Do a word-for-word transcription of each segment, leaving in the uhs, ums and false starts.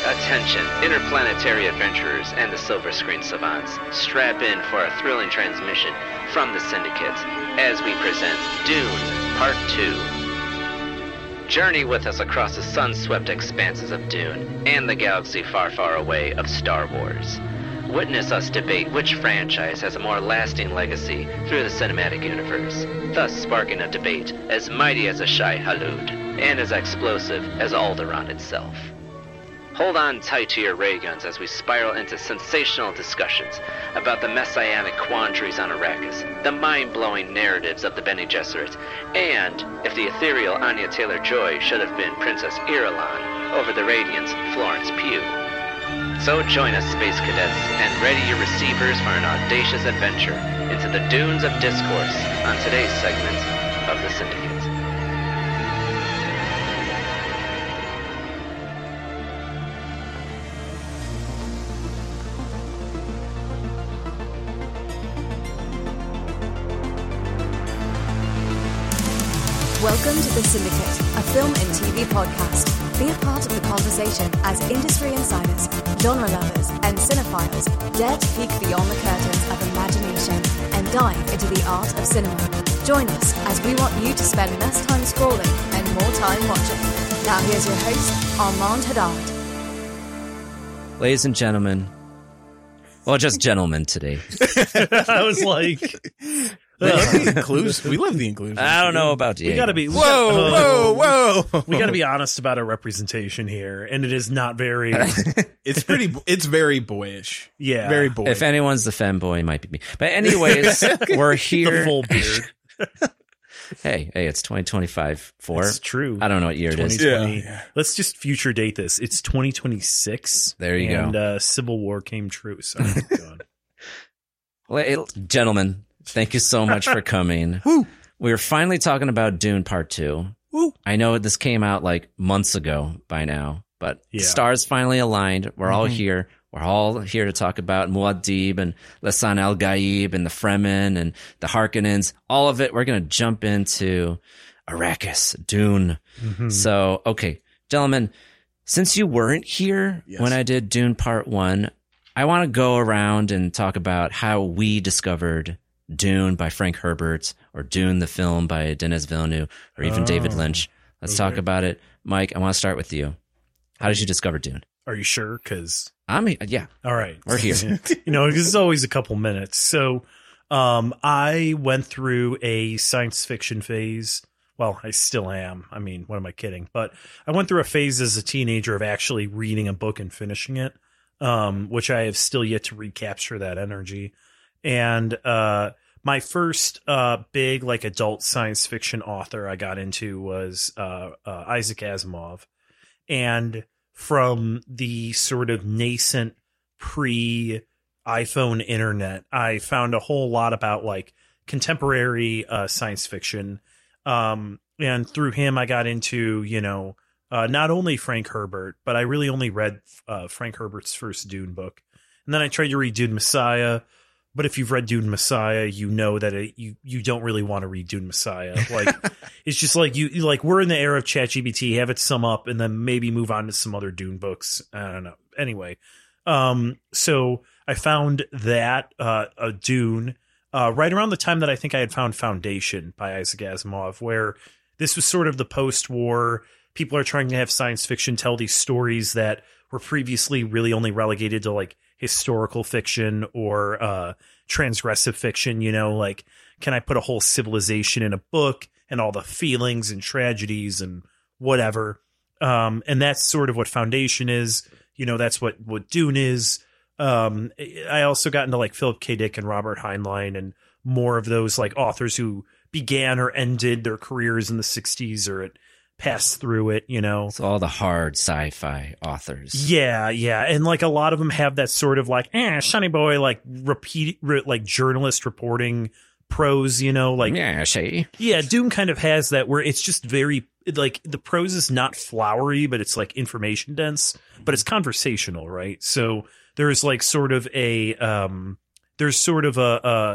Attention, interplanetary adventurers and the silver screen savants. Strap in for a thrilling transmission from the Syndicate as we present Dune Part two. Journey with us across the sun-swept expanses of Dune and the galaxy far, far away of Star Wars. Witness us debate which franchise has a more lasting legacy through the cinematic universe, thus sparking a debate as mighty as a Shai-Hulud and as explosive as Alderaan itself. Hold on tight to your ray guns as we spiral into sensational discussions about the messianic quandaries on Arrakis, the mind-blowing narratives of the Bene Gesserit, and if the ethereal Anya Taylor-Joy should have been Princess Irulan over the Radiant's Florence Pugh. So join us, Space Cadets, and ready your receivers for an audacious adventure into the dunes of discourse on today's segment of The Syndicate. Welcome to The Syndicate, a film and T V podcast. Be a part of the conversation as industry insiders, genre lovers, and cinephiles dare to peek beyond the curtains of imagination and dive into the art of cinema. Join us as we want you to spend less time scrolling and more time watching. Now here's your host, Armand Haddad. Ladies and gentlemen, well, just gentlemen today. I was like... We love the inclusion. We love the inclusion. I don't know about you. We gotta be. We whoa, gotta, whoa, whoa! We gotta be honest about our representation here, and it is not very. It's pretty. It's very boyish. Yeah, very boyish. If anyone's the femboy, it might be me. But anyways, we're here. The full beard. hey, hey, it's twenty twenty-five. Four. It's true. I don't know what year it is. Yeah. Let's just future date this. It's twenty twenty-six. There you and, go. And uh, Civil War came true. So, well, gentlemen. Thank you so much for coming. Woo. We're finally talking about Dune Part two. Woo. I know this came out like months ago by now, but yeah. stars finally aligned. We're mm-hmm. all here. We're all here to talk about Muad'Dib and Lisan al-Gaib and the Fremen and the Harkonnens. All of it. We're going to jump into Arrakis, Dune. Mm-hmm. So, okay, gentlemen, since you weren't here yes. when I did Dune Part one, I want to go around and talk about how we discovered Dune by Frank Herbert, or Dune the film by Denis Villeneuve, or even oh, David Lynch. Let's okay. talk about it. Mike, I want to start with you. How did you discover Dune? Are you sure? Because I'm yeah. All right, we're here. You know, because it's always a couple minutes. So, um, I went through a science fiction phase. Well, I still am. I mean, what am I kidding? But I went through a phase as a teenager of actually reading a book and finishing it, um, which I have still yet to recapture that energy. And uh, my first uh, big like adult science fiction author I got into was uh, uh, Isaac Asimov. And from the sort of nascent pre-iPhone internet, I found a whole lot about like contemporary uh, science fiction. Um, and through him, I got into, you know, uh, not only Frank Herbert, but I really only read uh, Frank Herbert's first Dune book. And then I tried to read Dune Messiah. But if you've read Dune Messiah, you know that it, you you don't really want to read Dune Messiah. Like it's just like you like we're in the era of ChatGPT. Have it sum up and then maybe move on to some other Dune books. I don't know. Anyway, um, so I found that uh, a Dune uh, right around the time that I think I had found Foundation by Isaac Asimov, where this was sort of the post-war. People are trying to have science fiction tell these stories that were previously really only relegated to like historical fiction or uh, transgressive fiction, you know, like, can I put a whole civilization in a book and all the feelings and tragedies and whatever? Um, and that's sort of what Foundation is. You know, that's what, what Dune is. Um, I also got into like Philip K. Dick and Robert Heinlein and more of those like authors who began or ended their careers in the sixties or it passed through it, you know. It's all the hard sci-fi authors. Yeah, yeah. And like a lot of them have that sort of like, eh, Sonny Boy, like repeat, re, like journalist reporting prose, you know, like. Yeah, she. Yeah, Dune kind of has that where it's just very, like the prose is not flowery, but it's like information dense, but it's conversational, right? So there's like sort of a, um, there's sort of a, uh,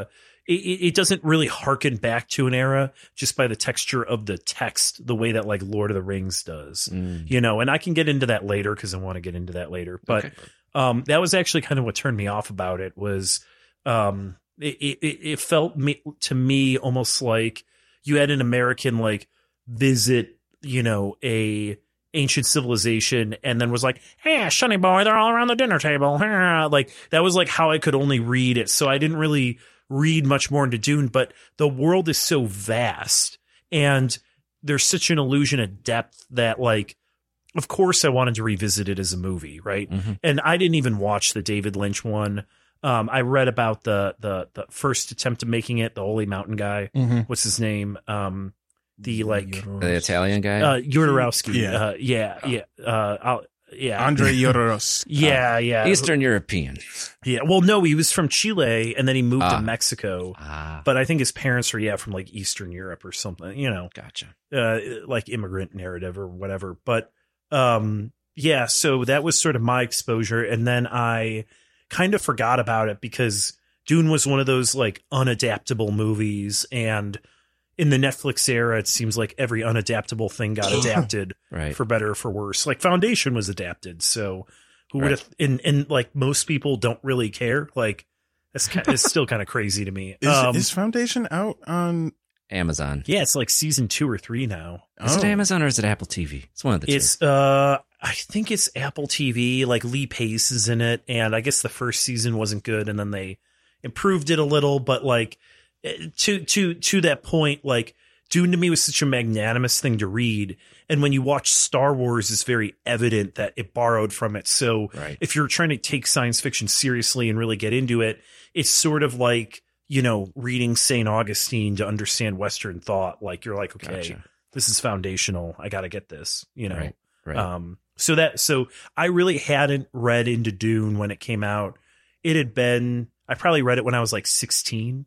it, it doesn't really harken back to an era just by the texture of the text, the way that like Lord of the Rings does, Mm. you know, and I can get into that later because I want to get into that later. But Okay. um, that was actually kind of what turned me off about it was um, it, it, it felt me, to me almost like you had an American like visit, you know, a ancient civilization and then was like, hey, Sonny boy, they're all around the dinner table. Like that was like how I could only read it. So I didn't really read much more into Dune, but the world is so vast and there's such an illusion of depth that like, of course I wanted to revisit it as a movie. Right. Mhm. And I didn't even watch the David Lynch one. Um, I read about the, the, the first attempt of making it, the Holy Mountain guy. Mm-hmm. What's his name? Um, the like, The Italian guy. uh, Jodorowsky. Yeah. Uh, yeah. Yeah. Uh, I'll, yeah. Andre Jodorowsky. Yeah. Yeah. Eastern European. Yeah. Well, no, he was from Chile and then he moved Ah. to Mexico. Ah, But I think his parents were, yeah, from like Eastern Europe or something, you know, gotcha. uh, like immigrant narrative or whatever. But um, yeah, so that was sort of my exposure. And then I kind of forgot about it because Dune was one of those like unadaptable movies. And in the Netflix era, it seems like every unadaptable thing got adapted Right. for better or for worse. Like Foundation was adapted. So who would Right. have, and, and like most people don't really care. Like that's kind it's still kind of crazy to me. Is, Um, is Foundation out on? Amazon. yeah, it's like season two or three now. Is it Oh. Amazon or is it Apple T V? It's one of the two. It's uh I think it's Apple T V. Like Lee Pace is in it, and I guess the first season wasn't good, and then they improved it a little. But like eh, to to to that point, like Dune to me was such a magnanimous thing to read, and when you watch Star Wars, it's very evident that it borrowed from it. So Right. if you're trying to take science fiction seriously and really get into it, it's sort of like, you know, reading Saint Augustine to understand Western thought. Like you're like, okay, Gotcha. this is foundational. I got to get this, you know? Right. Right. Um, so that, so I really hadn't read into Dune when it came out. It had been, I probably read it when I was like sixteen.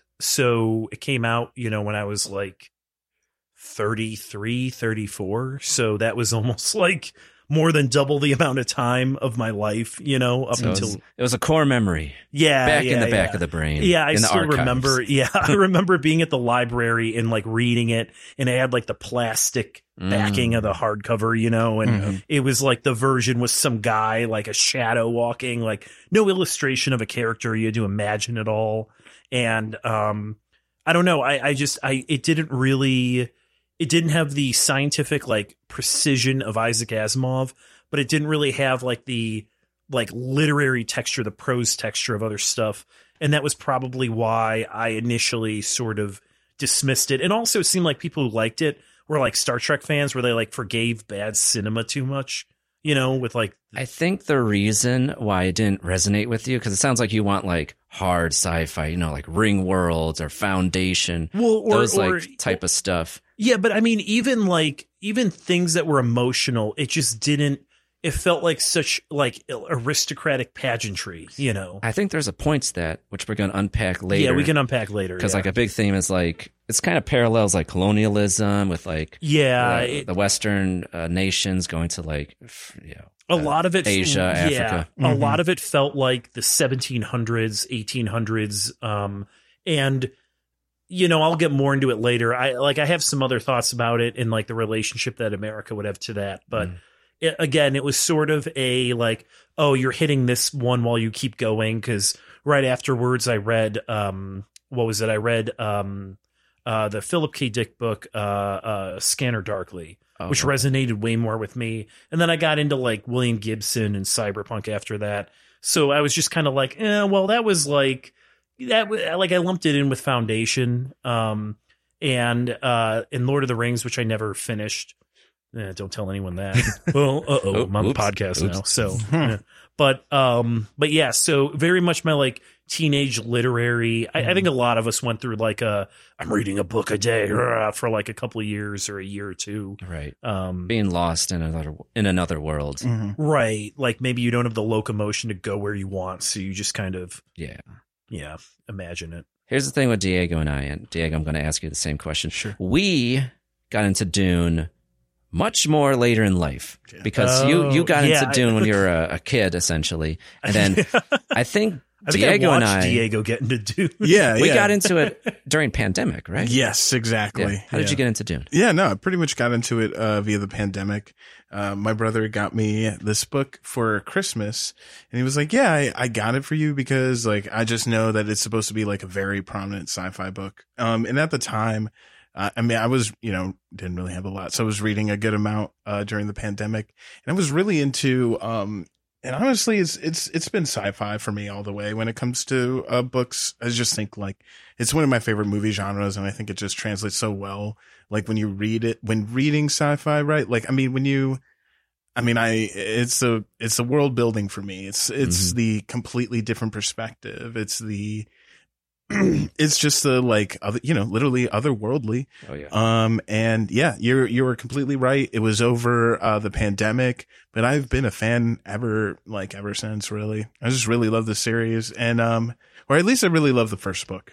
So it came out, you know, when I was like thirty-three, thirty-four. So that was almost like more than double the amount of time of my life, you know, up So it, until, was, it was a core memory yeah, back in yeah, the back yeah. of the brain. Yeah, I in the still archives. remember. Yeah, I remember being at the library and like reading it, and it had like the plastic backing Mm. of the hardcover, you know, and Mhm. it was like the version with some guy like a shadow walking, like no illustration of a character. You had to imagine it all, and um, I don't know. I, I just I it didn't really, it didn't have the scientific like precision of Isaac Asimov, but it didn't really have like the like literary texture, the prose texture of other stuff. And that was probably why I initially sort of dismissed it. And also it seemed like people who liked it were like Star Trek fans where they like forgave bad cinema too much, you know, with like, I think the reason why it didn't resonate with you, because it sounds like you want like hard sci-fi, you know, like Ring Worlds or Foundation, well, or, those or like type of stuff. yeah, but I mean, even like, even things that were emotional, it just didn't, it felt like such like aristocratic pageantry, you know? I think there's a point to that, which we're going to unpack later. Yeah, we can unpack later. Because yeah. like a big theme is like, it's kind of parallels like colonialism with like yeah, the, it- the Western uh, nations going to like, f- you know, a lot of it Asia, yeah, Africa. a Mhm. lot of it felt like the seventeen hundreds, eighteen hundreds, um and you know, I'll get more into it later. I like I have some other thoughts about it and like the relationship that America would have to that, but Mm. it, again, it was sort of a like, oh, you're hitting this one while you keep going, because right afterwards I read um what was it? I read um uh the Philip K. Dick book uh uh Scanner Darkly, Oh, which okay. resonated way more with me. And then I got into like William Gibson and cyberpunk after that. So I was just kind of like, eh, well, that was like that. w- Like I lumped it in with Foundation, um, and uh, in Lord of the Rings, which I never finished. Eh, don't tell anyone that. Well, uh oh, Oh, I'm on the oops, podcast now. oops. So, yeah. but um, but yeah. So very much my like teenage literary. I, I think a lot of us went through like a I'm reading a book a day uh, for like a couple of years or a year or two. Right. Um, Being lost in another in another world. Mhm. right. Like maybe you don't have the locomotion to go where you want, so you just kind of Yeah. yeah imagine it. Here's the thing with Diego and I, and Diego, I'm going to ask you the same question. Sure. We got into Dune much more later in life because you, you got Oh, yeah, into Dune when you were a, a kid, essentially. And then I think I think Diego I and watched I- Diego get into Dune. Yeah, we yeah. got into it during pandemic, right? Yes, exactly. Yeah. How did Yeah. you get into Dune? Yeah, no, I pretty much got into it uh, via the pandemic. Uh, my brother got me this book for Christmas, and he was like, "Yeah, I, I got it for you because like I just know that it's supposed to be like a very prominent sci-fi book." Um, and at the time, uh, I mean, I was you know didn't really have a lot, so I was reading a good amount uh, during the pandemic, and I was really into. Um, and honestly, it's it's it's been sci-fi for me all the way when it comes to uh, books. I just think like it's one of my favorite movie genres, and I think it just translates so well. Like when you read it, when reading sci-fi, right? Like, I mean, when you, I mean, I, it's a, it's a world building for me. It's, it's Mhm. the completely different perspective. It's the, it's just the like, other, you know, literally otherworldly. Oh yeah. Um, and yeah, you're, you were completely right. It was over, uh, the pandemic, but I've been a fan ever, like ever since really. I just really love the series and, um, or at least I really love the first book.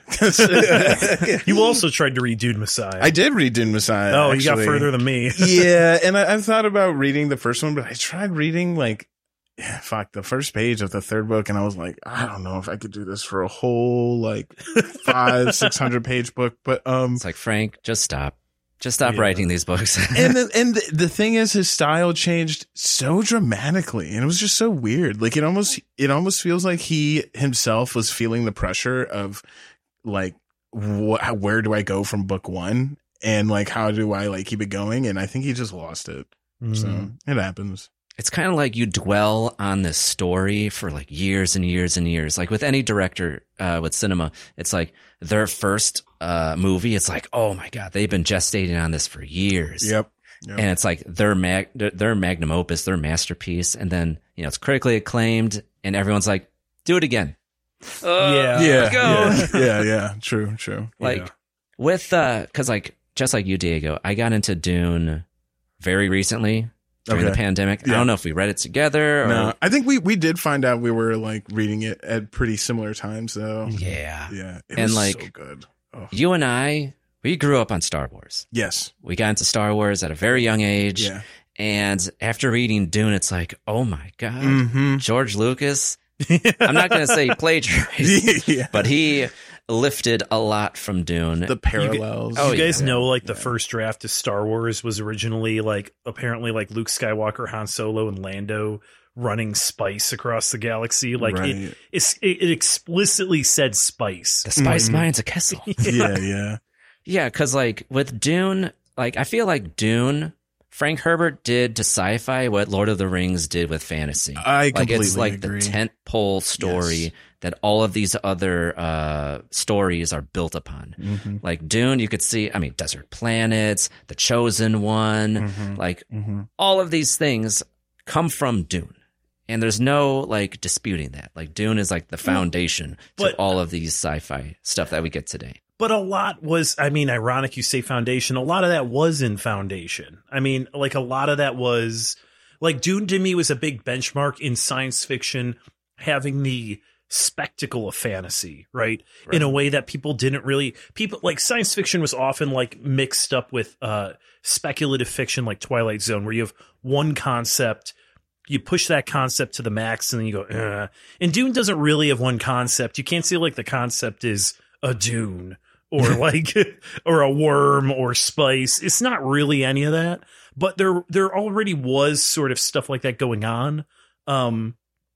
You also tried to read Dune Messiah. I did read Dune Messiah. Oh, you got actually. further than me. Yeah, and I, I've thought about reading the first one, but I tried reading like, yeah, fuck, the first page of the third book, and I was like, I don't know if I could do this for a whole like five, six hundred page book. But um, It's like, Frank, just stop. Just stop Yeah. writing these books. and the, and the, the thing is, his style changed so dramatically, and it was just so weird. Like it almost, it almost feels like he himself was feeling the pressure of like, what, where do I go from book one, and like how do I like keep it going? And I think he just lost it. So Mm. it happens. It's kind of like you dwell on this story for like years and years and years. Like with any director, uh, with cinema, it's like their first, uh, movie. It's like, oh my God, they've been gestating on this for years. Yep. Yep. And it's like their mag, their, their magnum opus, their masterpiece. And then, you know, it's critically acclaimed and everyone's like, do it again. Uh, Yeah. yeah, go. yeah, yeah, yeah. True, true. Like Yeah. with, uh, cause like, just like you, Diego, I got into Dune very recently during the Okay. pandemic. I Yeah. don't know if we read it together or. No, I think we we did find out we were like reading it at pretty similar times, though. Yeah. Yeah, it And, was like- so good. Oh. You and I, we grew up on Star Wars. Yes, We got into Star Wars at a very young age. yeah. And after reading Dune, it's like, oh my God, Mm-hmm. George Lucas. I'm not going to say plagiarized, yeah, but he lifted a lot from Dune. the parallels. Oh, you guys yeah. know, like the first draft of Star Wars was originally like apparently like Luke Skywalker, Han Solo, and Lando running spice across the galaxy. Like right. it, it's, it, it explicitly said spice. the Spice Mhm. Mines of Kessel. yeah, yeah. Yeah, because like with Dune, like I feel like Dune, Frank Herbert did to sci-fi what Lord of the Rings did with fantasy. I Like completely it's like agree. the tent pole story Yes. that all of these other uh, stories are built upon. Mm-hmm. Like Dune, you could see, I mean, Desert Planets, The Chosen One, Mhm. like Mm-hmm. all of these things come from Dune. And there's no like disputing that. Like Dune is like the foundation but- to all of these sci-fi stuff that we get today. But a lot was, I mean, ironic you say Foundation. A lot of that was in Foundation. I mean, like a lot of that was, like Dune to me was a big benchmark in science fiction, having the spectacle of fantasy, right? Right. In a way that people didn't really, people like science fiction was often like mixed up with uh, speculative fiction like Twilight Zone, where you have one concept, you push that concept to the max, and then you go, Ugh. And Dune doesn't really have one concept. You can't say like the concept is a dune or like or a worm or spice. It's not really any of that, but there there already was sort of stuff like that going on. Um,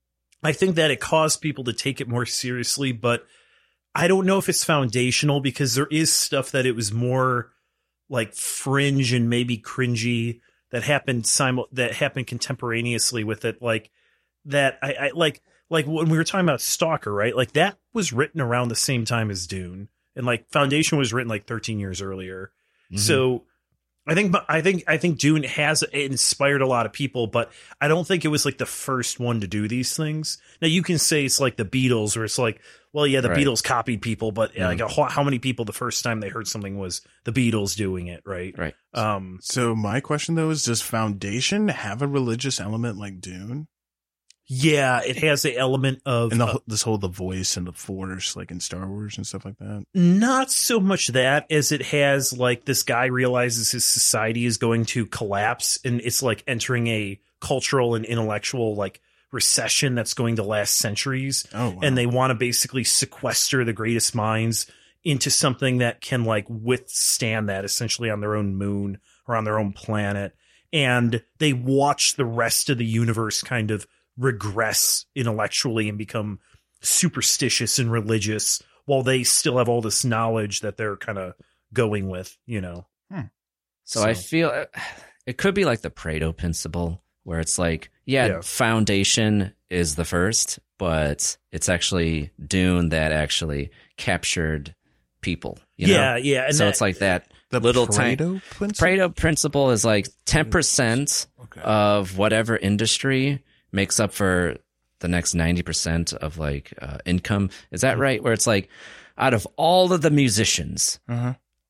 I think that it caused people to take it more seriously, but I don't know if it's foundational because there is stuff that it was more like fringe and maybe cringy that happened simul- that happened contemporaneously with it, like that. I, I like like when we were talking about Stalker, right? Like that was written around the same time as Dune, and like Foundation was written like thirteen years earlier. Mhm. So I think, I think, I think Dune has inspired a lot of people, but I don't think it was like the first one to do these things. Now you can say it's like the Beatles, where it's like, well, yeah, the Right. Beatles copied people, but Mhm. like how, how many people the first time they heard something was the Beatles doing it, right? Right. Um, So my question though is, does Foundation have a religious element like Dune? yeah, it has the element of And the, uh, whole- this whole the voice and the force, like in Star Wars and stuff like that. not so much that as it has like this guy realizes his society is going to collapse, and it's like entering a cultural and intellectual like recession that's going to last centuries. Oh, wow. And they want to basically sequester the greatest minds into something that can like withstand that, essentially on their own moon or on their own planet. And they watch the rest of the universe kind of regress intellectually and become superstitious and religious while they still have all this knowledge that they're kind of going with, you know. Hmm. So, so I feel it could be like the Pareto principle, where it's like, yeah, Yeah. Foundation is the first, but it's actually Dune that actually captured people. You yeah, know? yeah. And so that- it's like that The little tiny Pareto principle? Pareto principle is like ten percent Okay. of whatever industry makes up for the next ninety percent of like uh, income. Is that right? Where it's like out of all of the musicians, Uh-huh.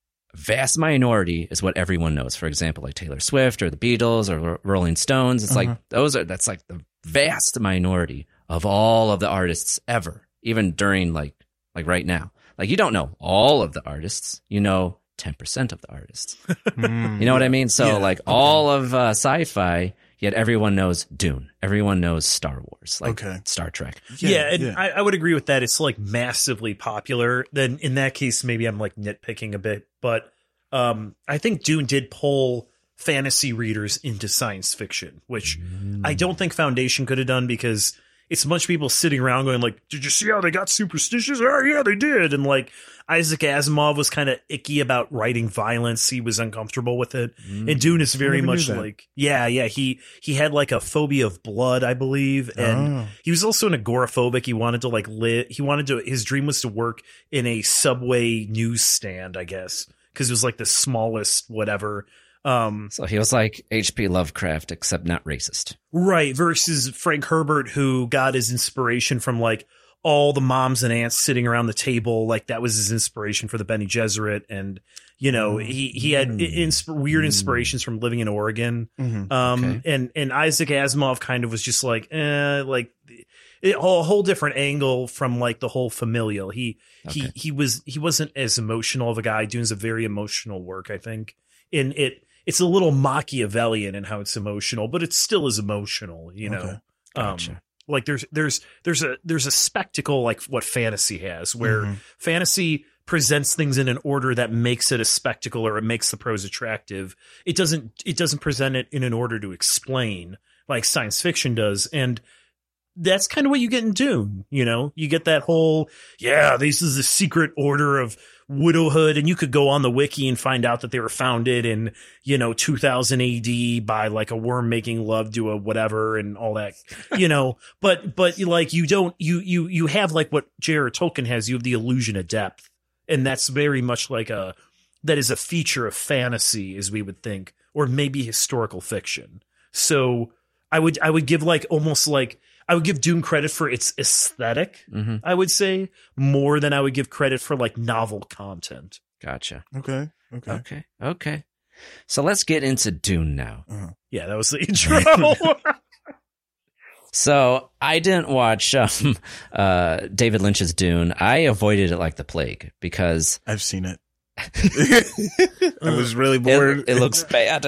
vast minority is what everyone knows. For example, like Taylor Swift or the Beatles or R- Rolling Stones. It's Uh-huh. like those are that's like the vast minority of all of the artists ever, even during like like right now. Like you don't know all of the artists, you know ten percent of the artists. Mm. You know what I mean? So Yeah. like all of uh, sci-fi, yet everyone knows Dune. Everyone knows Star Wars, like Okay. Star Trek. Yeah, and I, I would agree with that. It's like massively popular. Then in that case, maybe I'm like nitpicking a bit, but um, I think Dune did pull fantasy readers into science fiction, which I don't think Foundation could have done, because it's a bunch of people sitting around going like, did you see how they got superstitious? Oh yeah, they did. And like Isaac Asimov was kind of icky about writing violence. He was uncomfortable with it. And Dune is very never knew much that. like, yeah, yeah. He, he had like a phobia of blood, I believe. And Oh. he was also an agoraphobic. He wanted to like live. He wanted to, his dream was to work in a subway newsstand, I guess, because it was like the smallest, whatever. Um, So he was like H P Lovecraft, except not racist. Right, versus Frank Herbert, who got his inspiration from like all the moms and aunts sitting around the table. Like that was his inspiration for the Bene Gesserit, and you know he he had insp- weird inspirations from living in Oregon. Mhm. Um, Okay. and and Isaac Asimov kind of was just like, eh, like it, a whole different angle from like the whole familial. He he Okay. he was he wasn't as emotional of a guy. Dune's a very emotional work, I think, and it. It's a little Machiavellian in how it's emotional, but it still is emotional, you know. Okay. Gotcha. Um, like there's there's there's a there's a spectacle like what fantasy has, where Mhm. fantasy presents things in an order that makes it a spectacle, or it makes the prose attractive. It doesn't it doesn't present it in an order to explain like science fiction does, and that's kind of what you get in Dune. You know, you get that whole, yeah, this is the secret order of widowhood, and you could go on the wiki and find out that they were founded in, you know, two thousand A D by like a worm making love to a whatever and all that, you know, but, but like you don't, you, you, you have like what J R R Tolkien has, you have the illusion of depth. And that's very much like a, that is a feature of fantasy, as we would think, or maybe historical fiction. So I would, I would give like almost like, I would give Dune credit for its aesthetic, Mhm. I would say, more than I would give credit for like novel content. Gotcha. Okay. Okay. Okay. Okay. So let's get into Dune now. Yeah, that was the intro. So I didn't watch um, uh, David Lynch's Dune. I avoided it like the plague because I've seen it. I was really bored. it, it looks bad.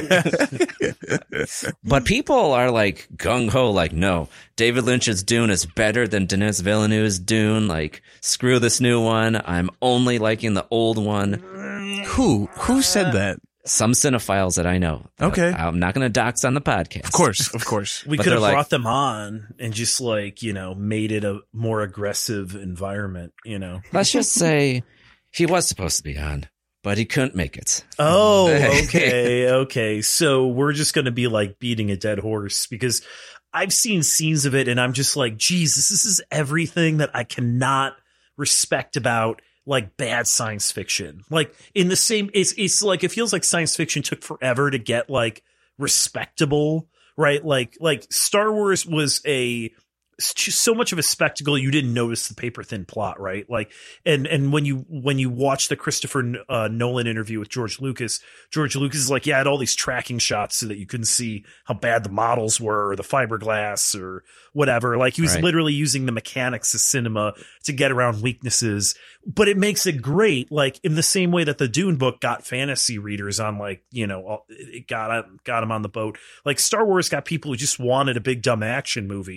But people are like gung ho, like, no, David Lynch's Dune is better than Denis Villeneuve's Dune. Like, screw this new one. I'm only liking the old one. Who? Who said that? Some cinephiles that I know. Okay. I'm not going to dox on the podcast. Of course. Of course. We But could have they're like- brought them on and just like, you know, made it a more aggressive environment, you know. Let's just say he was supposed to be on, but he couldn't make it. Oh, okay, okay. So we're just going to be like beating a dead horse, because I've seen scenes of it and I'm just like, Jesus, this is everything that I cannot respect about like bad science fiction. Like in the same, it's, it's like, it feels like science fiction took forever to get like respectable, right? Like, like Star Wars was a, so much of a spectacle you didn't notice the paper thin plot, right? Like, and and when you when you watch the Christopher uh, Nolan interview with George Lucas, George Lucas is like, yeah, I had all these tracking shots so that you couldn't see how bad the models were, or the fiberglass, or whatever. Like he was Right. literally using the mechanics of cinema to get around weaknesses, but it makes it great. Like in the same way that the Dune book got fantasy readers on, like, you know, it got got them on the boat. Like Star Wars got people who just wanted a big dumb action movie.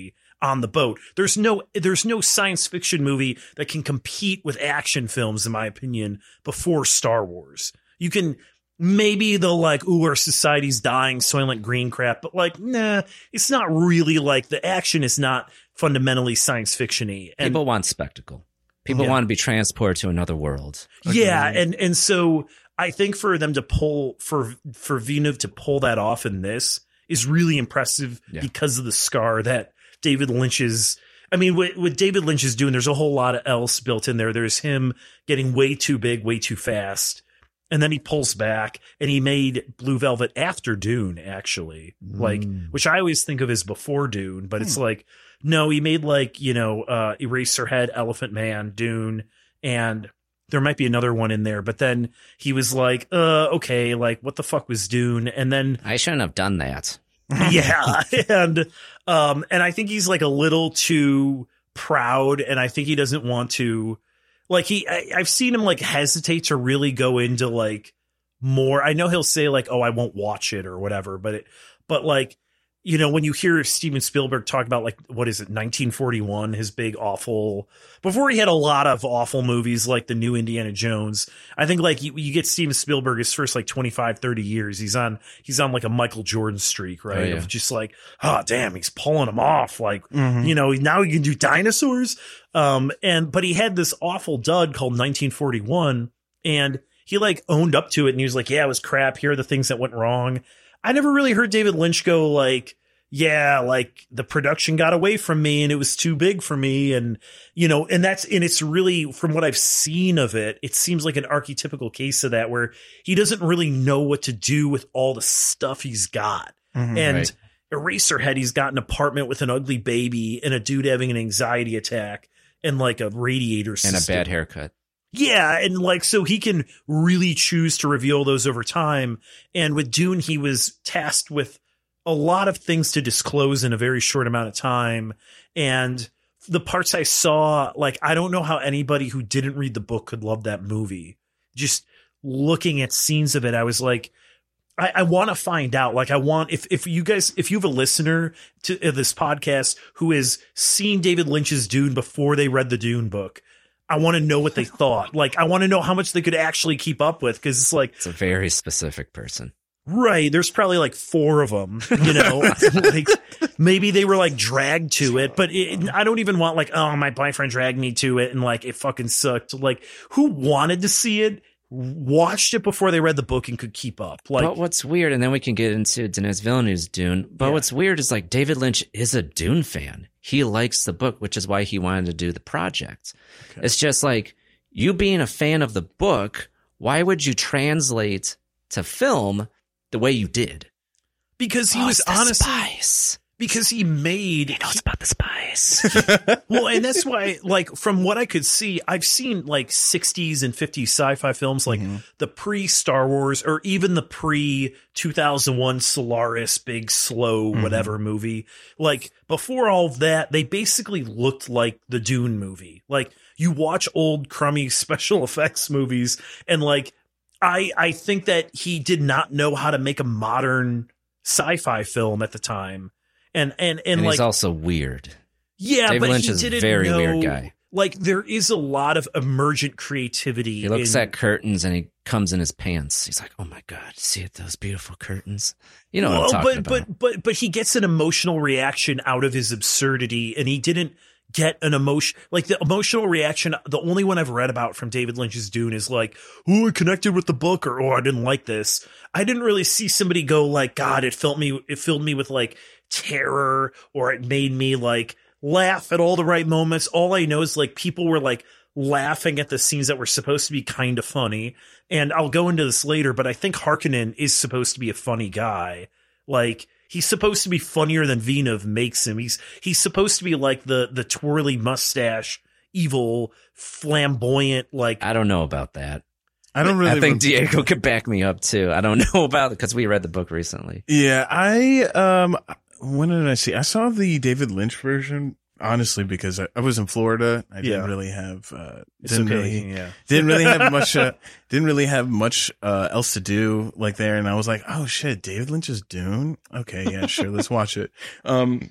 on the boat. There's no there's no science fiction movie that can compete with action films, in my opinion, before Star Wars. You can maybe the like, ooh, our society's dying, Soylent Green crap, but like, nah, it's not really like the action is not fundamentally science fiction-y. And People want spectacle. People Yeah. want to be transported to another world. yeah, and and so I think for them to pull for for Villeneuve to pull that off in this is really impressive Yeah. because of the scar that David Lynch is. I mean, what, what David Lynch is doing, there's a whole lot of else built in there. There's him getting way too big, way too fast, and then he pulls back. And he made Blue Velvet after Dune, actually, like which I always think of as before Dune, but it's like no, he made like you know uh, Eraserhead, Elephant Man, Dune, and there might be another one in there. But then he was like, uh, okay, like what the fuck was Dune? And then I shouldn't have done that. yeah, and um, and I think he's like a little too proud, and I think he doesn't want to, like he. I, I've seen him like hesitate to really go into like more. I know he'll say like, "Oh, I won't watch it" or whatever, but it, but like you know, when you hear Steven Spielberg talk about like what is it, nineteen forty-one, his big awful. Before he had a lot of awful movies like the new Indiana Jones, I think like you, you get Steven Spielberg his first like twenty-five, thirty years. He's on he's on like a Michael Jordan streak, right? Oh, yeah. Of just like, oh damn, he's pulling them off. Like, Mhm. you know, now he can do dinosaurs. Um, and but he had this awful dud called nineteen forty-one, and he like owned up to it, and he was like, yeah, it was crap. Here are the things that went wrong. I never really heard David Lynch go like, yeah, like the production got away from me and it was too big for me. And, you know, and that's, and it's really, from what I've seen of it, it seems like an archetypical case of that where he doesn't really know what to do with all the stuff he's got. Mhm. And Right. Eraserhead, he's got an apartment with an ugly baby and a dude having an anxiety attack and like a radiator And system. a bad haircut. Yeah, and like so he can really choose to reveal those over time. And with Dune, he was tasked with a lot of things to disclose in a very short amount of time. And the parts I saw, like I don't know how anybody who didn't read the book could love that movie. Just looking at scenes of it, I was like, I, I want to find out. Like I want if if you guys if you have a listener to uh, this podcast who has seen David Lynch's Dune before they read the Dune book, I want to know what they thought. Like, I want to know how much they could actually keep up with. Cause it's like, It's a very specific person. right. There's probably like four of them, you know, like maybe they were like dragged to it, but it, I don't even want like, oh, my boyfriend dragged me to it. And like, it fucking sucked. Like who wanted to see it, watched it before they read the book and could keep up. Like, But what's weird, and then we can get into Denis Villeneuve's Dune, but Yeah. what's weird is like David Lynch is a Dune fan. He likes the book, which is why he wanted to do the project. Okay. It's just like you being a fan of the book, why would you translate to film the way you did? because he Oh, was it's the honestly, spice. because he made, He knows about the spice. well, and that's why, like, from what I could see, I've seen like sixties and fifties sci-fi films, like the pre-Star Wars or even the pre-two thousand one Solaris big slow whatever movie. Like before all of that, they basically looked like the Dune movie. Like you watch old crummy special effects movies, and like I I think that he did not know how to make a modern sci-fi film at the time. And and and, And like he's also weird. yeah, David but Lynch he is a didn't very know, weird guy. Like there is a lot of emergent creativity. He looks in, at curtains and he comes in his pants. He's like, "Oh my god, see it, those beautiful curtains." You know well, what I'm talking but about. but but but he gets an emotional reaction out of his absurdity, and he didn't get an emotion like the emotional reaction. The only one I've read about from David Lynch's Dune is like, "Oh, I connected with the book," or "Oh, I didn't like this." I didn't really see somebody go like, "God, it filled me. It filled me with like terror," or it made me like laugh at all the right moments. All I know is like people were like laughing at the scenes that were supposed to be kind of funny. And I'll go into this later, but I think Harkonnen is supposed to be a funny guy. Like he's supposed to be funnier than Villeneuve makes him. He's he's supposed to be like the the twirly mustache, evil, flamboyant. Like I don't know about that. I don't really. I think rem- Diego could back me up too. I don't know about it because we read the book recently. Yeah, I um, when did I see? I saw the David Lynch version. Honestly, because I, I was in Florida, I Yeah. didn't really have uh, it's didn't okay. really Yeah. didn't really have much uh, didn't really have much uh, else to do like there, and I was like, oh shit, David Lynch's Dune. Okay, yeah, sure, let's watch it. Um,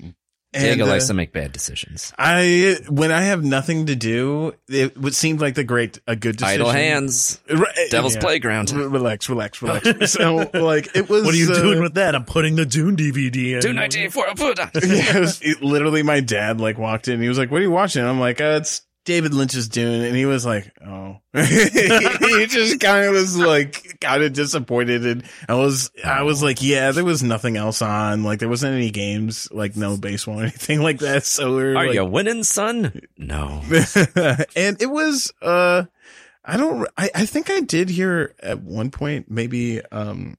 Diego uh, likes to make bad decisions. I when I have nothing to do, it would seem like the great a good decision. Idle hands. Right, Devil's yeah. Playground. R- Relax, relax, relax. So like it was. What are you uh, doing with that? I'm putting the Dune D V D in. Do nineteen eighty-four. I'll put it on. Yeah, it was, it, literally, my dad like walked in. And he was like, "What are you watching?" I'm like, uh, "It's David Lynch's Dune," and he was like, "Oh." He just kind of was like kind of disappointed, and I was I was like, "Yeah, there was nothing else on. Like, there wasn't any games, like no baseball or anything like that." So we were Are like, you winning, son? No. and it was uh, I don't I I think I did hear at one point maybe um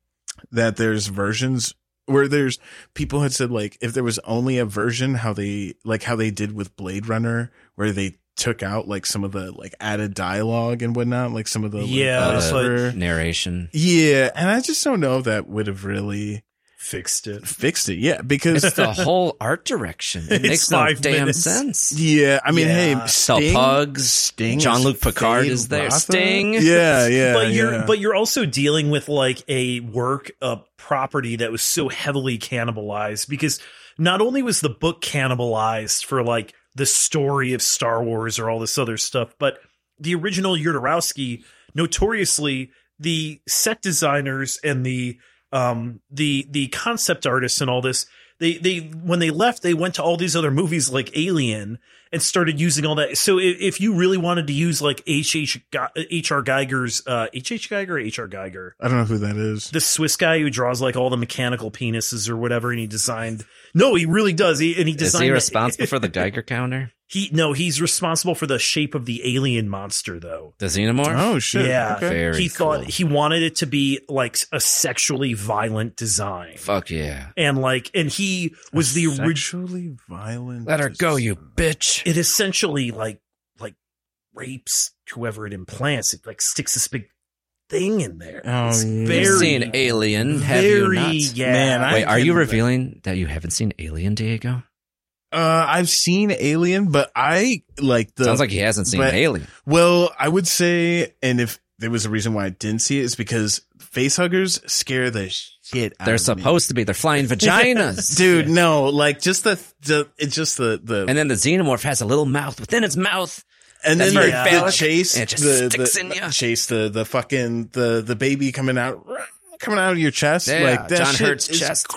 that there's versions where there's people had said like if there was only a version how they like how they did with Blade Runner where they took out like some of the like added dialogue and whatnot, like some of the like, Yeah, Uh, that's whisper. like- narration. Yeah, and I just don't know if that would have really Fixed it. fixed it. Yeah, because It's the whole art direction. It It's makes no five damn minutes. sense. yeah, I mean, Yeah. hey, Sell Sting, pugs. Sting, Jean-Luc is Picard Fade is there. Rotha? Sting. Yeah, yeah, but you're yeah. but you're also dealing with like a work a property that was so heavily cannibalized because not only was the book cannibalized for like the story of Star Wars or all this other stuff, but the original Jodorowsky, notoriously the set designers and the um the the concept artists and all this, they they when they left, they went to all these other movies like Alien and started using all that. So if, if you really wanted to use like H H H R Geiger's uh H H Geiger or H R Geiger, I don't know who that is. the Swiss guy who draws like all the mechanical penises or whatever, and he designed. No, he really does. He and he Is designed. he the- responsible for the Geiger counter? He no, he's responsible for the shape of the alien monster, though. The Xenomorph? Oh shit! Yeah. Okay. Very he thought cool. he wanted it to be like a sexually violent design, Fuck yeah. and like, and he was the original. sexually violent. Let her go, you design. bitch. It essentially like like rapes whoever it implants. It like sticks this big thing in there. Oh, It's yeah. very, You've seen Alien, have you very not? yeah. Man, I Wait, are you can- revealing that you haven't seen Alien, Diego? Uh, I've seen Alien, but I like the. Sounds like he hasn't seen but- Alien. Well, I would say, and if there was a reason why I didn't see it, is because facehuggers scare the shit out They're of me. supposed to be. They're flying vaginas. Dude, no, like just the, the it's just the the And then the Xenomorph has a little mouth within its mouth. and that's then very the, phallic, the chase and it just the, sticks the in ya. chase the the fucking the the baby coming out coming out of your chest Yeah, like that John shit Hurt's is chest.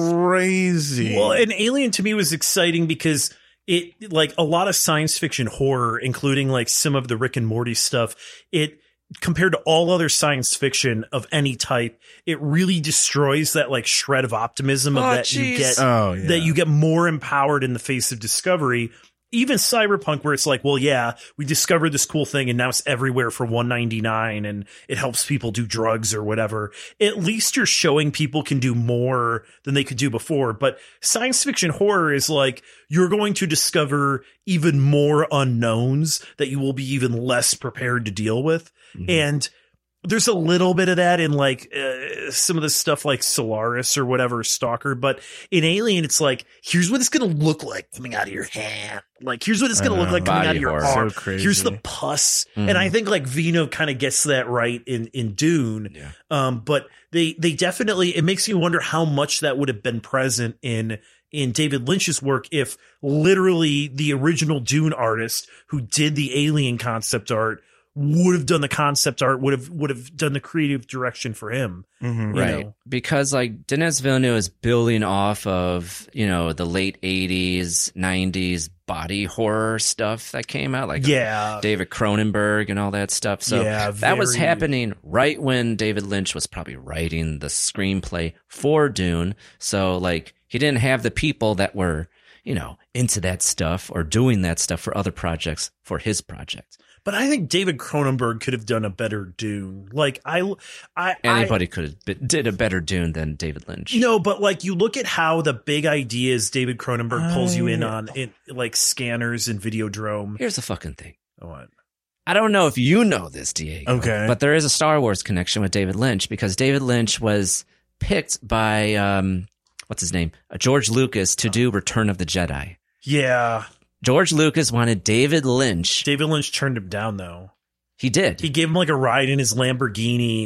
crazy. Well, and Alien to me was exciting because it, like a lot of science fiction horror, including like some of the Rick and Morty stuff, it, compared to all other science fiction of any type, it really destroys that like shred of optimism of Oh, that you jeez. get, oh yeah. that you get more empowered in the face of discovery. Even Cyberpunk, where it's like, well, yeah, we discovered this cool thing and now it's everywhere for one ninety-nine and it helps people do drugs or whatever. At least you're showing people can do more than they could do before. But science fiction horror is like, you're going to discover even more unknowns that you will be even less prepared to deal with. Mm-hmm. And there's a little bit of that in like uh, some of the stuff like Solaris or whatever, Stalker. But in Alien, it's like, here's what it's going to look like coming out of your hand. Like, here's what it's going to I look know. like coming Body out of your horror. arm. So crazy. Here's the pus. Mhm. And I think like Vino kind of gets that right in, in Dune. Yeah. Um, but they, they definitely, it makes you wonder how much that would have been present in, in David Lynch's work if literally the original Dune artist who did the Alien concept art would have done the concept art, would have would have done the creative direction for him. Mhm. You Right. know. Because like Denis Villeneuve is building off of, you know, the late eighties, nineties body horror stuff that came out, like Yeah. David Cronenberg and all that stuff. So Yeah, that was very- happening right when David Lynch was probably writing the screenplay for Dune. So like he didn't have the people that were, you know, into that stuff or doing that stuff for other projects for his project. But I think David Cronenberg could have done a better Dune. Like I, I, Anybody could have been, did a better Dune than David Lynch. I, no, but like you look at how the big ideas David Cronenberg pulls you in I- on, it like Scanners and Videodrome. Here's the fucking thing. What? I don't know if you know this, Diego. Okay. But there is a Star Wars connection with David Lynch because David Lynch was picked by, um, what's his name? Uh, George Lucas to do Return of the Jedi. Yeah, George Lucas wanted David Lynch. David Lynch turned him down though. He did. He gave him like a ride in his Lamborghini,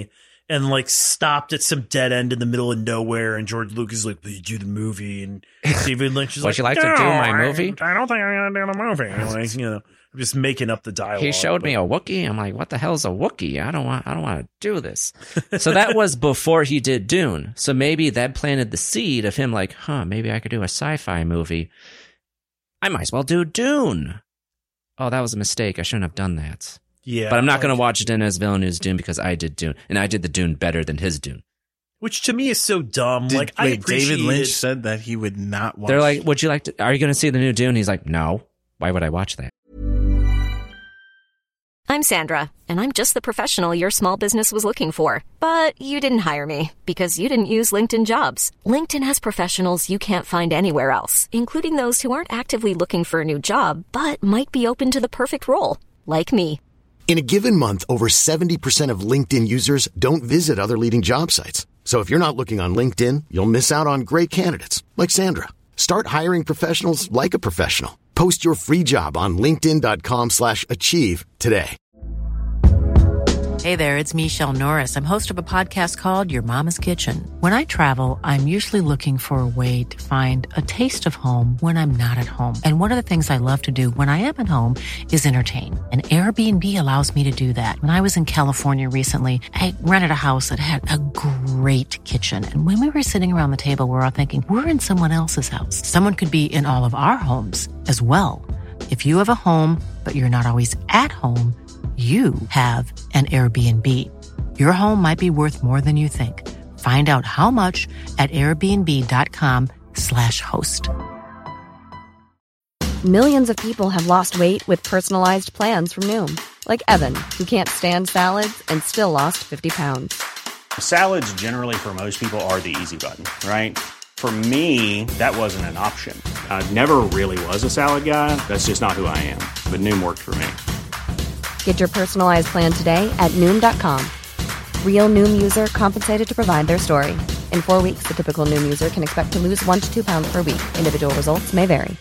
and like stopped at some dead end in the middle of nowhere. And George Lucas is like, "Will you do the movie?" And David Lynch is Would like, you like to no, do my I- movie? I don't think I'm gonna do the movie. And like, you know, I'm just making up the dialogue. He showed but- me a Wookiee. I'm like, what the hell is a Wookiee? I don't want. I don't want to do this. So that was before he did Dune. So maybe that planted the seed of him like, huh? Maybe I could do a sci-fi movie. I might as well do Dune. Oh, that was a mistake. I shouldn't have done that. Yeah, But I'm not like- going to watch Denis Villeneuve's Dune because I did Dune, and I did the Dune better than his Dune. which to me is so dumb. Did, like I wait, David Lynch appreciated- said that he would not watch. They're like, would you like to? Are you going to see the new Dune? He's like, no. Why would I watch that? I'm Sandra, and I'm just the professional your small business was looking for. But you didn't hire me because you didn't use LinkedIn Jobs. LinkedIn has professionals you can't find anywhere else, including those who aren't actively looking for a new job, but might be open to the perfect role, like me. In a given month, over seventy percent of LinkedIn users don't visit other leading job sites. So if you're not looking on LinkedIn, you'll miss out on great candidates like Sandra. Start hiring professionals like a professional. Post your free job on linkedin dot com slash achieve today. Hey there, it's Michelle Norris. I'm host of a podcast called Your Mama's Kitchen. When I travel, I'm usually looking for a way to find a taste of home when I'm not at home. And one of the things I love to do when I am at home is entertain. And Airbnb allows me to do that. When I was in California recently, I rented a house that had a great kitchen. And when we were sitting around the table, we were all thinking, we're in someone else's house. Someone could be in all of our homes as well. If you have a home, but you're not always at home, you have an Airbnb. Your home might be worth more than you think. Find out how much at airbnb.com slash host. Millions of people have lost weight with personalized plans from Noom. Like Evan, who can't stand salads and still lost fifty pounds. Salads generally for most people are the easy button, right? For me, that wasn't an option. I never really was a salad guy. That's just not who I am. But Noom worked for me. Get your personalized plan today at Noom dot com. Real Noom user compensated to provide their story. In four weeks, the typical Noom user can expect to lose one to two pounds per week. Individual results may vary.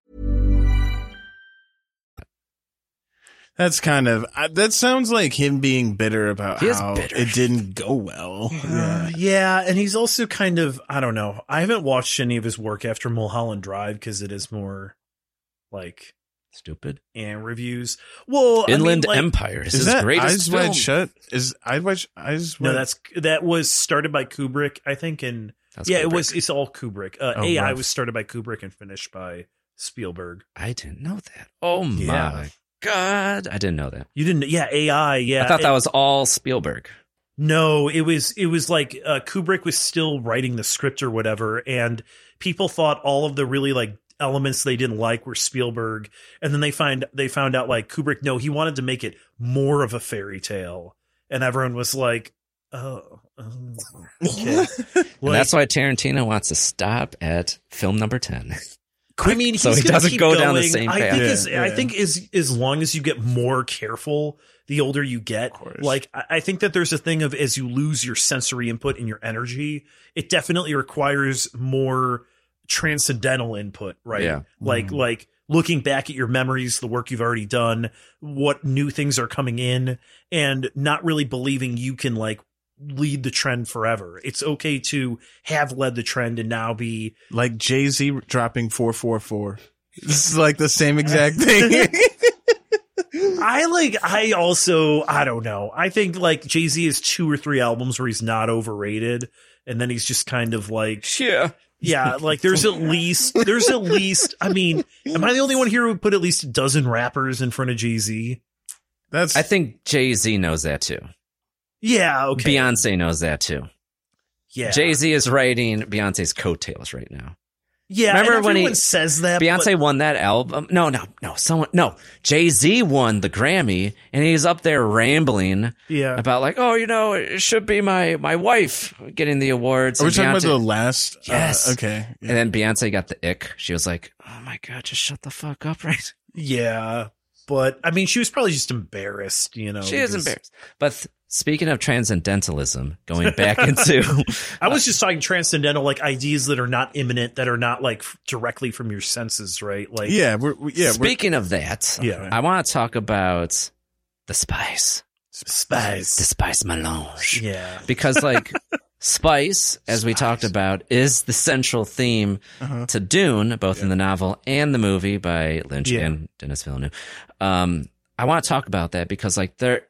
That's kind of uh, that sounds like him being bitter about He is how bitter. it didn't go well. Uh, yeah, and he's also kind of, I don't know. I haven't watched any of his work after Mulholland Drive because it is more like Stupid. and reviews. Well, Inland I mean, like, Empire is Is his that greatest Eyes film. Wide Shut? Is Eyes Wide Eyes Wide? No, that's that was started by Kubrick, I think, and That's yeah, it Kubrick. was. It's all Kubrick. Uh, Oh, A I rough. was started by Kubrick and finished by Spielberg. I didn't know that. Oh my Yeah. god, I didn't know that. You didn't? Yeah, A I. Yeah, I thought that And- was all Spielberg. No, it was it was like uh, Kubrick was still writing the script or whatever, and people thought all of the really like elements they didn't like were Spielberg, and then they find they found out like Kubrick, no, he wanted to make it more of a fairy tale, and everyone was like, oh, oh okay. And Like, that's why Tarantino wants to stop at film number ten. I mean, he's so he gonna doesn't keep go down the going. same I path. think, Yeah, as, yeah. I think as as long as you get more careful, the older you get. course. Like I I think that there's a thing of as you lose your sensory input and your energy, it definitely requires more transcendental input, right? Yeah. Like Mm-hmm. like looking back at your memories, the work you've already done, what new things are coming in, and not really believing you can like lead the trend forever. It's okay to have led the trend and now be like Jay-Z dropping four four four. This is like the same exact thing. I like, I also, I don't know. I think like Jay-Z has two or three albums where he's not overrated. And then he's just kind of like, Yeah. yeah, like there's at least, there's at least, I mean, am I the only one here who would put at least a dozen rappers in front of Jay-Z? That's I think Jay-Z knows that too. Yeah, okay. Beyonce knows that too. Yeah. Jay-Z is writing Beyonce's coattails right now. Yeah, Remember and when he- everyone says that. Beyonce but- won that album. No, no, no. Someone, no. Jay-Z won the Grammy, and he's up there rambling yeah. about like, oh, you know, it should be my my wife getting the awards. Are we And talking about Beyonce- the last? Yes. Uh, okay. And then Beyonce got the ick. She was like, oh my god, just shut the fuck up, right? Yeah. But I mean, she was probably just embarrassed, you know. She is because- embarrassed. But th- speaking of transcendentalism, going back into I was just talking transcendental, like ideas that are not imminent, that are not like f- directly from your senses, right? Like, Yeah, we're we- yeah. We're, speaking of that, Yeah. I want to talk about The Spies. Spice. The spice melange. Yeah. Because like spice, as we talked about, is the central theme Uh-huh. to Dune, both Yeah. in the novel and the movie by Lynch Yeah. and Denis Villeneuve. Um, I want to talk about that because like there,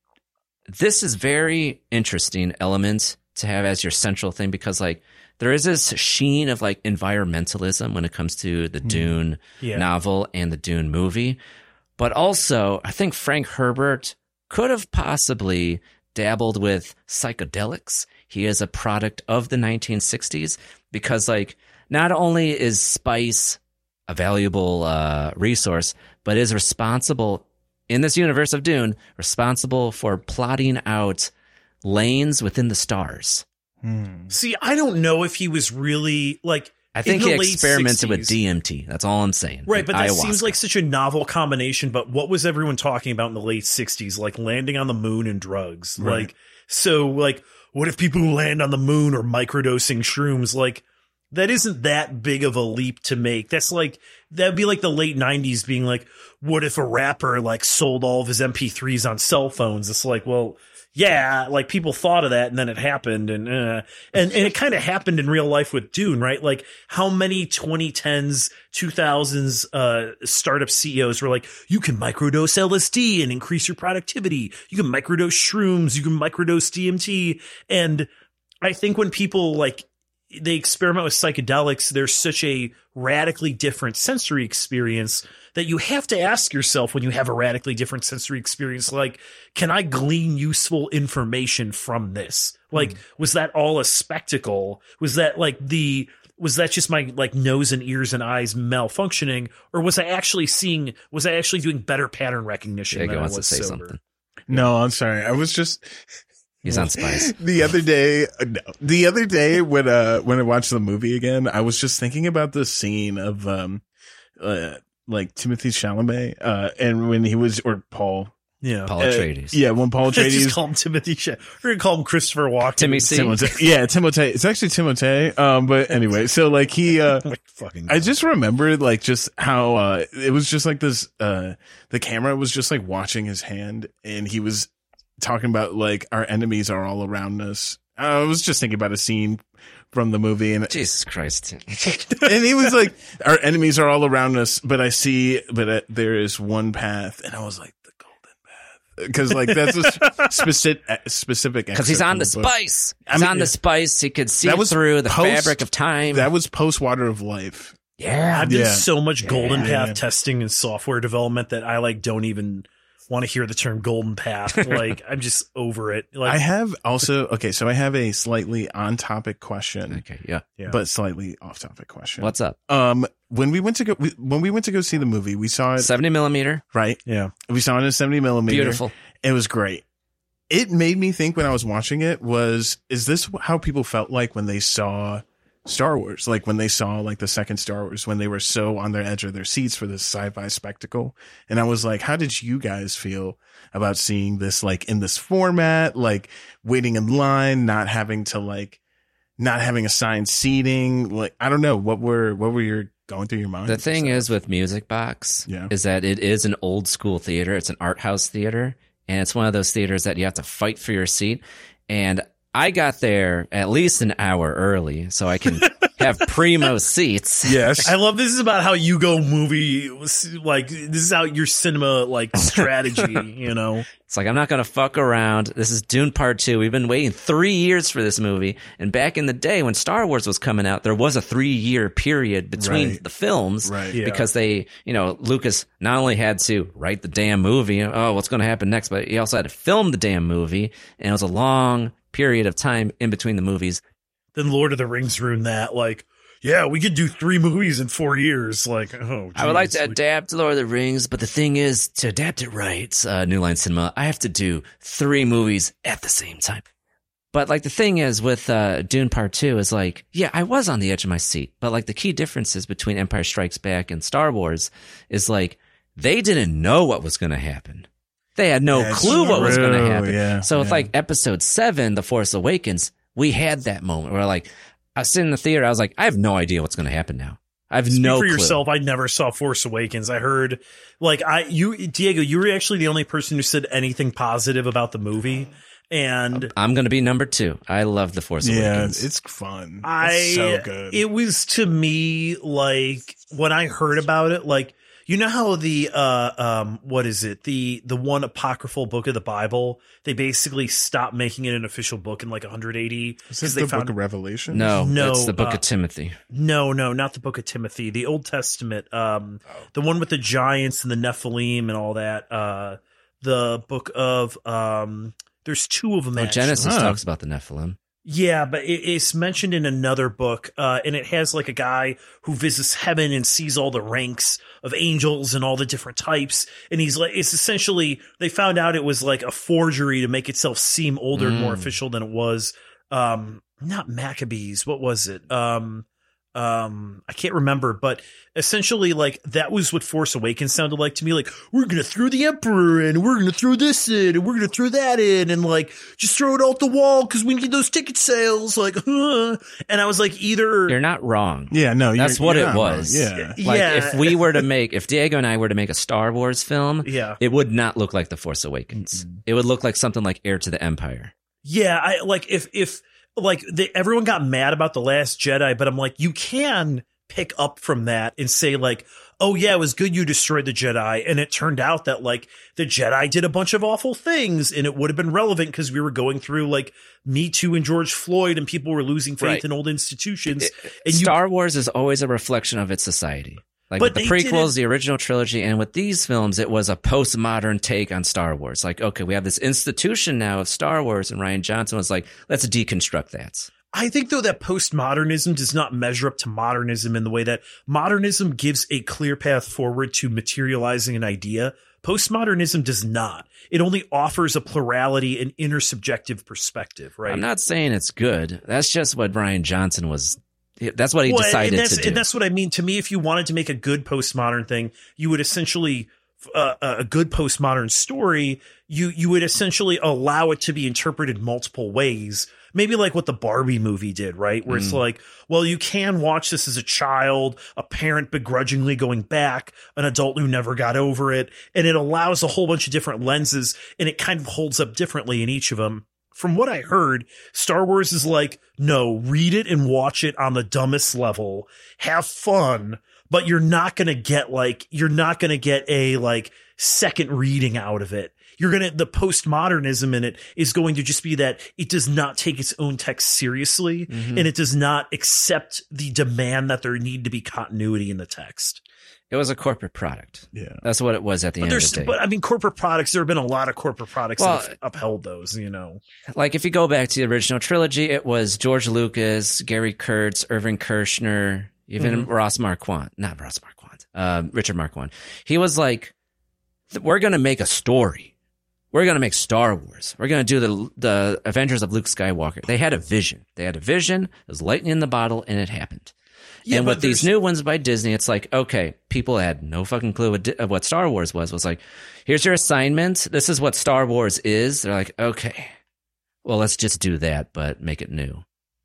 this is very interesting element to have as your central thing because like there is this sheen of like environmentalism when it comes to the Dune Yeah. novel and the Dune movie. But also, I think Frank Herbert could have possibly dabbled with psychedelics. He is a product of the nineteen sixties because, like, not only is spice a valuable uh, resource, but is responsible in this universe of Dune, responsible for plotting out lanes within the stars. Hmm. See, I don't know if he was really like. I think in he the late experimented with sixties. D M T. That's all I'm saying. Right, but that Ayahuasca. seems like such a novel combination. But what was everyone talking about in the late sixties? Like landing on the moon and drugs. Right. Like, so, like, what if people who land on the moon are microdosing shrooms? Like, that isn't that big of a leap to make. That's like, that'd be like the late nineties being like, what if a rapper like sold all of his M P threes on cell phones? It's like, well, yeah, like people thought of that and then it happened and, uh, and, and it kind of happened in real life with Dune, right? Like how many twenty tens, two thousands, uh, startup C E Os were like, you can microdose L S D and increase your productivity. You can microdose shrooms. You can microdose D M T. And I think when people like, they experiment with psychedelics, there's such a radically different sensory experience that you have to ask yourself when you have a radically different sensory experience, like, can I glean useful information from this? Like, mm. was that all a spectacle? Was that like the, was that just my like nose and ears and eyes malfunctioning? Or was I actually seeing, was I actually doing better pattern recognition Diego than I wants was to say sober? something. No, I'm sorry. I was just He's on spice. the other day. No, the other day when uh when I watched the movie again, I was just thinking about the scene of um uh like Timothy Chalamet uh and when he was or Paul Yeah. Paul uh, Atreides. yeah when Paul Let's just Atreides call him Timothy. Sh- We're gonna call him Christopher Walken. Timmy C. Timothée, yeah Timothée it's actually Timothée um but anyway so like he uh Like, fucking. I just remembered like just how uh it was just like this uh the camera was just like watching his hand and he was talking about like our enemies are all around us. I was just thinking about a scene from the movie and Jesus Christ. and he was like our enemies are all around us but I see but uh, there is one path and I was like the golden path because like that's a specific specific Because he's on the excerpt from book. spice. I He's mean, on the spice. He could see that was through the post- fabric of time. That was post Water of Life. yeah. I've done Yeah. so much golden Yeah. path testing and software development that I like don't even want to hear the term golden path. Like I'm just over it. Like I have also okay so I have a slightly on topic question Okay, yeah. yeah. but slightly off topic question. What's up? Um, when we went to go, we, when we went to go see the movie, we saw it, seventy millimeter. right? yeah. We saw it in seventy millimeter. Beautiful. It was great. It made me think when I was watching it was, is this how people felt like when they saw Star Wars? Like when they saw like the second Star Wars, when they were so on their edge of their seats for this sci-fi spectacle. And I was like, how did you guys feel about seeing this like in this format, like waiting in line, not having to like, not having assigned seating? Like, I don't know. What were, what were your going through your mind? The thing is with Music Box Yeah. is that it is an old school theater. It's an art house theater. And it's one of those theaters that you have to fight for your seat. And I got there at least an hour early so I can have primo seats. Yes. I love this is about how you go movie. Like this is how your cinema like strategy, you know? It's like, I'm not going to fuck around. This is Dune Part two. We've been waiting three years for this movie. And back in the day when Star Wars was coming out, there was a three year period between Right. the films Right. Yeah. because they, you know, Lucas not only had to write the damn movie, oh, what's going to happen next, but he also had to film the damn movie. And it was a long period of time in between the movies. Then Lord of the Rings ruined that. Like, yeah, we could do three movies in four years. Like, oh, I would like geez. to adapt Lord of the Rings, but the thing is, to adapt it right, uh, New Line Cinema, I have to do three movies at the same time. But like the thing is with uh, Dune Part two is like, yeah, I was on the edge of my seat, but like the key differences between Empire Strikes Back and Star Wars is like they didn't know what was going to happen. They had no That's clue what was going to true, happen. yeah, so with yeah. like Episode seven, The Force Awakens, we had that moment where like I was sitting in the theater, I was like, I have no idea what's going to happen now. I have Speak no for clue. yourself. I never saw Force Awakens. I heard, like, I you Diego, you were actually the only person who said anything positive about the movie, and I'm going to be number two. I love The Force Yeah, Awakens. it's fun. I It's so good. it was to me like when I heard about it, like you know how the uh um what is it the the one apocryphal book of the Bible, they basically stopped making it an official book in like one hundred eighty Is because this they the found Book of Revelation? no, No, it's the Book uh, of Timothy. no no not the Book of Timothy, the Old Testament, um the one with the giants and the Nephilim and all that, uh the book of um there's two of them Oh, actually. Genesis Huh. talks about the Nephilim. Yeah, but it, it's mentioned in another book, uh, and it has like a guy who visits heaven and sees all the ranks of angels and all the different types. And he's like, it's essentially, they found out it was like a forgery to make itself seem older and more Mm. official than it was. Um, not Maccabees. What was it? Um, um, I can't remember, but essentially like that was what Force Awakens sounded like to me. Like, we're going to throw the Emperor in, we're going to throw this in, and we're going to throw that in, and like, just throw it out the wall because we need those ticket sales. Like, huh. And I was like, either You're not wrong. Yeah, no, That's you're- what you're it not wrong. was. Yeah. Like Yeah. if we were to make, if Diego and I were to make a Star Wars film, Yeah. it would not look like The Force Awakens. It would look like something like Heir to the Empire. Yeah, I like if if like the, everyone got mad about The Last Jedi, but I'm like, you can pick up from that and say like, oh yeah, it was good you destroyed the Jedi, and it turned out that like the Jedi did a bunch of awful things, and it would have been relevant because we were going through like Me Too and George Floyd, and people were losing faith Right. in old institutions. It- and you, Star Wars is always a reflection of its society. Like But with the they prequels, didn't- the original trilogy, and with these films, it was a postmodern take on Star Wars. Like, okay, we have this institution now of Star Wars, and Rian Johnson was like, let's deconstruct that. I think though that postmodernism does not measure up to modernism in the way that modernism gives a clear path forward to materializing an idea. Postmodernism does not. It only offers a plurality and intersubjective perspective, right? I'm not saying it's good. That's just what Rian Johnson was. That's what he Well, decided and that's, to do. And that's what I mean. To me, if you wanted to make a good postmodern thing, you would essentially uh, a good postmodern story. You you would essentially allow it to be interpreted multiple ways. Maybe like what the Barbie movie did, right? Where Mm. it's like, well, you can watch this as a child, a parent begrudgingly going back, an adult who never got over it, and it allows a whole bunch of different lenses, and it kind of holds up differently in each of them. From what I heard, Star Wars is like, no, read it and watch it on the dumbest level, have fun, but you're not going to get like, you're not going to get a like second reading out of it. You're going to, the postmodernism in it is going to just be that it does not take its own text seriously, Mhm. and it does not accept the demand that there need to be continuity in the text. It was a corporate product. Yeah. That's what it was at the But end of there's, the day. but I mean, corporate products, there have been a lot of corporate products Well, that have upheld those, you know. Like if you go back to the original trilogy, it was George Lucas, Gary Kurtz, Irvin Kershner, even Mm-hmm. Ross Marquand, not Ross Marquand, uh, Richard Marquand. He was like, we're going to make a story. We're going to make Star Wars. We're going to do the the Adventures of Luke Skywalker. They had a vision. They had a vision. It was lightning in the bottle, and it happened. Yeah, and but with these there's- new ones by Disney, it's like, okay, people had no fucking clue what, of what Star Wars was. It was like, here's your assignment. This is what Star Wars is. They're like, okay, well, let's just do that, but make it new.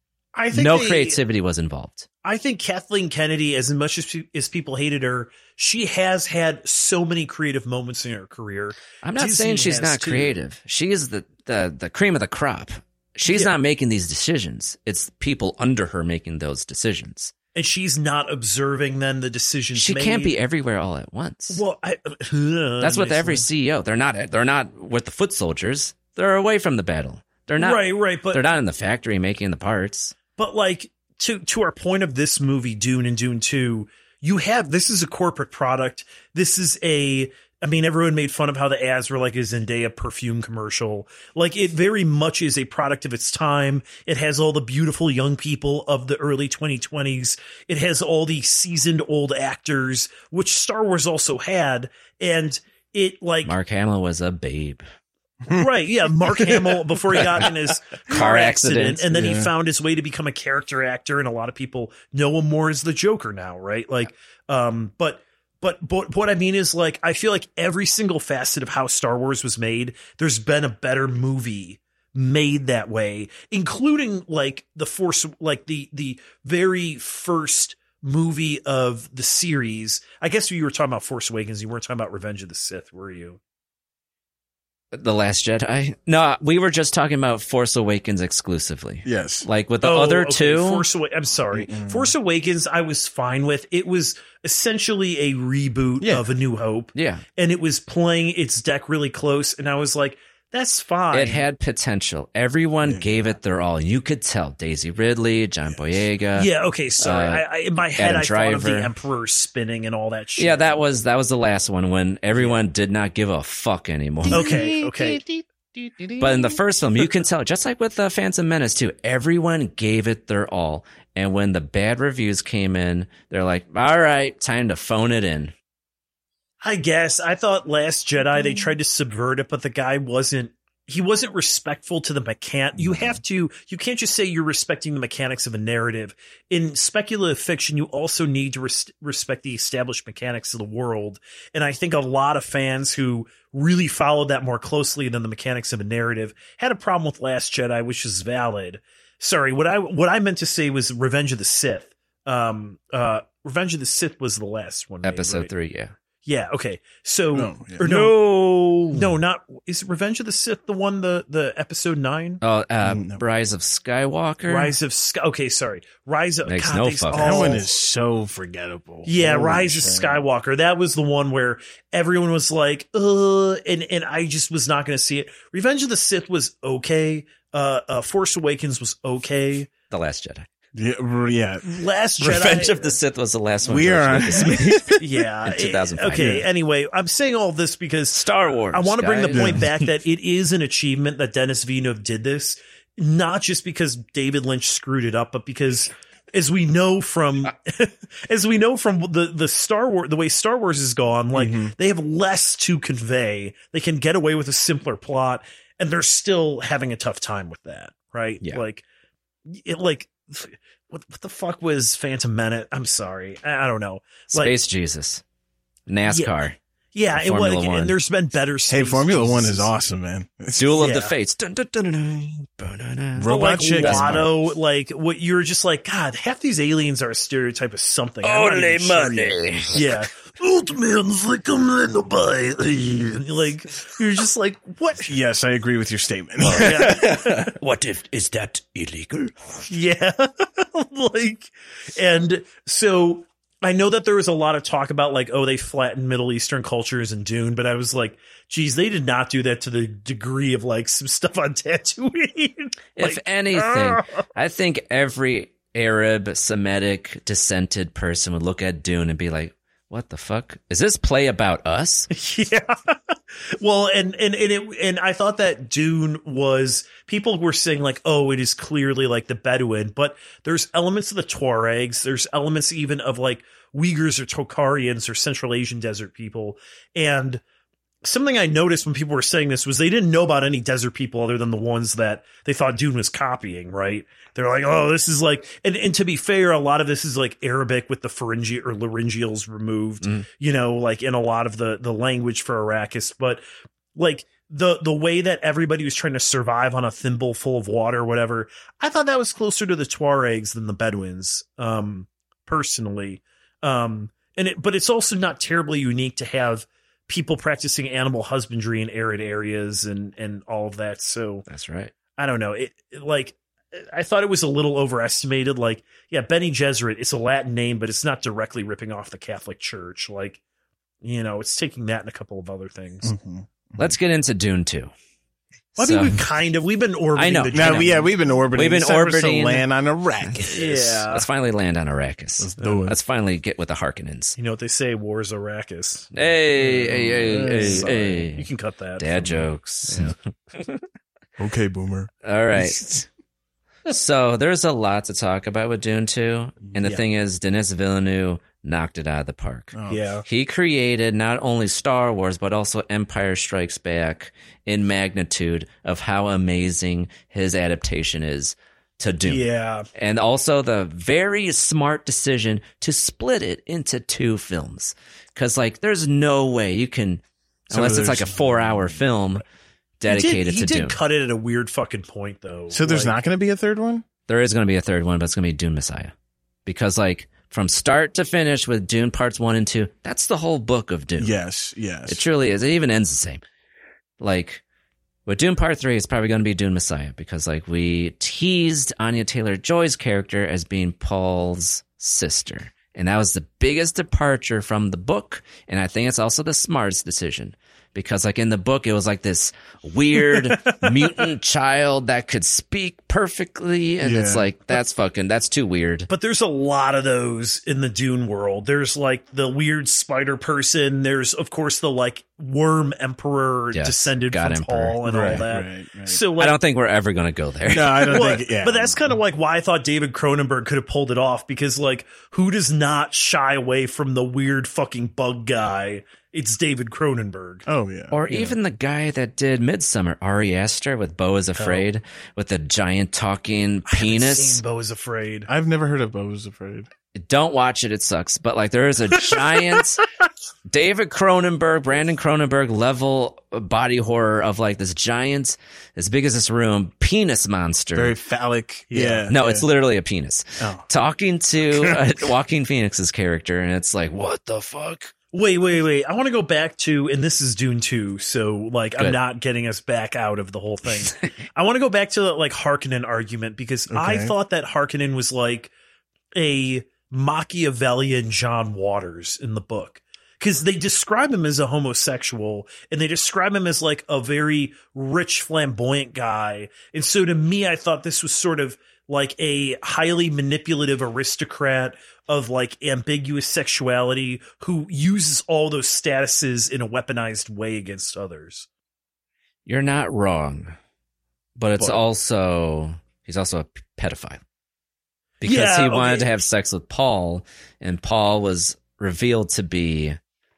I think No they- creativity was involved. I think Kathleen Kennedy, as much as, pe- as people hated her, she has had so many creative moments in her career. I'm not Disney saying she's has not too. creative. She is the, the, the cream of the crop. She's Yeah. not making these decisions. It's people under her making those decisions. And she's not observing then the decisions She made. can't be everywhere all at once. Well, I, That's with every C E O. They're not. They're not with the foot soldiers. They're away from the battle. They're not. Right, right, but they're not in the factory making the parts. But like to to our point of this movie, Dune and Dune two, you have this is a corporate product. This is a I mean, everyone made fun of how the ads were like a Zendaya perfume commercial. Like it very much is a product of its time. It has all the beautiful young people of the early twenty twenties. It has all the seasoned old actors, which Star Wars also had. And it like Mark Hamill was a babe. Right, yeah, Mark Hamill before he got in his car, Car accident, accident, and then he yeah. found his way to become a character actor, and a lot of people know him more as the Joker now, right? Like, um, but but but what I mean is like I feel like every single facet of how Star Wars was made, there's been a better movie made that way, including like the Force, like the the very first movie of the series. I guess you were talking about Force Awakens. You weren't talking about Revenge of the Sith, were you? The Last Jedi? No, we were just talking about Force Awakens exclusively. Yes. Like with the Oh, other okay. two. Force Awa- I'm sorry. Mm-mm. Force Awakens, I was fine with. It was essentially a reboot Yeah. of A New Hope. Yeah. And it was playing its deck really close. And I was like, that's fine. It had potential. Everyone Yeah. gave it their all. You could tell Daisy Ridley, John Boyega. Yeah, okay, sorry. uh, I, I, in my head, Adam I thought of the Driver. Emperor spinning and all that shit. Yeah, that was that was the last one when everyone did not give a fuck anymore. Okay, okay. But in the first film, you can tell, just like with the Phantom Menace too, everyone gave it their all. And when the bad reviews came in, they're like, all right, time to phone it in. I guess. I thought Last Jedi, they tried to subvert it, but the guy wasn't, he wasn't respectful to the mechan. You have to, you can't just say you're respecting the mechanics of a narrative. In speculative fiction, you also need to res- respect the established mechanics of the world. And I think a lot of fans who really followed that more closely than the mechanics of a narrative had a problem with Last Jedi, which is valid. Sorry, what I, what I meant to say was Revenge of the Sith. Um, uh, Revenge of the Sith was the last one. made, Episode right? three, yeah. Yeah. Okay. So, No, yeah. or no, no, not is Revenge of the Sith the one the the episode nine? Oh, uh, No. Rise of Skywalker. Rise of Sky. Okay, sorry, Rise of Makes God, no they- fucking That oh. one is so forgettable. Yeah, Holy Rise of shit. Skywalker. That was the one where everyone was like, "Uh," and and I just was not going to see it. Revenge of the Sith was okay. Uh, uh, Force Awakens was okay. The Last Jedi. Yeah, r- yeah. Last Jedi. Revenge of the Sith was the last one. We George are on- Lucas made. Yeah. in two thousand five. Okay. Yeah. Anyway, I'm saying all this because Star Wars. I want to bring the guys. point back that it is an achievement that Denis Villeneuve did this, not just because David Lynch screwed it up, but because as we know from, as we know from the, the Star Wars, the way Star Wars has gone, like Mm-hmm. they have less to convey. They can get away with a simpler plot and they're still having a tough time with that. Right. Yeah. Like it, like what, what the fuck was Phantom Menace? I'm sorry. I, I don't know. Like, Space Jesus. NASCAR. yeah. It was, Formula One. and there's been better. Hey, space Formula One Jesus. is awesome, man. Duel of Yeah. the Fates. Dun, dun, dun, dun, dun, dun, dun, dun. But Robot like chick is Watto, like what you're just like, God, half these aliens are a stereotype of something. I'm not Only even sure money. yet. Yeah. Old man's like, I'm in the buy. Like, you're just like, what? Yes, I agree with your statement. Yeah. What if, is that illegal? Yeah. Like, and so I know that there was a lot of talk about like, oh, they flattened Middle Eastern cultures in Dune, but I was like, geez, they did not do that to the degree of like some stuff on Tatooine. If Like, anything, ah. I think every Arab, Semitic, descented person would look at Dune and be like, what the fuck? Is this play about us? Yeah. Well, and, and, and it, and I thought that Dune was, people were saying like, oh, it is clearly like the Bedouin, but there's elements of the Tuaregs. There's elements even of like Uyghurs or Tokharians or Central Asian desert people. And something I noticed when people were saying this was they didn't know about any desert people other than the ones that they thought Dune was copying, right? They're like, oh, this is like, and, and to be fair, a lot of this is like Arabic with the pharyngeal or laryngeals removed, Mm. you know, like in a lot of the, the language for Arrakis. But like the, the way that everybody was trying to survive on a thimble full of water or whatever, I thought that was closer to the Tuaregs than the Bedouins, um, personally. Um, and it, but it's also not terribly unique to have people practicing animal husbandry in arid areas and, and all of that. So That's right. I don't know. It, it like, I thought it was a little overestimated. Like, yeah, Bene Gesserit, it's a Latin name, but it's not directly ripping off the Catholic Church. Like, you know, it's taking that and a couple of other things. Mhm. Let's get into Dune two. Well, I So- mean, we've kind of, we've been orbiting I know. the Now, Dune. yeah, we've been orbiting. We've been It's time for us to orbiting- land on Arrakis. Yeah. Let's finally land on Arrakis. Let's do it. Let's finally get with the Harkonnens. You know what they say? War's Arrakis. Hey, hey, hey, hey, Sorry. hey. You can cut that. Dad jokes. Okay, boomer. All right. So there's a lot to talk about with Dune two. And the Yeah. thing is, Denis Villeneuve knocked it out of the park. Oh, Yeah. He created not only Star Wars, but also Empire Strikes Back in magnitude of how amazing his adaptation is to Dune. Yeah. And also the very smart decision to split it into two films. Because, like, there's no way you can, So unless it's like a there's- four hour film dedicated he did, to he Dune. did cut it at a weird fucking point, though. So there's Like, not going to be a third one? There is going to be a third one, but it's going to be Dune Messiah. Because, like, from start to finish with Dune parts one and two, that's the whole book of Dune. Yes, yes. It truly is. It even ends the same. Like, with Dune Part three, it's probably going to be Dune Messiah, because, like, we teased Anya Taylor-Joy's character as being Paul's sister. And that was the biggest departure from the book, and I think it's also the smartest decision. Because, like, in the book, it was like this weird mutant child that could speak perfectly. And Yeah. it's like, that's fucking, that's too weird. But there's a lot of those in the Dune world. There's like the weird spider person. There's, of course, the like worm emperor Yes, descended God from Emperor. Paul and Right, all that. right, right. So I like, don't think we're ever going to go there. No, I don't Well, think. Yeah, but that's kind of like why I thought David Cronenberg could have pulled it off, because like who does not shy away from the weird fucking bug guy? It's David Cronenberg. Oh yeah. Or yeah. even the guy that did Midsummer, Ari Aster, with Beau is Afraid, with the giant talking penis. Beau is Afraid. I've never heard of Beau is Afraid. Don't watch it. It sucks. But like, there is a giant David Cronenberg, Brandon Cronenberg level body horror of like this giant, as big as this room, penis monster. Very phallic. Yeah. no, yeah. it's literally a penis Oh. talking to uh, Joaquin Phoenix's character. And it's like, what the fuck? Wait, wait, wait. I want to go back to, and this is Dune two, so like I'm Good. not getting us back out of the whole thing. I want to go back to the like Harkonnen argument, because I Okay. thought that Harkonnen was like a Machiavellian John Waters in the book. Because they describe him as a homosexual, and they describe him as like a very rich, flamboyant guy. And so to me, I thought this was sort of like a highly manipulative aristocrat of like ambiguous sexuality who uses all those statuses in a weaponized way against others. You're not wrong, but it's But- also, he's also a pedophile. Because Yeah, he wanted okay. to have sex with Paul, and Paul was revealed to be,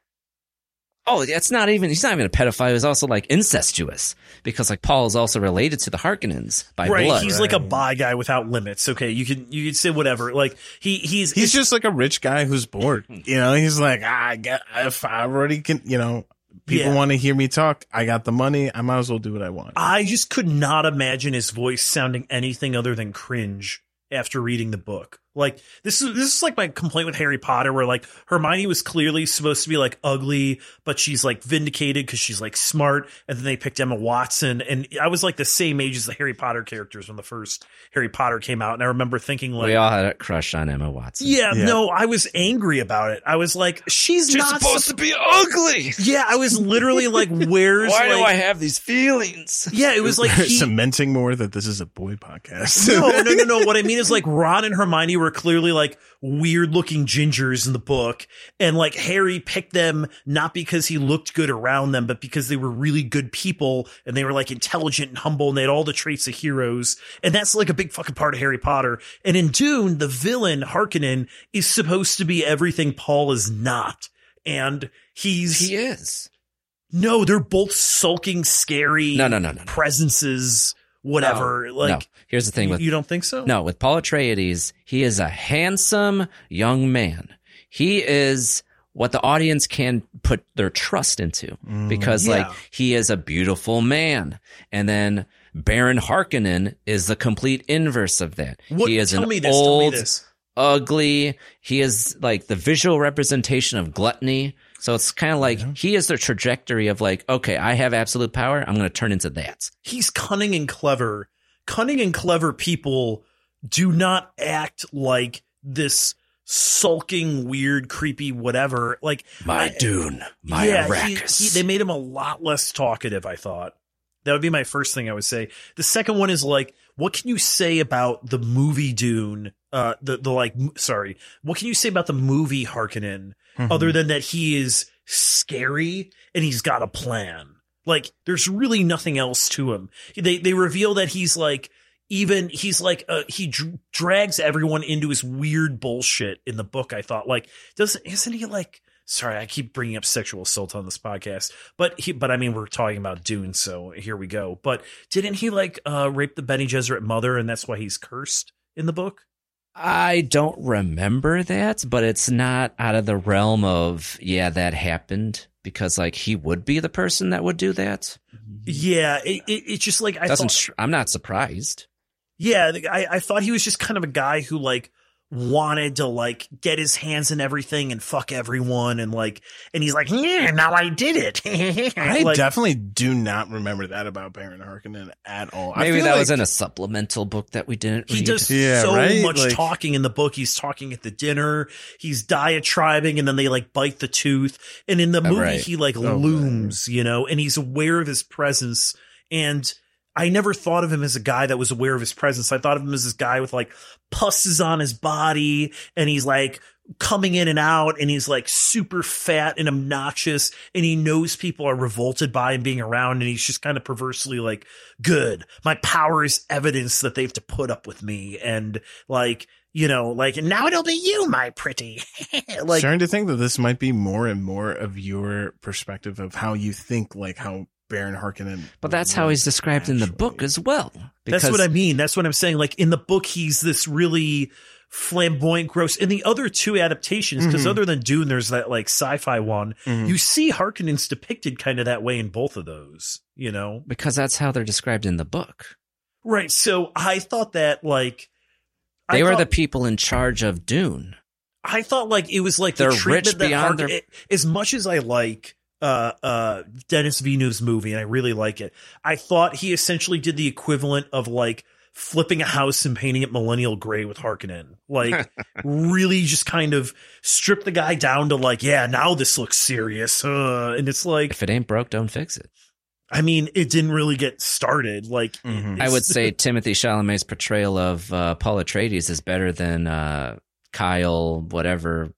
oh, it's not even, he's not even a pedophile. He's also like incestuous, because like Paul is also related to the Harkonnens by Right. blood. He's like a bi guy without limits. Okay. You can, you can say whatever. Like he, he's, He's it's- just like a rich guy who's bored. You know, he's like, ah, I get, if I already can, you know, people Yeah. want to hear me talk. I got the money. I might as well do what I want. I just could not imagine his voice sounding anything other than cringe after reading the book. Like this is this is like my complaint with Harry Potter, where like Hermione was clearly supposed to be like ugly, but she's like vindicated because she's like smart, and then they picked Emma Watson, and I was like the same age as the Harry Potter characters when the first Harry Potter came out, and I remember thinking like, we all had a crush on Emma Watson. yeah, Yeah. no, I was angry about it. I was like, she's, She's not supposed sup- to be ugly. Yeah, I was literally like, where's Why do like- I have these feelings? Yeah, it was like he, cementing more that this is a boy podcast. no, no, no, no. What I mean is like Ron and Hermione were clearly like weird looking gingers in the book. And like Harry picked them not because he looked good around them, but because they were really good people and they were like intelligent and humble and they had all the traits of heroes. And that's like a big fucking part of Harry Potter. And in Dune, the villain Harkonnen is supposed to be everything Paul is not. And he's, He is. no, they're both sulking, scary No, no, no, no, no. presences, whatever. No, like, no. Here's the thing you, with you don't think so? No, with Paul Atreides, he is a handsome young man. He is what the audience can put their trust into, because Yeah. like he is a beautiful man. And then Baron Harkonnen is the complete inverse of that. What? He is Tell an me this, tell me old, this. ugly. He is like the visual representation of gluttony. So it's kind of like he is the trajectory of like, okay, I have absolute power. I'm going to turn into that. He's cunning and clever. Cunning and clever people do not act like this sulking, weird, creepy, whatever. Like My I- Dune, my yeah, he- Arrakis. he- they made him a lot less talkative, I thought. That would be my first thing I would say. The second one is like, what can you say about the movie Dune? Uh, the, the like, m- sorry, what can you say about the movie Harkonnen other than that he is scary and he's got a plan? Like, there's really nothing else to him. They, they reveal that he's like, even he's like, uh, he dr- drags everyone into his weird bullshit in the book. I thought like, doesn't, isn't he like, sorry, I keep bringing up sexual assault on this podcast, but he, but I mean, we're talking about Dune, so here we go. But didn't he like uh, rape the Bene Gesserit mother, and that's why he's cursed in the book? I don't remember that, but it's not out of the realm of, yeah, that happened, because like he would be the person that would do that. Yeah, it, it, it's just like I Doesn't thought. sh- I'm not surprised. Yeah, I, I thought he was just kind of a guy who like wanted to like get his hands in everything and fuck everyone and like, and he's like, yeah, now I did it. I like, definitely do not remember that about Baron Harkonnen at all. I Maybe feel that like was in a supplemental book that we didn't he read. does Yeah, so right? much Like- talking in the book. He's talking at the dinner. He's diatribing, and then they like bite the tooth. And in the movie, right. he like Oh, looms, you know, and he's aware of his presence. And I never thought of him as a guy that was aware of his presence. I thought of him as this guy with like pusses on his body, and he's like coming in and out, and he's like super fat and obnoxious, and he knows people are revolted by him being around, and he's just kind of perversely like, good, my power is evidence that they have to put up with me, and like, you know, like, and now it'll be you, my pretty. Like, starting to think that this might be more and more of your perspective of how you think, like how Baron Harkonnen. But that's how he's described in the book as well. that's what I mean. That's what I'm saying. Like in the book, he's this really flamboyant, gross. In the other two adaptations, because Mhm. other than Dune, there's that like sci-fi one. Mhm. You see Harkonnen's depicted kind of that way in both of those, you know? Because that's how they're described in the book. Right. So I thought that like, They I were thought, the people in charge of Dune. I thought like it was like They're the treatment rich that beyond Hark- their- as much as I like uh uh Denis Villeneuve's movie, and I really like it, I thought he essentially did the equivalent of like flipping a house and painting it millennial gray with Harkonnen. Like really just kind of strip the guy down to like, yeah, now this looks serious. Uh, and it's like, If it ain't broke, don't fix it. I mean, it didn't really get started. Like Mhm. it's- I would say Timothy Chalamet's portrayal of uh, Paul Atreides is better than uh, Kyle, whatever,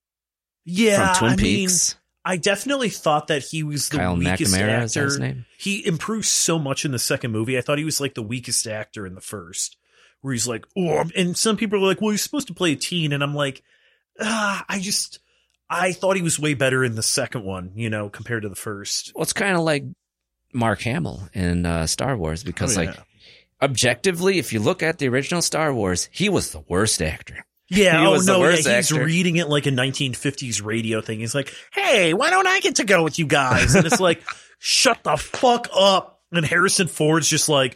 yeah, from Twin I mean, Peaks. I definitely thought that he was the Kyle weakest McNamara, is that actor. his name? He improved so much in the second movie. I thought he was like the weakest actor in the first, where he's like, oh, and some people are like, well, he's supposed to play a teen. And I'm like, ah, I just, I thought he was way better in the second one, you know, compared to the first. Well, it's kind of like Mark Hamill in uh, Star Wars because, Oh, like, yeah. objectively, if you look at the original Star Wars, he was the worst actor. Yeah, He oh was the no, yeah, worst he's actor. reading it like a nineteen fifties radio thing. He's like, hey, why don't I get to go with you guys? And it's like, shut the fuck up. And Harrison Ford's just like,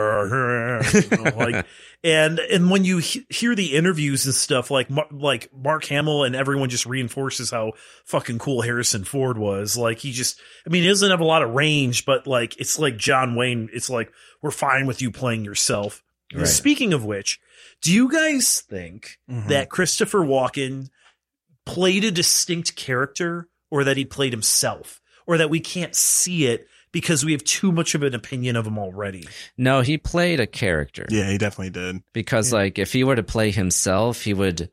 like, and and when you he- hear the interviews and stuff, like Mar- like Mark Hamill and everyone just reinforces how fucking cool Harrison Ford was. Like he just, I mean, he doesn't have a lot of range, but like it's like John Wayne. It's like we're fine with you playing yourself. Right. Speaking of which, do you guys think Mhm. that Christopher Walken played a distinct character, or that he played himself, or that we can't see it because we have too much of an opinion of him already? No, he played a character. Yeah, he definitely did. Because, like, if he were to play himself, he would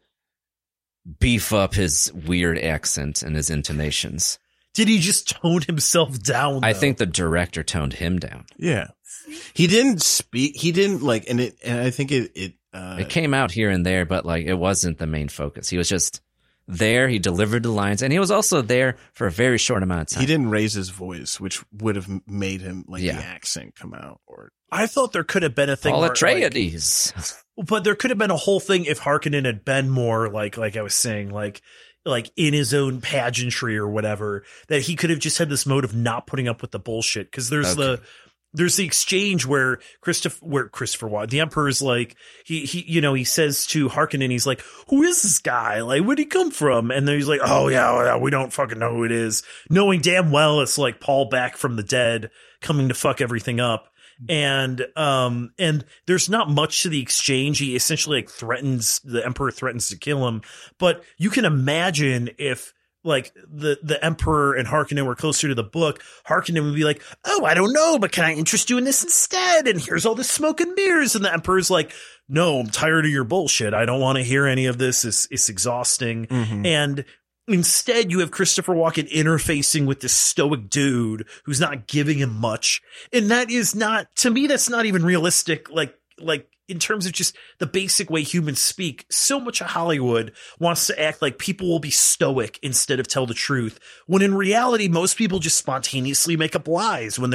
beef up his weird accent and his intonations. Did he just tone himself down? I though? think the director toned him down. Yeah, he didn't speak. He didn't like, and it. And I think it. It. Uh, It came out here and there, but, like, it wasn't the main focus. He was just there. He delivered the lines, and he was also there for a very short amount of time. he didn't raise his voice, which would have made him like Yeah. the accent come out. Or I thought there could have been a thing. Paul where, like, Atreides. but there could have been a whole thing if Harkonnen had been more like, like I was saying, like, like in his own pageantry or whatever, that he could have just had this mode of not putting up with the bullshit. Cause there's the, there's the exchange where Christopher, where Christopher Watt, the Emperor's like, he, he, you know, he says to Harkonnen, he's like, who is this guy? Like, where'd he come from? And then he's like, oh yeah, oh, yeah, we don't fucking know who it is. Knowing damn well it's like Paul back from the dead coming to fuck everything up. And, um, and there's not much to the exchange. He essentially like threatens, the Emperor threatens to kill him, but you can imagine if like the, the Emperor and Harkonnen were closer to the book, Harkonnen would be like, oh, I don't know, but can I interest you in this instead? And here's all the smoke and mirrors. And the Emperor's like, no, I'm tired of your bullshit. I don't want to hear any of this. It's, it's exhausting. Mhm. And instead, you have Christopher Walken interfacing with this stoic dude who's not giving him much. And that is not, to me, that's not even realistic. Like, like in terms of just the basic way humans speak, so much of Hollywood wants to act like people will be stoic instead of tell the truth. When in reality, most people just spontaneously make up lies when they're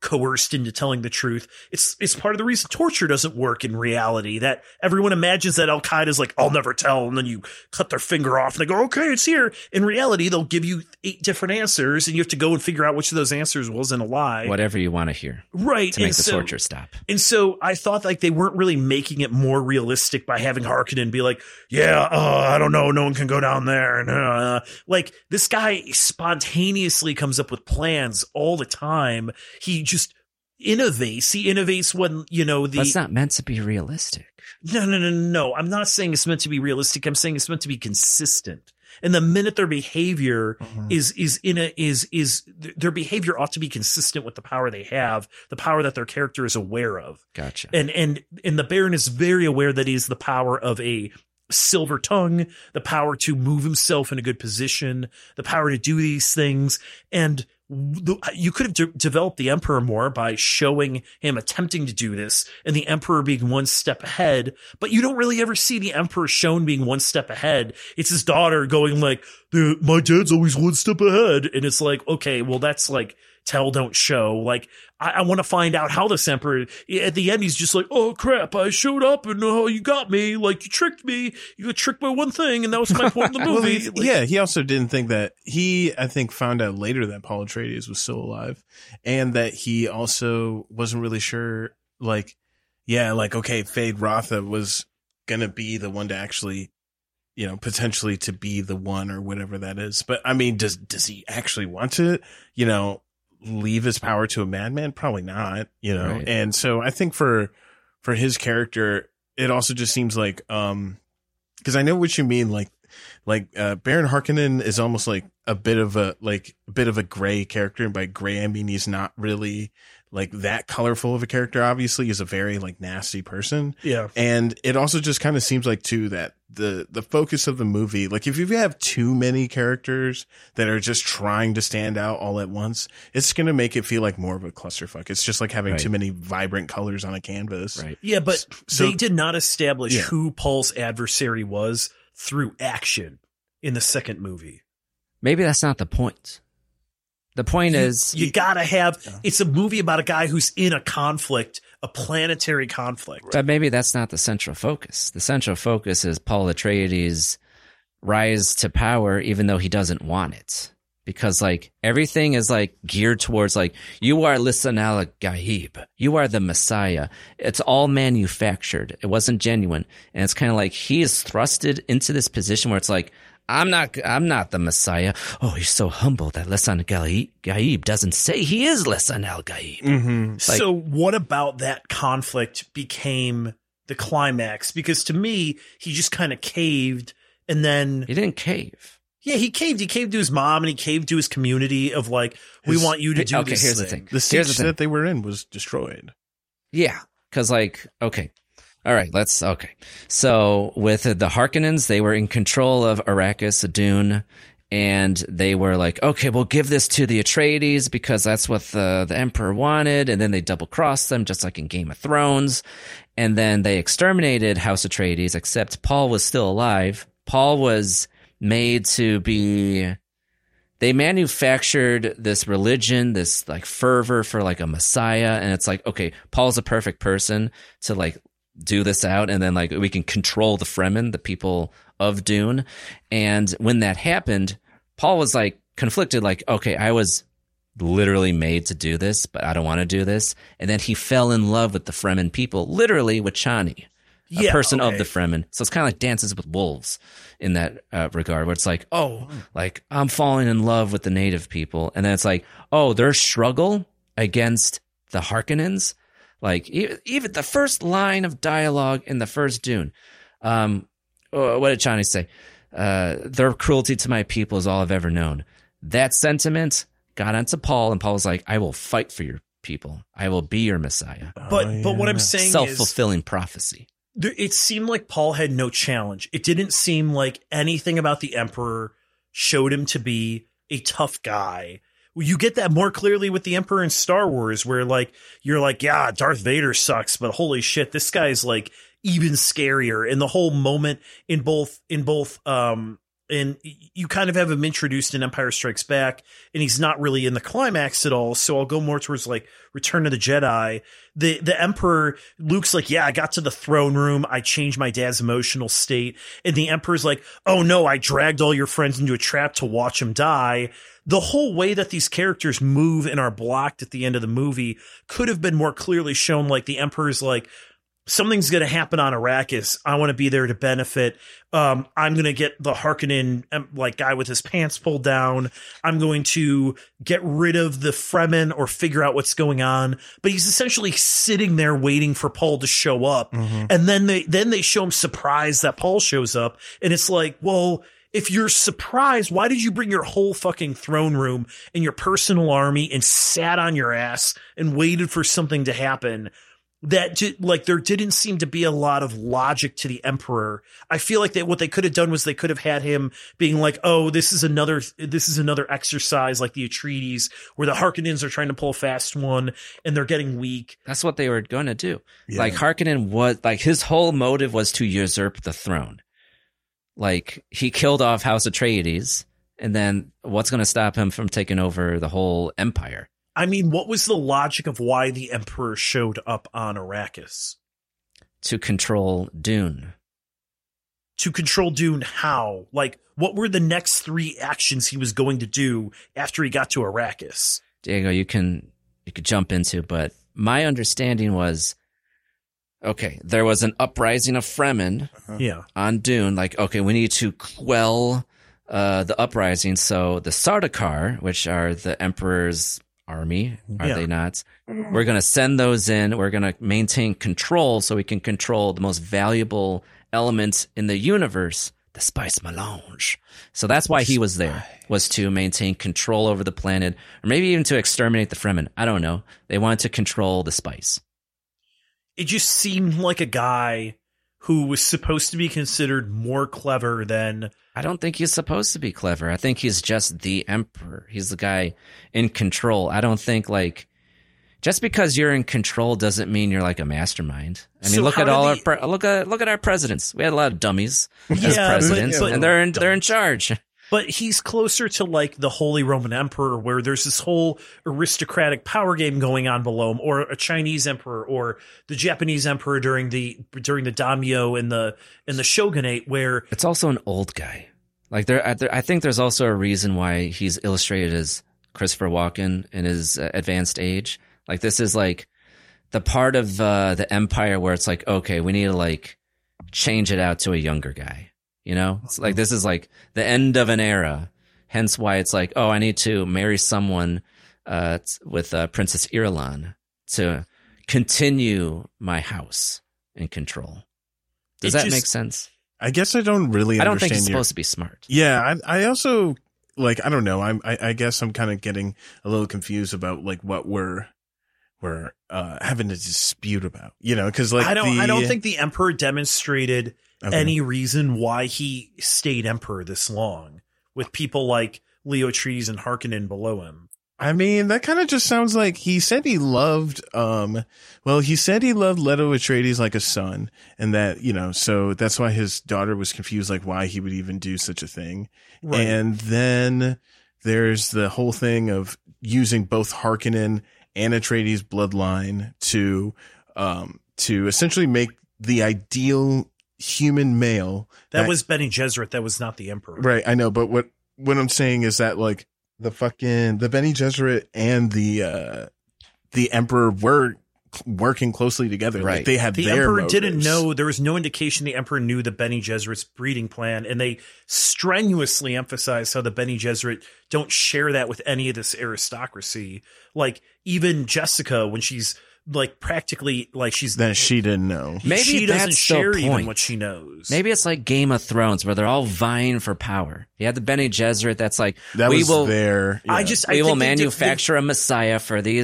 coerced into telling the truth. It's it's part of the reason torture doesn't work in reality, that everyone imagines that Al-Qaeda is like, I'll never tell, and then you cut their finger off and they go, okay, it's here. In reality, they'll give you eight different answers and you have to go and figure out which of those answers wasn't a lie. Whatever you want to hear. Right. To make and the so, torture stop. And so I thought like they weren't really making it more realistic by having Harkonnen be like, yeah, uh, I don't know, no one can go down there. And uh, like this guy spontaneously comes up with plans all the time. He just innovates. He innovates when, you know, the. That's not meant to be realistic. No, no, no, no. I'm not saying it's meant to be realistic. I'm saying it's meant to be consistent. And the minute their behavior mm-hmm. is is in a is is their behavior ought to be consistent with the power they have, the power that their character is aware of. Gotcha. And and and the Baron is very aware that he's the power of a silver tongue, the power to move himself in a good position, the power to do these things. And the, you could have de- developed the Emperor more by showing him attempting to do this and the Emperor being one step ahead. But you don't really ever see the Emperor shown being one step ahead. It's his daughter going like, my dad's always one step ahead. And it's like, okay, well, that's like tell, don't show. Like, I, I want to find out how this Emperor, at the end, he's just like, oh crap, I showed up and oh, you got me. Like, you tricked me. You got tricked by one thing. And that was my point in the movie. Well, he, like, yeah, he also didn't think that he, I think, found out later that Paul Atreides was still alive, and that he also wasn't really sure, like, yeah, like, okay, Fade Rotha was going to be the one to actually, you know, potentially to be the one or whatever that is. But I mean, does, does he actually want to, you know, leave his power to a madman? Probably not, you know? Right. And so I think for, for his character, it also just seems like, um, cause I know what you mean. Like, like, uh, Baron Harkonnen is almost like a bit of a, like a bit of a gray character. And by gray, I mean, he's not really like that colorful of a character. Obviously he's a very like nasty person. Yeah. And it also just kind of seems like too, that the, the focus of the movie, like if you have too many characters that are just trying to stand out all at once, it's going to make it feel like more of a clusterfuck. It's just like having Right. too many vibrant colors on a canvas. Right. Yeah, but So- they did not establish Yeah. who Paul's adversary was through action in the second movie. Maybe that's not the point. The point You, is, you gotta have, it's a movie about a guy who's in a conflict, a planetary conflict. but maybe that's not the central focus. The central focus is Paul Atreides' rise to power, even though he doesn't want it. Because like everything is like geared towards like, you are Lisan al-Gaib. You are the Messiah. It's all manufactured. It wasn't genuine. And it's kind of like he is thrusted into this position where it's like, I'm not, I'm not the Messiah. Oh, he's so humble that Lisan al-Gaib doesn't say he is Lisan al-Gaib. Mm-hmm. Like- So what about that conflict became the climax? Because to me, he just kind of caved and then, He didn't cave. yeah, he caved. He caved to his mom and he caved to his community of like, we His- want you to do okay, this here's the thing. thing. The Here's siege the thing. that they were in was destroyed. Yeah, because like, okay, all right, let's okay. So with the Harkonnens, they were in control of Arrakis, Dune, and they were like, okay, we'll give this to the Atreides because that's what the the Emperor wanted, and then they double crossed them, just like in Game of Thrones, and then they exterminated House Atreides. Except Paul was still alive. Paul was made to be. They manufactured this religion, this like fervor for like a messiah. And it's like, okay, Paul's a perfect person to like do this out. And then like we can control the Fremen, the people of Dune. And when that happened, Paul was like conflicted, like, okay, I was literally made to do this, but I don't want to do this. And then he fell in love with the Fremen people, literally with Chani. A Yeah, person of okay. the Fremen. So it's kind of like Dances with Wolves in that uh, regard, where it's like, oh, like I'm falling in love with the native people. And then it's like, oh, their struggle against the Harkonnens. Like e- even the first line of dialogue in the first Dune. Um, uh, what did Chani say? Uh, their cruelty to my people is all I've ever known. That sentiment got onto Paul, and Paul was like, I will fight for your people. I will be your Messiah. But, Oh, but what I'm yeah. saying is, Self-fulfilling prophecy. there, it seemed like Paul had no challenge. It didn't seem like anything about the Emperor showed him to be a tough guy. You get that more clearly with the Emperor in Star Wars, where like you're like, yeah, Darth Vader sucks, but holy shit, this guy's like even scarier. And the whole moment in both in both um and you kind of have him introduced in Empire Strikes Back, and he's not really in the climax at all. So I'll go more towards like Return of the Jedi. The the Emperor, Luke's like, yeah, I got to the throne room. I changed my dad's emotional state. And the Emperor's like, oh no, I dragged all your friends into a trap to watch him die. The whole way that these characters move and are blocked at the end of the movie could have been more clearly shown. Like the Emperor's like, something's going to happen on Arrakis. I want to be there to benefit. Um, I'm going to get the Harkonnen um, like guy with his pants pulled down. I'm going to get rid of the Fremen or figure out what's going on. But he's essentially sitting there waiting for Paul to show up. Mm-hmm. And then they, then they show him surprised that Paul shows up. And it's like, well, if you're surprised, why did you bring your whole fucking throne room and your personal army and sat on your ass and waited for something to happen? That did, like there didn't seem to be a lot of logic to the Emperor. I feel like that what they could have done was they could have had him being like, oh, this is another, this is another exercise like the Atreides where the Harkonnens are trying to pull a fast one and they're getting weak. That's what they were going to do. Yeah. Like Harkonnen was like his whole motive was to usurp the throne. Like he killed off House Atreides, and then what's going to stop him from taking over the whole empire? I mean, what was the logic of why the Emperor showed up on Arrakis? To control Dune. To control Dune how? Like, what were the next three actions he was going to do after he got to Arrakis? Diego, you can you could jump into, but my understanding was, okay, there was an uprising of Fremen uh-huh. yeah. on Dune. Like, okay, we need to quell uh, the uprising. So the Sardaukar, which are the Emperor's army, are yeah. they not? We're going to send those in. We're going to maintain control so we can control the most valuable element in the universe, the spice melange. So that's why he was there, was to maintain control over the planet, or maybe even to exterminate the Fremen. I don't know. They wanted to control the spice. It just seemed like a guy who was supposed to be considered more clever than... I don't think he's supposed to be clever. I think he's just the Emperor. He's the guy in control. I don't think, like, just because you're in control doesn't mean you're like a mastermind. I mean, So look how at did all the- our pre- look at look at our presidents. We had a lot of dummies as Yeah, presidents, but- but- and they're in they're in charge. But he's closer to like the Holy Roman Emperor, where there's this whole aristocratic power game going on below him, or a Chinese emperor, or the Japanese emperor during the during the daimyo and the and the shogunate, where It's also an old guy. Like there, I- there, I think there's also a reason why he's illustrated as Christopher Walken in his uh, advanced age. Like this is like the part of uh, the empire where it's like, okay, we need to like change it out to a younger guy. You know, it's like this is like the end of an era. Hence why it's like, oh, I need to marry someone uh, with uh, Princess Irulan to continue my house in control. Does It that just- make sense? I guess I don't really I don't understand think he's your- supposed to be smart. Yeah, I, I also like I don't know. I'm I, I guess I'm kind of getting a little confused about like what we're we're uh, having a dispute about. You know, because like I don't the, I don't think the emperor demonstrated Okay. any reason why he stayed emperor this long with people like Leo Atreides and Harkonnen below him. I mean, that kind of just sounds like he said he loved, um, well, he said he loved Leto Atreides like a son, and that, you know, so that's why his daughter was confused, like why he would even do such a thing. Right. And then there's the whole thing of using both Harkonnen and Atreides bloodline to, um, to essentially make the ideal human male. That, that was Bene Gesserit. That was not the emperor. Right. I know. But what, what I'm saying is that like, the fucking the Bene Gesserit and the uh the Emperor were working closely together. Right. Like they had The their emperor motives. didn't know. There was no indication the emperor knew the Bene Gesserit's breeding plan, and they strenuously emphasized how the Bene Gesserit don't share that with any of this aristocracy. Like even Jessica, when she's like practically like she's That she didn't know. Maybe she doesn't that's share the even point. what she knows. Maybe it's like Game of Thrones where they're all vying for power. You had the Bene Gesserit that's like, That we was will, their. I yeah. just I we will think they did- manufacture a messiah for these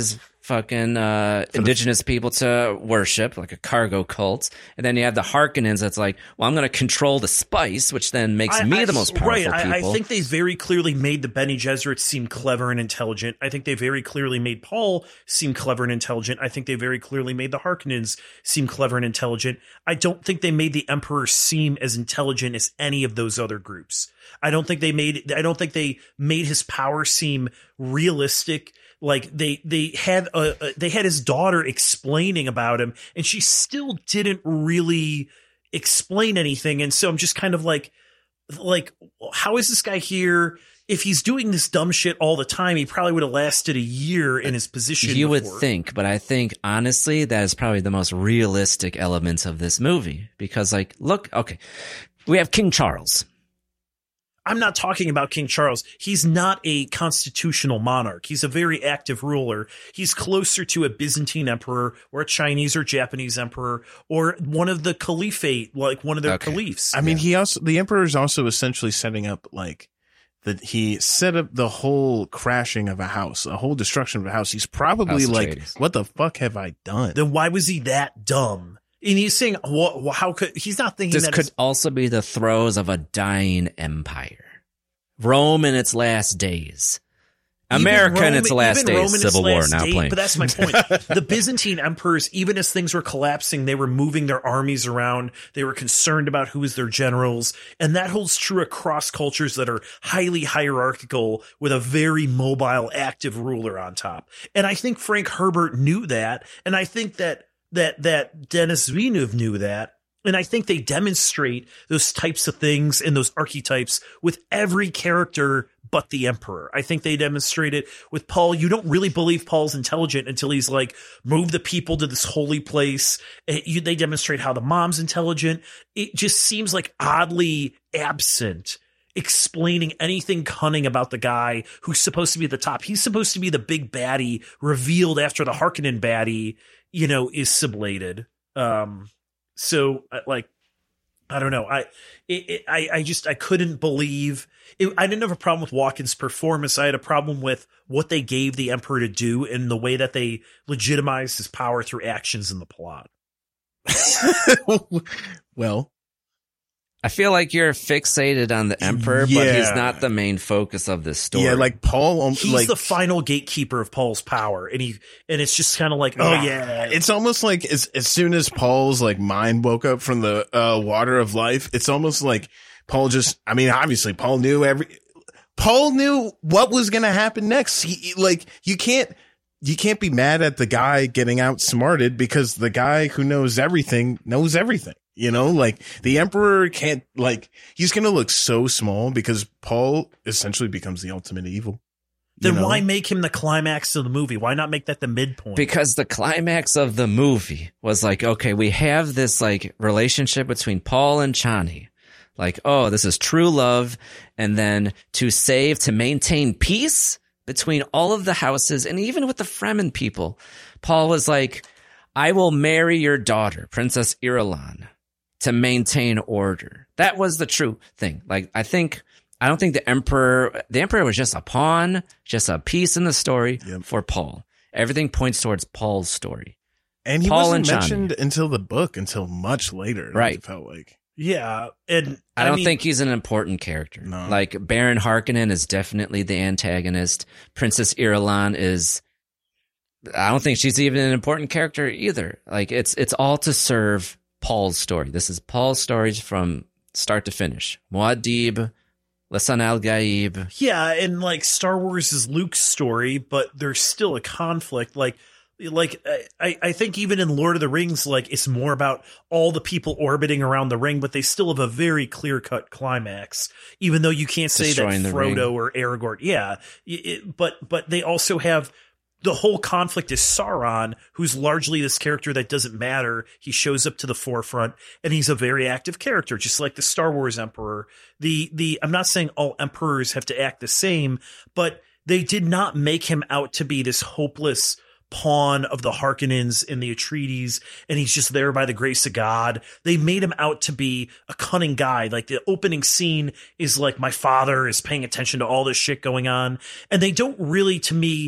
fucking uh, indigenous people to worship, like a cargo cult. And then you have the Harkonnens that's like, well, I'm going to control the spice, which then makes I, me I, the most powerful right. people. I, I think they very clearly made the Bene Gesserit seem clever and intelligent. I think they very clearly made Paul seem clever and intelligent. I think they very clearly made the Harkonnens seem clever and intelligent. I don't think they made the Emperor seem as intelligent as any of those other groups. I don't think they made, I don't think they made his power seem realistic. Like they, they had a, a, they had his daughter explaining about him, and she still didn't really explain anything. And so I'm just kind of like, like, how is this guy here? If he's doing this dumb shit all the time, he probably would have lasted a year in his position. You before. would think, but I think honestly, that is probably the most realistic elements of this movie because, like, look, okay, we have King Charles. I'm not talking about King Charles. He's not a constitutional monarch. He's a very active ruler. He's closer to a Byzantine emperor or a Chinese or Japanese emperor or one of the caliphate, like one of their Okay. caliphs. I mean, he also, the emperor is also essentially setting up like that. He set up the whole crashing of a house, a whole destruction of a house. He's probably House like, Atreides. what the fuck have I done? Then why was he that dumb? And he's saying, well, how could, he's not thinking This that could it's- also be the throes of a dying empire. Rome in its last days. Even America in Rome- its last even Rome days. in its Civil War last now day- playing. But that's my point. The Byzantine emperors, even as things were collapsing, they were moving their armies around. They were concerned about who was their generals. And that holds true across cultures that are highly hierarchical with a very mobile, active ruler on top. And I think Frank Herbert knew that. And I think that, that, that Denis Villeneuve knew that. And I think they demonstrate those types of things and those archetypes with every character but the Emperor. I think they demonstrate it with Paul. You don't really believe Paul's intelligent until he's like, move the people to this holy place. Eh, you- They demonstrate how the mom's intelligent. It just seems like oddly absent explaining anything cunning about the guy who's supposed to be at the top. He's supposed to be the big baddie revealed after the Harkonnen baddie, you know, is sublated. Um, So uh, like, I don't know. I, it, it, I, I just, I couldn't believe it. I didn't have a problem with Walken's performance. I had a problem with what they gave the Emperor to do and the way that they legitimized his power through actions in the plot. Well, I feel like you're fixated on the Emperor, but Yeah. he's not the main focus of this story. yeah, like Paul, um, He's like the final gatekeeper of Paul's power. And he, and it's just kind of like, oh yeah, it's almost like as as soon as Paul's like mind woke up from the uh, water of life, it's almost like Paul just. I mean, obviously, Paul knew every. Paul knew what was going to happen next. He like you can't you can't be mad at the guy getting outsmarted because the guy who knows everything knows everything. You know, like the Emperor can't like he's going to look so small because Paul essentially becomes the ultimate evil. then you know? why make him the climax of the movie? Why not make that the midpoint? Because the climax of the movie was like, okay, we have this like relationship between Paul and Chani. Like, oh, this is true love. And then to save, to maintain peace between all of the houses and even with the Fremen people, Paul was like, I will marry your daughter, Princess Irulan, to maintain order. That was the true thing. Like, I think, I don't think the Emperor, the Emperor was just a pawn, just a piece in the story Yep. for Paul. Everything points towards Paul's story. And he Paul wasn't and Chani. mentioned until the book, until much later. Right. It felt like. yeah. And I don't mean, think he's an important character. No. Like Baron Harkonnen is definitely the antagonist. Princess Irulan is, I don't think she's even an important character either. Like it's it's all to serve Paul's story. This is Paul's stories from start to finish. Muad'Dib, Lisan al-Gaib. yeah, and like Star Wars is Luke's story, but there's still a conflict. Like, like I, I think even in Lord of the Rings, like it's more about all the people orbiting around the ring, but they still have a very clear cut climax. Even though you can't say Destroying that the Frodo ring. or Aragorn, yeah, it, but but they also have. The whole conflict is Sauron, who's largely this character that doesn't matter. He shows up to the forefront and he's a very active character, just like the Star Wars Emperor. The, the, I'm not saying all emperors have to act the same, but they did not make him out to be this hopeless pawn of the Harkonnens and the Atreides, and he's just there by the grace of God. They made him out to be a cunning guy. Like the opening scene is like, my father is paying attention to all this shit going on. And they don't really, to me,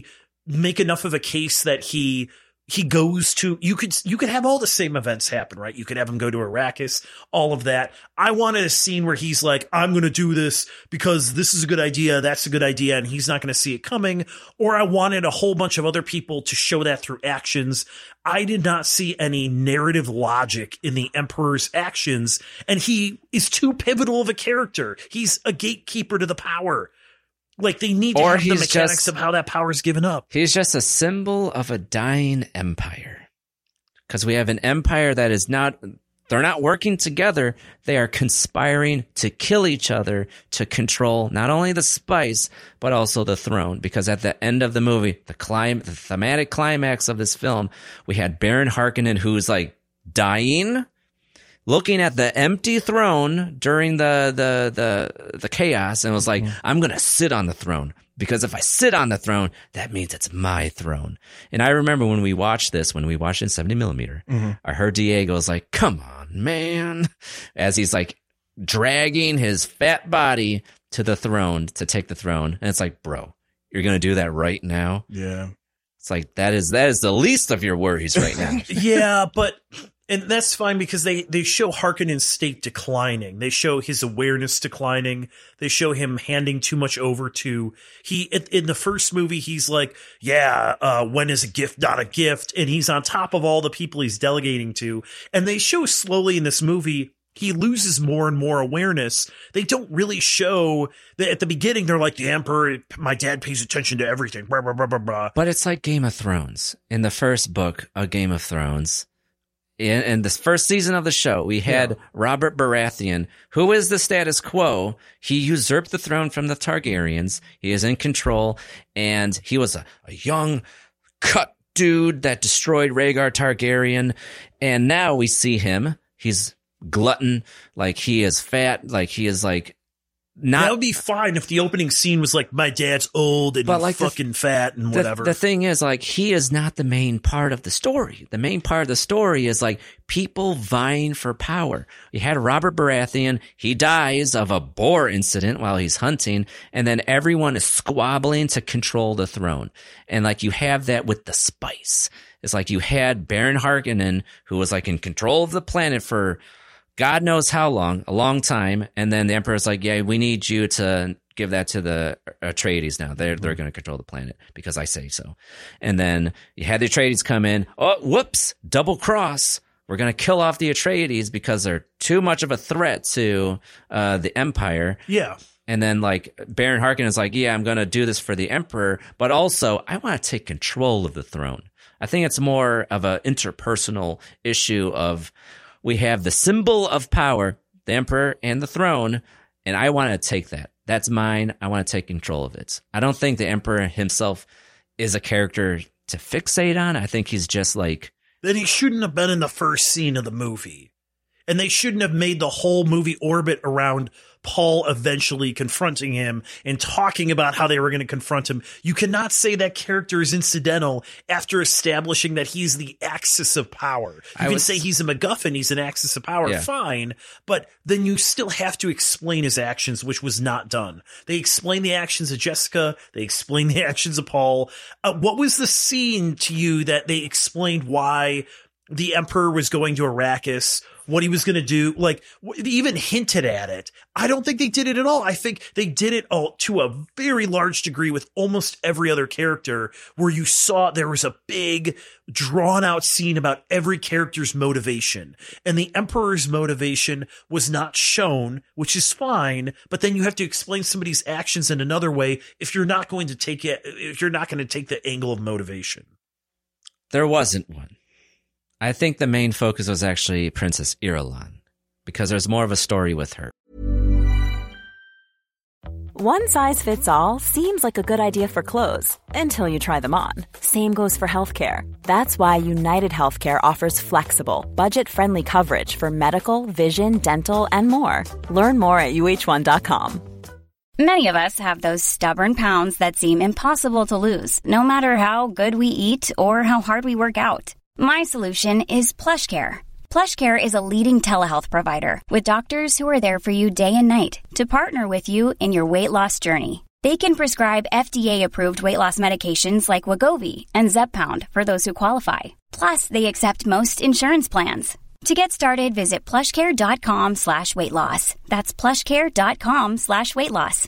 make enough of a case that he he goes to, you could you could have all the same events happen, right? You could have him go to Arrakis, all of that. I wanted a scene where he's like, I'm going to do this because this is a good idea, that's a good idea, and he's not going to see it coming. Or I wanted a whole bunch of other people to show that through actions. I did not see any narrative logic in the Emperor's actions, and he is too pivotal of a character. He's a gatekeeper to the power. Like, they need to or have the he's mechanics just, of how that power is given up. He's just a symbol of a dying empire. Because we have an empire that is not, they're not working together. They are conspiring to kill each other to control not only the spice, but also the throne. Because at the end of the movie, the clim- the thematic climax of this film, we had Baron Harkonnen, who's like dying, looking at the empty throne during the the the, the chaos, and was like, mm-hmm. I'm going to sit on the throne, because if I sit on the throne, that means it's my throne. And I remember when we watched this, when we watched it in seventy millimeter, mm-hmm. I heard Diego's like, come on, man, as he's like dragging his fat body to the throne to take the throne. And it's like, bro, you're going to do that right now? Yeah. It's like, that is that is the least of your worries right now. Yeah, but... And that's fine, because they, they show Harkonnen's state declining. They show his awareness declining. They show him handing too much over to he in, in the first movie. He's like, yeah, uh, when is a gift not a gift? And he's on top of all the people he's delegating to. And they show slowly in this movie, he loses more and more awareness. They don't really show that at the beginning. They're like, the Emperor, my dad pays attention to everything. Blah, blah, blah, blah, blah. But it's like Game of Thrones. In the first book of Game of Thrones, In, in this first season of the show, we had yeah. Robert Baratheon, who is the status quo. He usurped the throne from the Targaryens. He is in control, and he was a, a young, cut dude that destroyed Rhaegar Targaryen. And now we see him. He's glutton, like he is fat, like he is like not. That would be fine if the opening scene was like, my dad's old and he's like fucking the, fat and whatever. The, the thing is, like, he is not the main part of the story. The main part of the story is like people vying for power. You had Robert Baratheon. He dies of a boar incident while he's hunting, and then everyone is squabbling to control the throne. And like you have that with the spice. It's like you had Baron Harkonnen, who was like in control of the planet for God knows how long, a long time. And then the Emperor's like, yeah, we need you to give that to the Atreides now. They're, they're going to control the planet because I say so. And then you had the Atreides come in. Oh, whoops, double cross. We're going to kill off the Atreides because they're too much of a threat to uh, the Empire. Yeah. And then like Baron Harkonnen is like, yeah, I'm going to do this for the Emperor, but also I want to take control of the throne. I think it's more of an interpersonal issue of, we have the symbol of power, the Emperor and the throne, and I want to take that. That's mine. I want to take control of it. I don't think the Emperor himself is a character to fixate on. I think he's just like... Then he shouldn't have been in the first scene of the movie. And they shouldn't have made the whole movie orbit around Paul eventually confronting him and talking about how they were going to confront him. You cannot say that character is incidental after establishing that he's the axis of power. You I can was, say he's a MacGuffin, he's an axis of power, yeah. Fine, but then you still have to explain his actions, which was not done. They explain the actions of Jessica, they explain the actions of Paul. Uh, what was the scene to you that they explained why the Emperor was going to Arrakis, what he was going to do, like they even hinted at it. I don't think they did it at all. I think they did it all to a very large degree with almost every other character, where you saw there was a big drawn out scene about every character's motivation, and the Emperor's motivation was not shown, which is fine. But then you have to explain somebody's actions in another way if you're not going to take it, if you're not going to take the angle of motivation. There wasn't one. I think the main focus was actually Princess Irulan, because there's more of a story with her. One size fits all seems like a good idea for clothes until you try them on. Same goes for healthcare. That's why United Healthcare offers flexible, budget-friendly coverage for medical, vision, dental, and more. Learn more at U H one dot com. Many of us have those stubborn pounds that seem impossible to lose, no matter how good we eat or how hard we work out. My solution is PlushCare. PlushCare is a leading telehealth provider with doctors who are there for you day and night to partner with you in your weight loss journey. They can prescribe F D A-approved weight loss medications like Wegovy and Zepbound for those who qualify. Plus, they accept most insurance plans. To get started, visit plushcare.com slash weight loss. That's plushcare.com slash weight loss.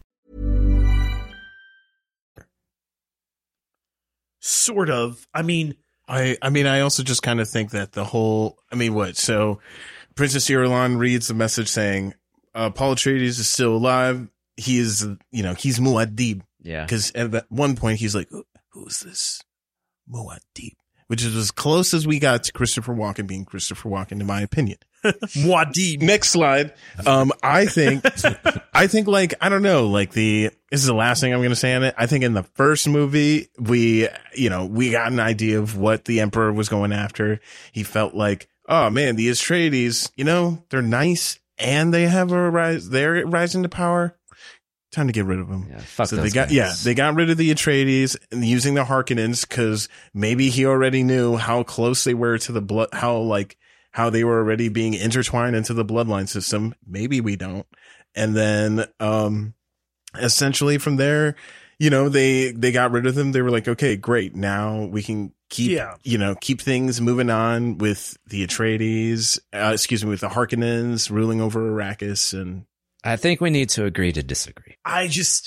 Sort of. I mean, I, I mean, I also just kind of think that the whole, I mean, what? So Princess Irulan reads the message saying, uh, Paul Atreides is still alive. He is, you know, he's Muad'Dib. Yeah. Because at that one point he's like, who's this Muad'Dib? Which is as close as we got to Christopher Walken being Christopher Walken, in my opinion. Muad'Dib. Next slide. Um, I think, I think like, I don't know, like the, this is the last thing I'm going to say on it. I think in the first movie, we, you know, we got an idea of what the Emperor was going after. He felt like, oh man, the Atreides, you know, they're nice and they have a rise, they're rising to power. Time to get rid of them. Yeah, fuck so those they got, guys. yeah, they got rid of the Atreides and using the Harkonnens because maybe he already knew how close they were to the blood, how like, how they were already being intertwined into the bloodline system. Maybe we don't. And then, um, essentially from there, you know, they, they got rid of them. They were like, okay, great. Now we can keep, Yeah. you know, keep things moving on with the Atreides, uh, excuse me, with the Harkonnens ruling over Arrakis. And I think we need to agree to disagree. I just,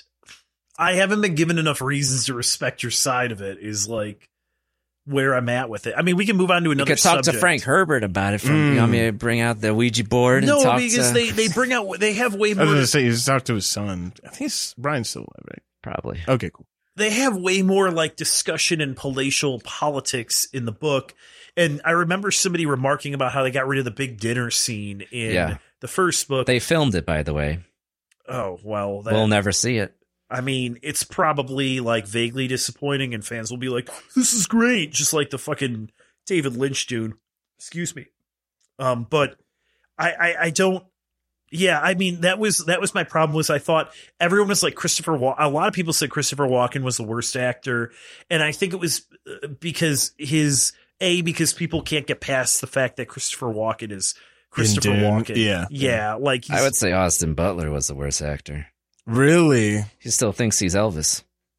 I haven't been given enough reasons to respect your side of it is like where I'm at with it. I mean, we can move on to You another could talk subject. to Frank Herbert about it. From you want me to bring out the Ouija board and No, talk because to they, they bring out, they have way I was more, going to say, he's talked to his son. I think it's Brian's still alive, right? probably. Okay, cool. they have way more like discussion and palatial politics in the book. And I remember somebody remarking about how they got rid of the big dinner scene in Yeah. the first book. They filmed it, by the way. oh, well, that, We'll never see it. I mean, it's probably like vaguely disappointing and fans will be like, this is great. Just like the fucking David Lynch dude. Excuse me. Um, but I, I, I don't, yeah, I mean, that was, that was my problem was I thought everyone was like Christopher Walken. A lot of people said Christopher Walken was the worst actor. And I think it was because his, A, because people can't get past the fact that Christopher Walken is Christopher Dune, Walken. yeah. Yeah. Like, he's, I would say Austin Butler was the worst actor. Really? He still thinks he's Elvis.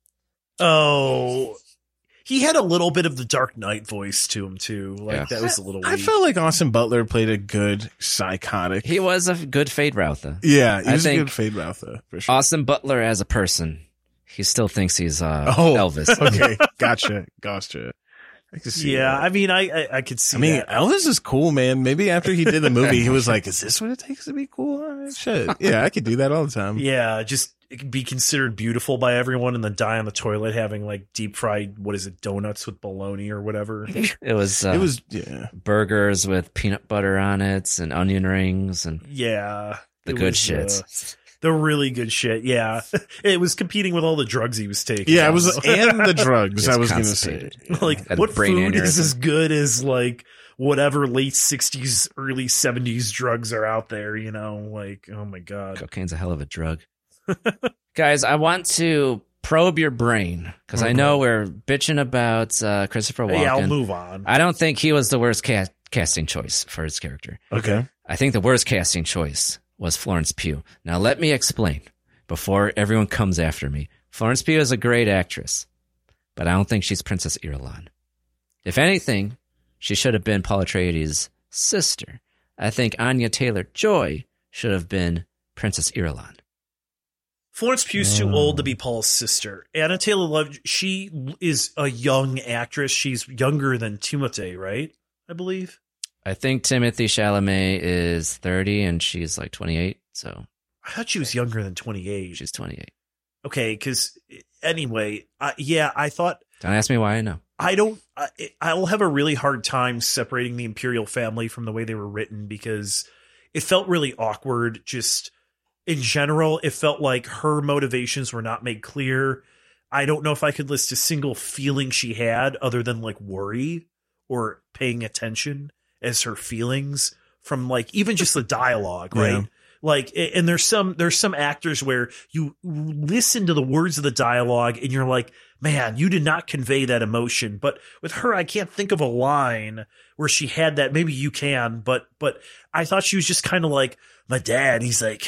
oh, he had a little bit of the Dark Knight voice to him too. Like Yeah. that was a little weak. I felt like Austin Butler played a good psychotic. He was a good Fade Routha. yeah, he I was a think good fade Routha for sure. Austin Butler as a person, he still thinks he's uh, Oh, Elvis. Okay, gotcha, gotcha. I can see yeah, that. I mean, I I, I could see I mean, that. Elvis is cool, man. Maybe after he did the movie, he was like, "Is this what it takes to be cool?" Uh, Shit, yeah, I could do that all the time. Yeah, just be considered beautiful by everyone and then die on the toilet having like deep fried, what is it, donuts with bologna or whatever. It was uh, It was, yeah. burgers with peanut butter on it and onion rings and Yeah. the it good was, shit. uh, the really good shit. Yeah. It was competing with all the drugs he was taking. Yeah, it was, and the drugs, It's I was going to say. constipated. like, Had a what brain food is aneurysm. as good as like whatever late sixties, early seventies drugs are out there, you know? Like, oh my God. Cocaine's a hell of a drug. Guys, I want to probe your brain because I know we're bitching about uh, Christopher Walken. Yeah, I'll move on. I don't think he was the worst ca- casting choice for his character. Okay. I think the worst casting choice was Florence Pugh. Now, let me explain before everyone comes after me. Florence Pugh is a great actress, but I don't think she's Princess Irulan. If anything, she should have been Paul Atreides' sister. I think Anya Taylor-Joy should have been Princess Irulan. Florence Pugh's too old to be Paul's sister. Anna Taylor-Joy, she is a young actress. She's younger than Timothée, right? I believe. I think Timothy Chalamet is thirty and she's like twenty-eight, so I thought she was younger than twenty-eight. she's twenty-eight. Okay, because anyway, uh, yeah, I thought Don't ask me why I know. I don't. I, I'll have a really hard time separating the Imperial family from the way they were written because it felt really awkward. Just in general, it felt like her motivations were not made clear. I don't know if I could list a single feeling she had other than like worry or paying attention as her feelings from like even just the dialogue, right? Yeah. Like, and there's some, there's some actors where you listen to the words of the dialogue and you're like, man, you did not convey that emotion. But with her, I can't think of a line where she had that. Maybe you can, but, but I thought she was just kind of like my dad. He's like,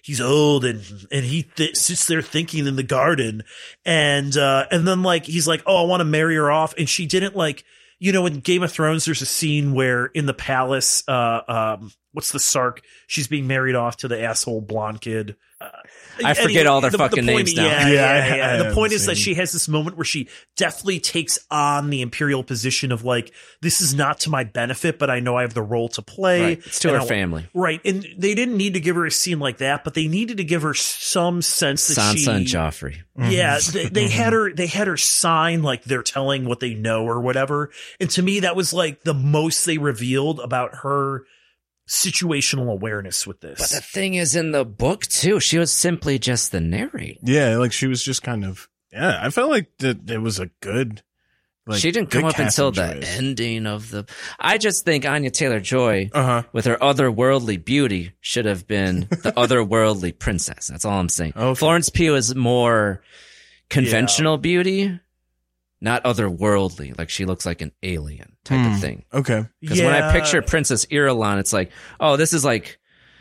he's old and and he th- sits there thinking in the garden, and uh, and then like he's like, oh, I want to marry her off, and she didn't like. You know, in Game of Thrones, there's a scene where in the palace, uh, um, what's the Sark? She's being married off to the asshole blonde kid. Uh, I forget anyway, all their the, fucking the point, names now. Yeah, Yeah, yeah, I- yeah. I The point is haven't that seen. she has this moment where she definitely takes on the imperial position of like, this is not to my benefit, but I know I have the role to play. Right. It's to And her I- family. Right. And they didn't need to give her a scene like that, but they needed to give her some sense that Sansa she. and Joffrey. Yeah, they, they had her. They had her sign like they're telling what they know or whatever. And to me, that was like the most they revealed about her situational awareness with this. But the thing is, in the book too, she was simply just the narrator. Yeah, like she was just kind of. Yeah, I felt like that it was a good. Like, she didn't good come up until the casting choice. ending of the. I just think Anya Taylor-Joy, Uh-huh. with her otherworldly beauty, should have been the otherworldly princess. That's all I'm saying. Okay. Florence Pugh is more conventional beauty, not otherworldly. Like she looks like an alien type Hmm. of thing. Okay. Because when I picture Princess Irulan, it's like, oh, this is like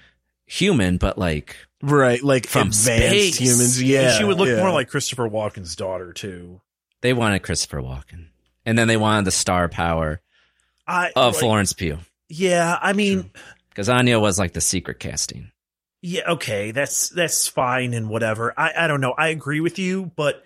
human, but like Right, like From advanced space. humans. Yeah, And she would look yeah. more like Christopher Walken's daughter too. they wanted Christopher Walken, and then they wanted the star power I of like, Florence Pugh. Yeah, I mean, Because Anya was like the secret casting. yeah, okay, that's that's fine and whatever. I I don't know. I agree with you, but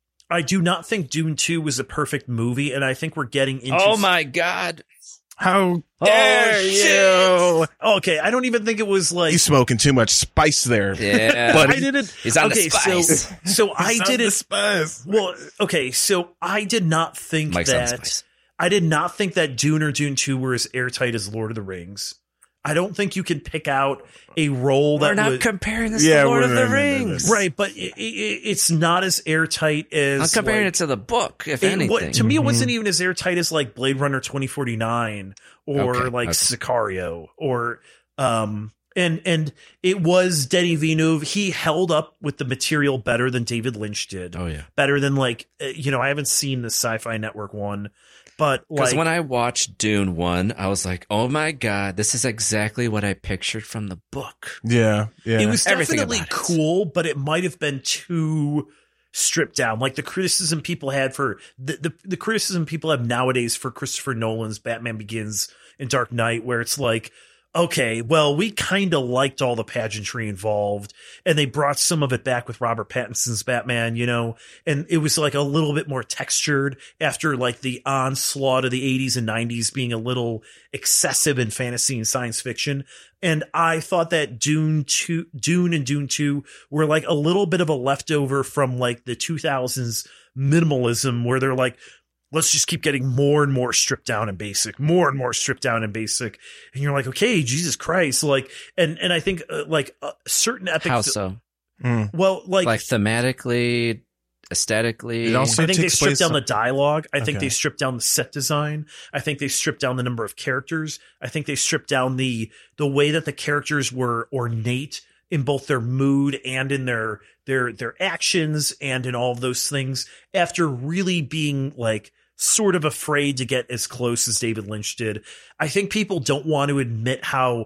I do not think Dune two was a perfect movie, and I think we're getting into. Oh my God. How Oh, dare you? Okay, I don't even think it was like You smoking too much spice there. Yeah. But I didn't. He's on the okay, spice. so so I He's on the didn't. spice. Well, okay, so I did not think Mike's on the that. spice. I did not think that Dune or Dune two were as airtight as Lord of the Rings. I don't think you can pick out a role We're that not was comparing this Yeah, to Lord we're- of the no, no, no, no, Rings. no. right, but it, it, it's not as airtight as I'm comparing like, it to the book, if it- anything. what- to me, it wasn't even as airtight as like Blade Runner twenty forty-nine or Okay, like okay. Sicario or um and and it was Denis Villeneuve. He held up with the material better than David Lynch did. Oh, yeah. Better than like uh, you know I haven't seen the Sci-Fi Network one, but Because like when I watched Dune one, I was like, oh my God, this is exactly what I pictured from the book. Yeah, yeah. it was Everything definitely about it. cool, but it might have been too stripped down. Like the criticism people had for the, the the criticism people have nowadays for Christopher Nolan's Batman Begins and Dark Knight, where it's like, okay, well, we kind of liked all the pageantry involved, and they brought some of it back with Robert Pattinson's Batman, you know, and it was like a little bit more textured after like the onslaught of the eighties and nineties being a little excessive in fantasy and science fiction. And I thought that Dune two, Dune and Dune two were like a little bit of a leftover from like the two thousands minimalism, where they're like, let's just keep getting more and more stripped down and basic, more and more stripped down and basic. And you're like, okay, Jesus Christ. Like, and, and I think uh, like uh, certain epic, How so? Mm. well, like, Like thematically, aesthetically. It also- I think they takes stripped place down on- the dialogue. I think Okay. they stripped down the set design. I think they stripped down the number of characters. I think they stripped down the the way that the characters were ornate in both their mood and in their their their actions and in all of those things, after really being like sort of afraid to get as close as David Lynch did. I think people don't want to admit how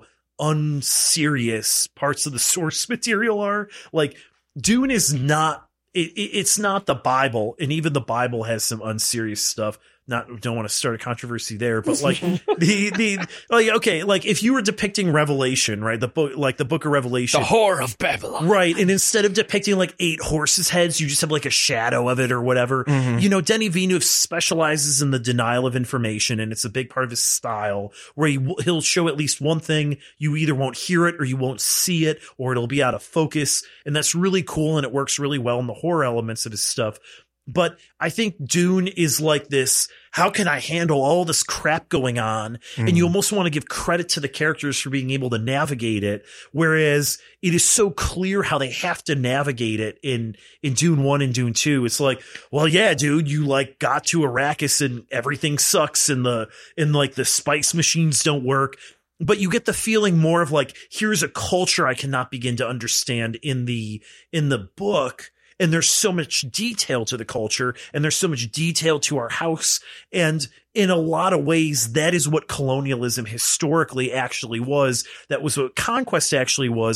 unserious parts of the source material are. Like Dune is not It, it, it's not the Bible, and even the Bible has some unserious stuff. Not don't want to start a controversy there, but like the the like okay, like if you were depicting Revelation, right, the book, like the Book of Revelation, The Whore of Babylon. right, and instead of depicting like eight horses' heads, you just have like a shadow of it or whatever. You know, Denis Villeneuve specializes in the denial of information, and it's a big part of his style, where he w- he'll show at least one thing, you either won't hear it or you won't see it, or it'll be out of focus, and that's really cool, and it works really well in the horror elements of his stuff. But I think Dune is like this, how can I handle all this crap going on? Mm. And you almost want to give credit to the characters for being able to navigate it. Whereas it is so clear how they have to navigate it in, in Dune one and Dune two. It's like, well, yeah, dude, you like got to Arrakis and everything sucks and the, and like the spice machines don't work. But you get the feeling more of like, here's a culture I cannot begin to understand in the, in the book. And there's so much detail to the culture, and there's so much detail to our house. And in a lot of ways, that is what colonialism historically actually was. That was what conquest actually was.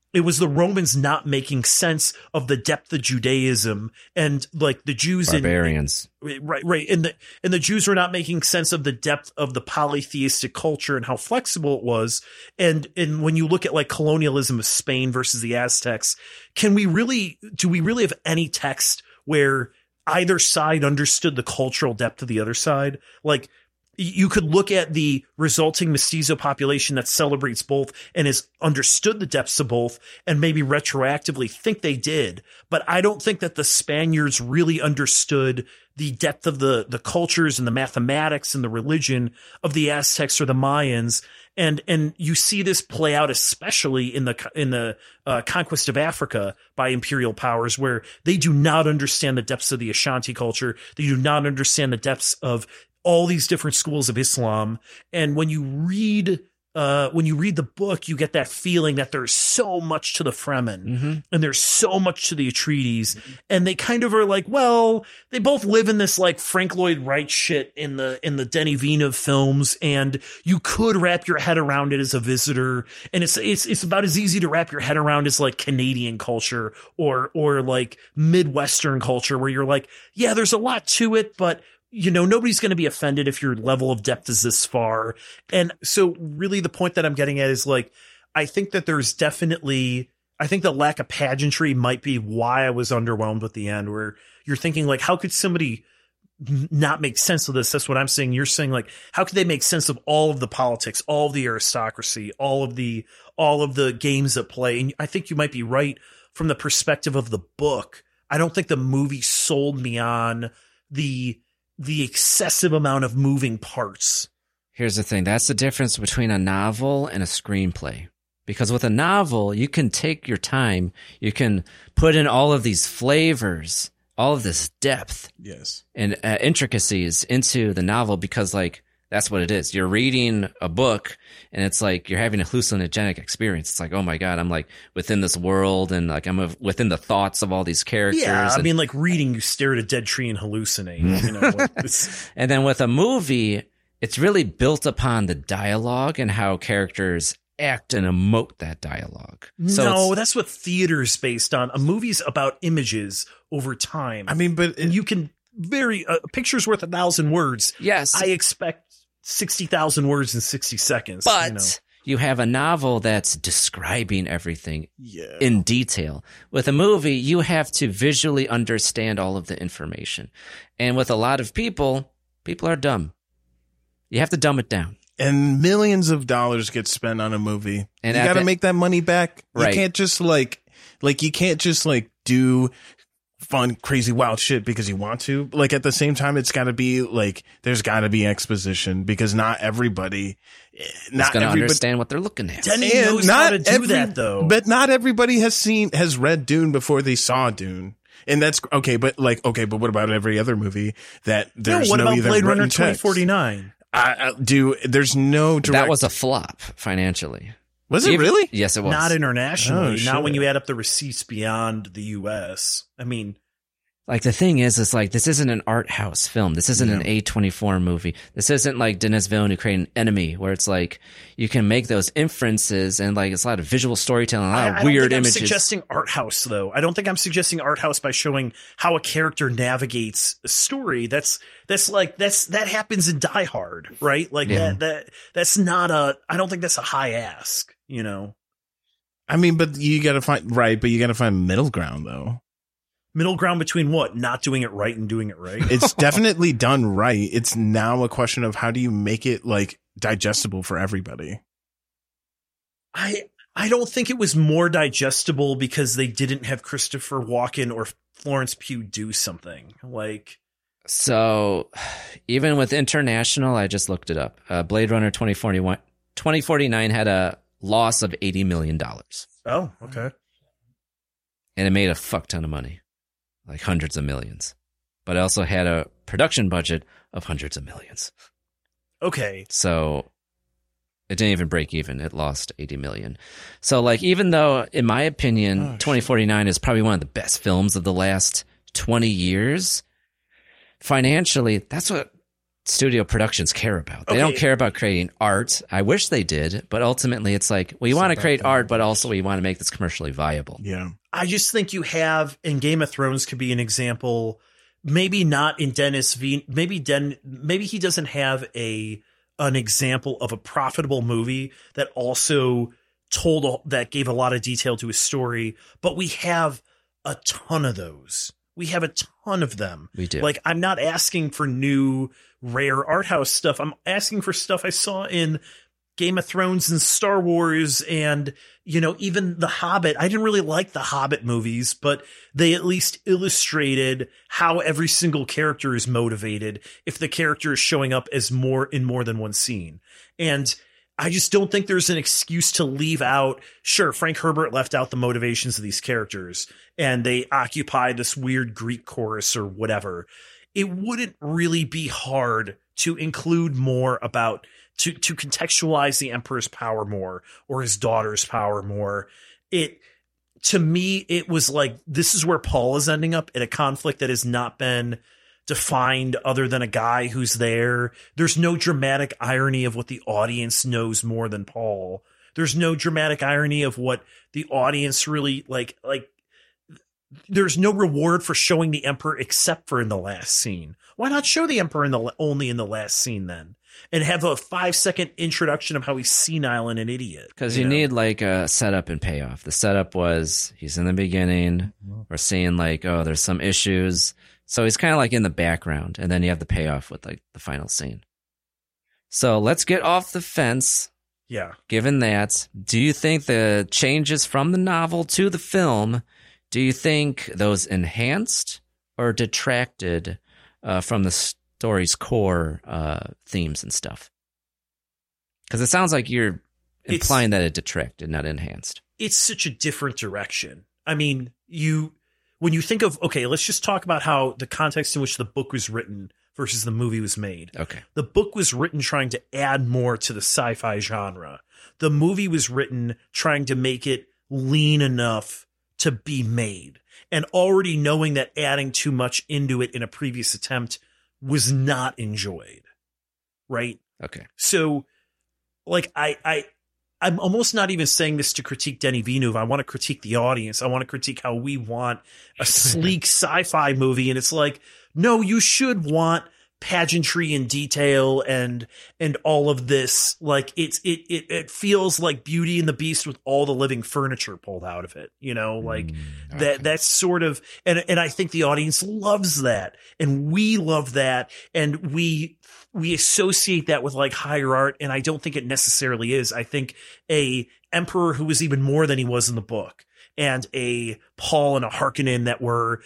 it was the Romans not making sense of the depth of Judaism and like the Jews barbarians. In, right, right. And the, and the Jews were not making sense of the depth of the polytheistic culture and how flexible it was. And, and when you look at like colonialism of Spain versus the Aztecs, can we really, do we really have any text where either side understood the cultural depth of the other side? Like, you could look at the resulting mestizo population that celebrates both and has understood the depths of both and maybe retroactively think they did. But I don't think that the Spaniards really understood the depth of the, the cultures and the mathematics and the religion of the Aztecs or the Mayans. And, and you see this play out, especially in the, in the uh, conquest of Africa by imperial powers, where they do not understand the depths of the Ashanti culture. They do not understand the depths of all these different schools of Islam. And when you read, uh, when you read the book, you get that feeling that there's so much to the Fremen mm-hmm. and there's so much to the Atreides. Mm-hmm. And they kind of are like, well, they both live in this like Frank Lloyd Wright shit in the, in the Denis Villeneuve films. And you could wrap your head around it as a visitor. And it's, it's, it's about as easy to wrap your head around as like Canadian culture or, or like Midwestern culture where you're like, yeah, there's a lot to it, but you know, nobody's going to be offended if your level of depth is this far. And so really the point that I'm getting at is like, I think that there's definitely, I think the lack of pageantry might be why I was underwhelmed with the end, where you're thinking like, how could somebody not make sense of this? That's what I'm saying. You're saying like, how could they make sense of all of the politics, all of the aristocracy, all of the, all of the games at play? And I think you might be right from the perspective of the book. I don't think the movie sold me on the, the excessive amount of moving parts. Here's the thing. That's the difference between a novel and a screenplay. Because with a novel, you can take your time. You can put in all of these flavors, all of this depth yes, and uh, intricacies into the novel because, like, that's what it is. You're reading a book and it's like you're having a hallucinogenic experience. It's like, oh my God, I'm like within this world and like I'm a, within the thoughts of all these characters. Yeah, I and, mean, like reading, you stare at a dead tree and hallucinate. You know, like it's, and then with a movie, it's really built upon the dialogue and how characters act and emote that dialogue. So no, that's what theater's based on. A movie's about images over time. I mean, but and you can very uh, a picture's worth a thousand words. Yes, I expect sixty thousand words in sixty seconds. But you know. you have a novel that's describing everything yeah. in detail. With a movie, you have to visually understand all of the information. And with a lot of people, people are dumb. You have to dumb it down. And millions of dollars get spent on a movie. And you got to make that money back. Right. You can't just like, like you can't just like do fun, crazy, wild shit because you want to. Like at the same time, it's got to be like, there's got to be exposition because not everybody, not going to everybody understand what they're looking at. Denny knows not how to do every, that though. But not everybody has seen, has read Dune before they saw Dune. And that's okay. But like, okay, but what about every other movie that there's no, what no about either Blade Runner written twenty text? forty-nine? I, I do. There's no direct. That was a flop financially. Was it Even, really? Yes, it was. Not internationally. Oh, not when shit. you add up the receipts beyond the U S. I mean, like the thing is, is like this isn't an art house film. This isn't Yeah. an A twenty-four movie. This isn't like Denis Villeneuve creating Enemy, where it's like you can make those inferences and like it's a lot of visual storytelling, a lot I, of I don't weird think I'm images. suggesting art house though. I don't think I'm suggesting art house by showing how a character navigates a story. That's that's like that's that happens in Die Hard, right? Like Yeah. that that that's not a. I don't think that's a high ask. You know, I mean, but you got to find right, but you got to find middle ground though. middle ground between what? Not doing it right and doing it right. It's definitely done right. It's now a question of how do you make it like digestible for everybody. I I don't think it was more digestible because they didn't have Christopher Walken or Florence Pugh do something like. So even with international, I just looked it up. Uh, Blade Runner twenty forty-one, twenty forty-nine had a loss of eighty million dollars. Oh, okay. And it made a fuck ton of money, like hundreds of millions. But it also had a production budget of hundreds of millions. Okay. So it didn't even break even. It lost eighty million. So like, even though, in my opinion, Oh, twenty forty-nine is probably one of the best films of the last twenty years, financially, that's what studio productions care about. They Okay. don't care about creating art. I wish they did, but ultimately it's like, we want to create art, but also we want to make this commercially viable. Yeah. I just think you have, and Game of Thrones could be an example. Maybe not in Dennis V. Maybe Den. Maybe he doesn't have a an example of a profitable movie that also told a, that gave a lot of detail to his story. But we have a ton of those. We have a ton of them. We do. Like, I'm not asking for new rare art house stuff. I'm asking for stuff I saw in Game of Thrones and Star Wars and, you know, even The Hobbit. I didn't really like the Hobbit movies, but they at least illustrated how every single character is motivated if the character is showing up as more in more than one scene. And I just don't think there's an excuse to leave out. Sure, Frank Herbert left out the motivations of these characters and they occupy this weird Greek chorus or whatever. It wouldn't really be hard to include more about to, to contextualize the Emperor's power more or his daughter's power more. It, to me, it was like, this is where Paul is ending up in a conflict that has not been defined other than a guy who's there. There's no dramatic irony of what the audience knows more than Paul. There's no dramatic irony of what the audience really like, like there's no reward for showing the Emperor except for in the last scene. Why not show the Emperor in the only in the last scene then? And have a five second introduction of how he's senile and an idiot. Because you, you know? need like a setup and payoff. The setup was he's in the beginning. We're seeing like, oh, there's some issues. So he's kind of like in the background. And then you have the payoff with like the final scene. So let's get off the fence. Yeah. Given that, do you think the changes from the novel to the film, do you think those enhanced or detracted uh, from the story's core uh, themes and stuff? Because it sounds like you're implying it's, that it detracted, not enhanced. It's such a different direction. I mean, you when you think of, okay, let's just talk about how the context in which the book was written versus the movie was made. Okay. The book was written trying to add more to the sci-fi genre. The movie was written trying to make it lean enough to be made. And already knowing that adding too much into it in a previous attempt was not enjoyed. Right? Okay. So, like, I, I, I'm almost not even saying this to critique Denis Villeneuve. I want to critique the audience. I want to critique how we want a sleek sci-fi movie. And it's like, no, you should want pageantry and detail and, and all of this. Like it's, it, it, it feels like Beauty and the Beast with all the living furniture pulled out of it, you know, like mm, okay. that, that's sort of, and, and I think the audience loves that and we love that. And we, we associate that with like higher art. And I don't think it necessarily is. I think a emperor who was even more than he was in the book and a Paul and a Harkonnen that were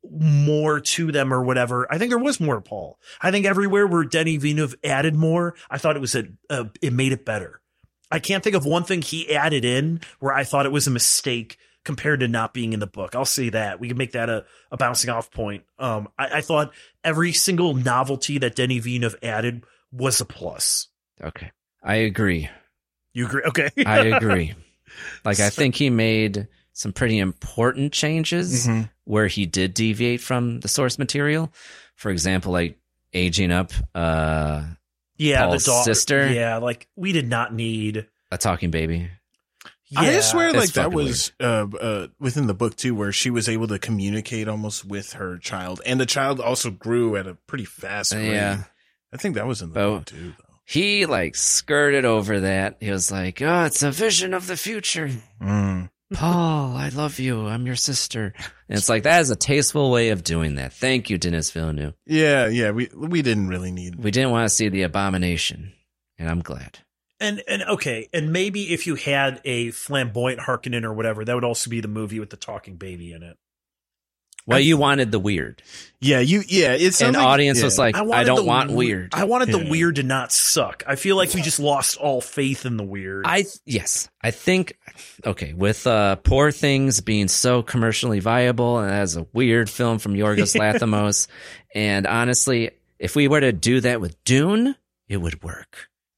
more to them or whatever. I think there was more Paul. I think everywhere where Denis Villeneuve added more, I thought it was a, a it made it better. I can't think of one thing he added in where I thought it was a mistake compared to not being in the book. I'll say that. We can make that a, a bouncing off point. Um, I, I thought every single novelty that Denis Villeneuve added was a plus. Okay. I agree. You agree? Okay. I agree. Like, I think he made some pretty important changes mm-hmm. where he did deviate from the source material. For example, like aging up uh, yeah, Paul's the daughter, sister. Yeah, like we did not need a talking baby. Yeah, I swear like that fucking was uh, uh, within the book too, where she was able to communicate almost with her child. And the child also grew at a pretty fast rate. Yeah. I think that was in the but book too, though. He like skirted over that. He was like, oh, it's a vision of the future. Mm. Paul, I love you. I'm your sister. And it's like, that is a tasteful way of doing that. Thank you, Denis Villeneuve. Yeah, yeah. We we didn't really need. We didn't want to see the abomination, and I'm glad. And and okay, and maybe if you had a flamboyant Harkonnen or whatever, that would also be the movie with the talking baby in it. Well, you wanted the weird. Yeah, you. Yeah, it's an like, audience yeah. was like, I, I don't want weird. I wanted yeah. the weird to not suck. I feel like we just lost all faith in the weird. I yes, I think okay with uh, Poor Things being so commercially viable and as a weird film from Yorgos Lanthimos, and honestly, if we were to do that with Dune, it would work.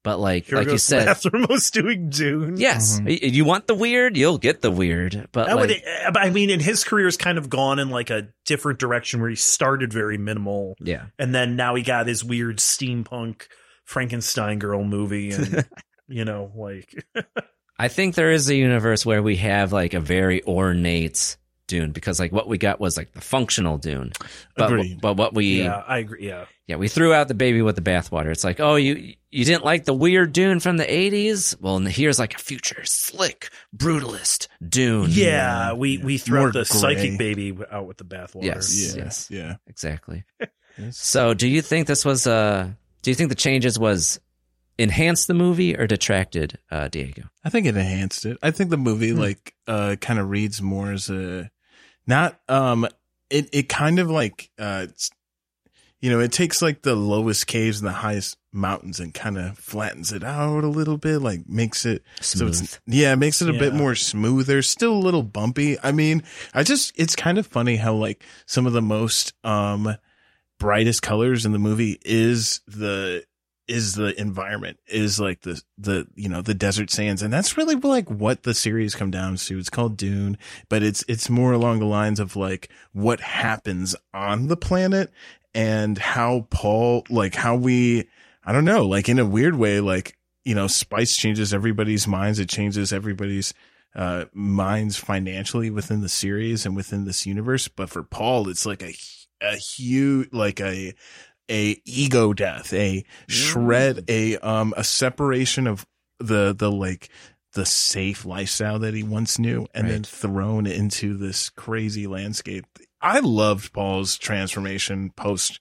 But like, Here like you goes said, Lathramos doing Dune. yes, Mm-hmm. y- you want the weird, you'll get the weird. But I like, would. I mean, and his career's kind of gone in like a different direction where he started very minimal, yeah, and then now he got his weird steampunk Frankenstein girl movie, and you know, like I think there is a universe where we have like a very ornate Dune, because like what we got was like the functional Dune, but Agreed. but what we yeah, I agree. Yeah, yeah we threw out the baby with the bathwater. It's like, oh, you you didn't like the weird Dune from the eighties? Well, here's like a future slick brutalist Dune. yeah. We we threw More out the gray. psychic baby out with the bathwater. Yes. Yeah, Yes. yeah. Exactly. So, do you think this was uh do you think the changes was enhanced the movie or detracted, uh, Diego? I think it enhanced it. I think the movie Hmm. like uh kind of reads more as a not um it it kind of like uh it's, you know, it takes like the lowest caves and the highest mountains and kind of flattens it out a little bit, like makes it Smooth. so it's yeah, it makes it a bit Yeah. more smoother, still a little bumpy. I mean, I just it's kind of funny how like some of the most um brightest colors in the movie is the is the environment, is like the the you know the desert sands, and that's really like what the series come down to. It's called Dune, but it's it's more along the lines of like what happens on the planet and how Paul like how we I don't know, like in a weird way, like, you know, spice changes everybody's minds, it changes everybody's uh minds financially within the series and within this universe, but for Paul it's like a a huge like a a ego death, a shred, a um a separation of the the like the safe lifestyle that he once knew, and Right. then thrown into this crazy landscape. I loved Paul's transformation post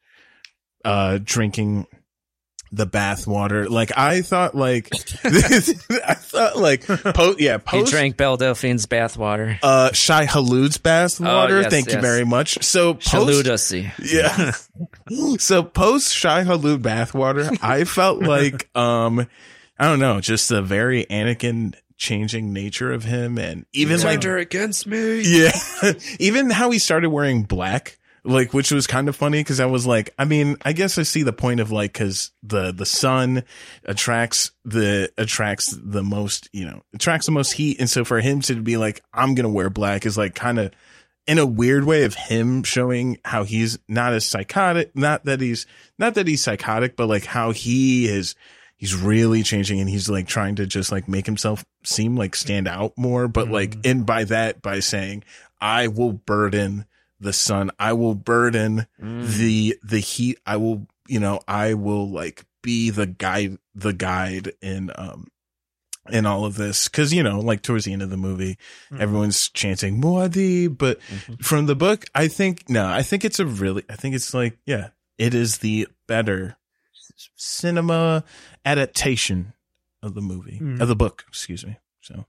uh drinking the bath water. Like I thought like I thought like post yeah, He post drank Belle Delphine's bathwater. uh Shai Halud's bath water. Oh, yes, Thank you yes. very much. So post Shaludacy. yeah. So post Shai Halud bathwater, I felt like um I don't know, just the very Anakin changing nature of him, and even like against me. yeah, even how he started wearing black, like, which was kind of funny because I was like, I mean, I guess I see the point of like, because the the sun attracts the attracts the most, you know, attracts the most heat, and so for him to be like, I'm gonna wear black is like kind of in a weird way of him showing how he's not as psychotic, not that he's not that he's psychotic, but like how he is. He's really changing, and he's like trying to just like make himself seem like stand out more. But like, and by that, by saying, I will burden the sun, I will burden the, the heat. I will, you know, I will like be the guide, the guide in, um, in all of this. Cause you know, like towards the end of the movie, Mhm. everyone's chanting Muad'Dib, but from the book, I think, no, I think it's a really, I think it's like, yeah, it is the better cinema adaptation of the movie, Mm. of the book, excuse me. So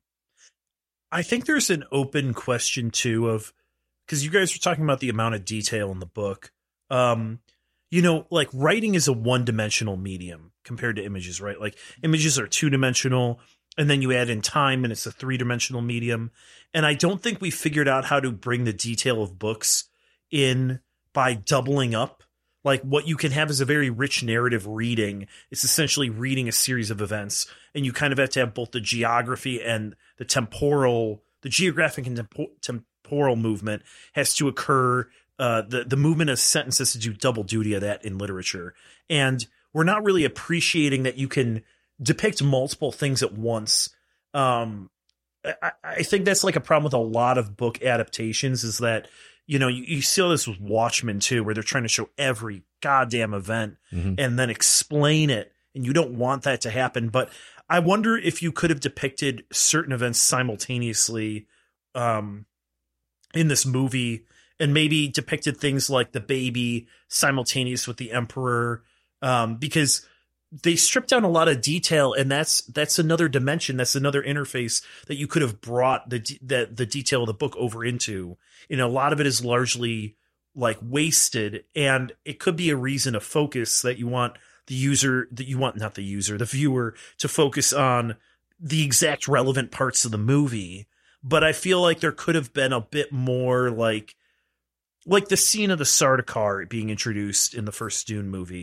I think there's an open question too of, because you guys were talking about the amount of detail in the book. Um, you know, like writing is a one-dimensional medium compared to images, right? Like images are two-dimensional, and then you add in time, and it's a three-dimensional medium. And I don't think we figured out how to bring the detail of books in by doubling up. Like what you can have is a very rich narrative reading. It's essentially reading a series of events, and you kind of have to have both the geography and the temporal, the geographic and tempo- temporal movement has to occur. Uh, the, the movement of sentences to do double duty of that in literature. And we're not really appreciating that you can depict multiple things at once. Um, I, I think that's like a problem with a lot of book adaptations is that, you know, you, you see this with Watchmen too, where they're trying to show every goddamn event Mhm. and then explain it. And you don't want that to happen. But I wonder if you could have depicted certain events simultaneously um, in this movie and maybe depicted things like the baby simultaneous with the Emperor, um, because they stripped down a lot of detail, and that's that's another dimension, that's another interface that you could have brought the the, the detail of the book over into. You know, a lot of it is largely like wasted, and it could be a reason of focus that you want the user, that you want not the user, the viewer to focus on the exact relevant parts of the movie. But I feel like there could have been a bit more like. Like the scene of the Sardaukar being introduced in the first Dune movie,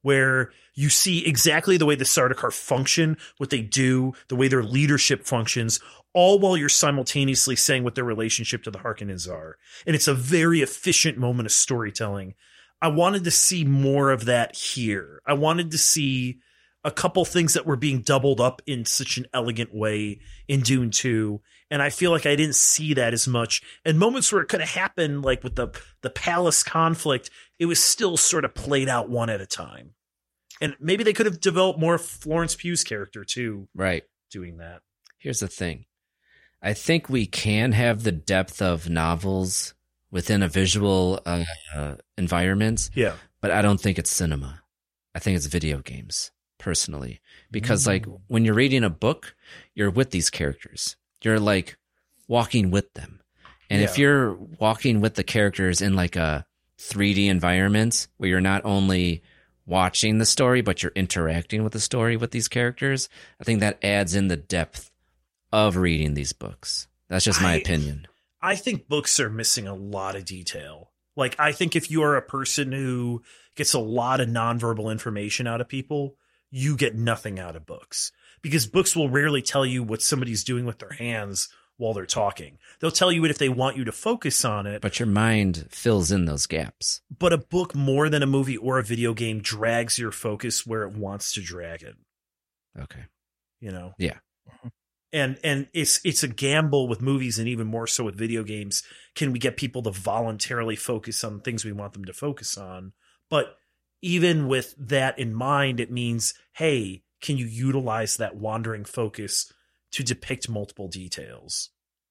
where you see exactly the way the Sardaukar function, what they do, the way their leadership functions, all while you're simultaneously saying what their relationship to the Harkonnens are. And it's a very efficient moment of storytelling. I wanted to see more of that here. I wanted to see a couple things that were being doubled up in such an elegant way in Dune two. And I feel like I didn't see that as much. And moments where it could have happened, like with the, the palace conflict, it was still sort of played out one at a time. And maybe they could have developed more Florence Pugh's character too. Right. Doing that. Here's the thing. I think we can have the depth of novels within a visual uh, uh, environment. Yeah. But I don't think it's cinema. I think it's video games, personally. Because, mm. like, when you're reading a book, you're with these characters. You're, like, walking with them. And yeah. if you're walking with the characters in, like, a three D environment where you're not only watching the story, but you're interacting with the story with these characters, I think that adds in the depth of reading these books. That's just my I, opinion. I think books are missing a lot of detail. Like, I think if you are a person who gets a lot of nonverbal information out of people, you get nothing out of books. Because books will rarely tell you what somebody's doing with their hands while they're talking. They'll tell you it if they want you to focus on it. But your mind fills in those gaps. But a book, more than a movie or a video game, drags your focus where it wants to drag it. Okay. You know? Yeah. And and it's it's a gamble with movies, and even more so with video games. Can we get people to voluntarily focus on things we want them to focus on? But even with that in mind, it means, hey, can you utilize that wandering focus to depict multiple details?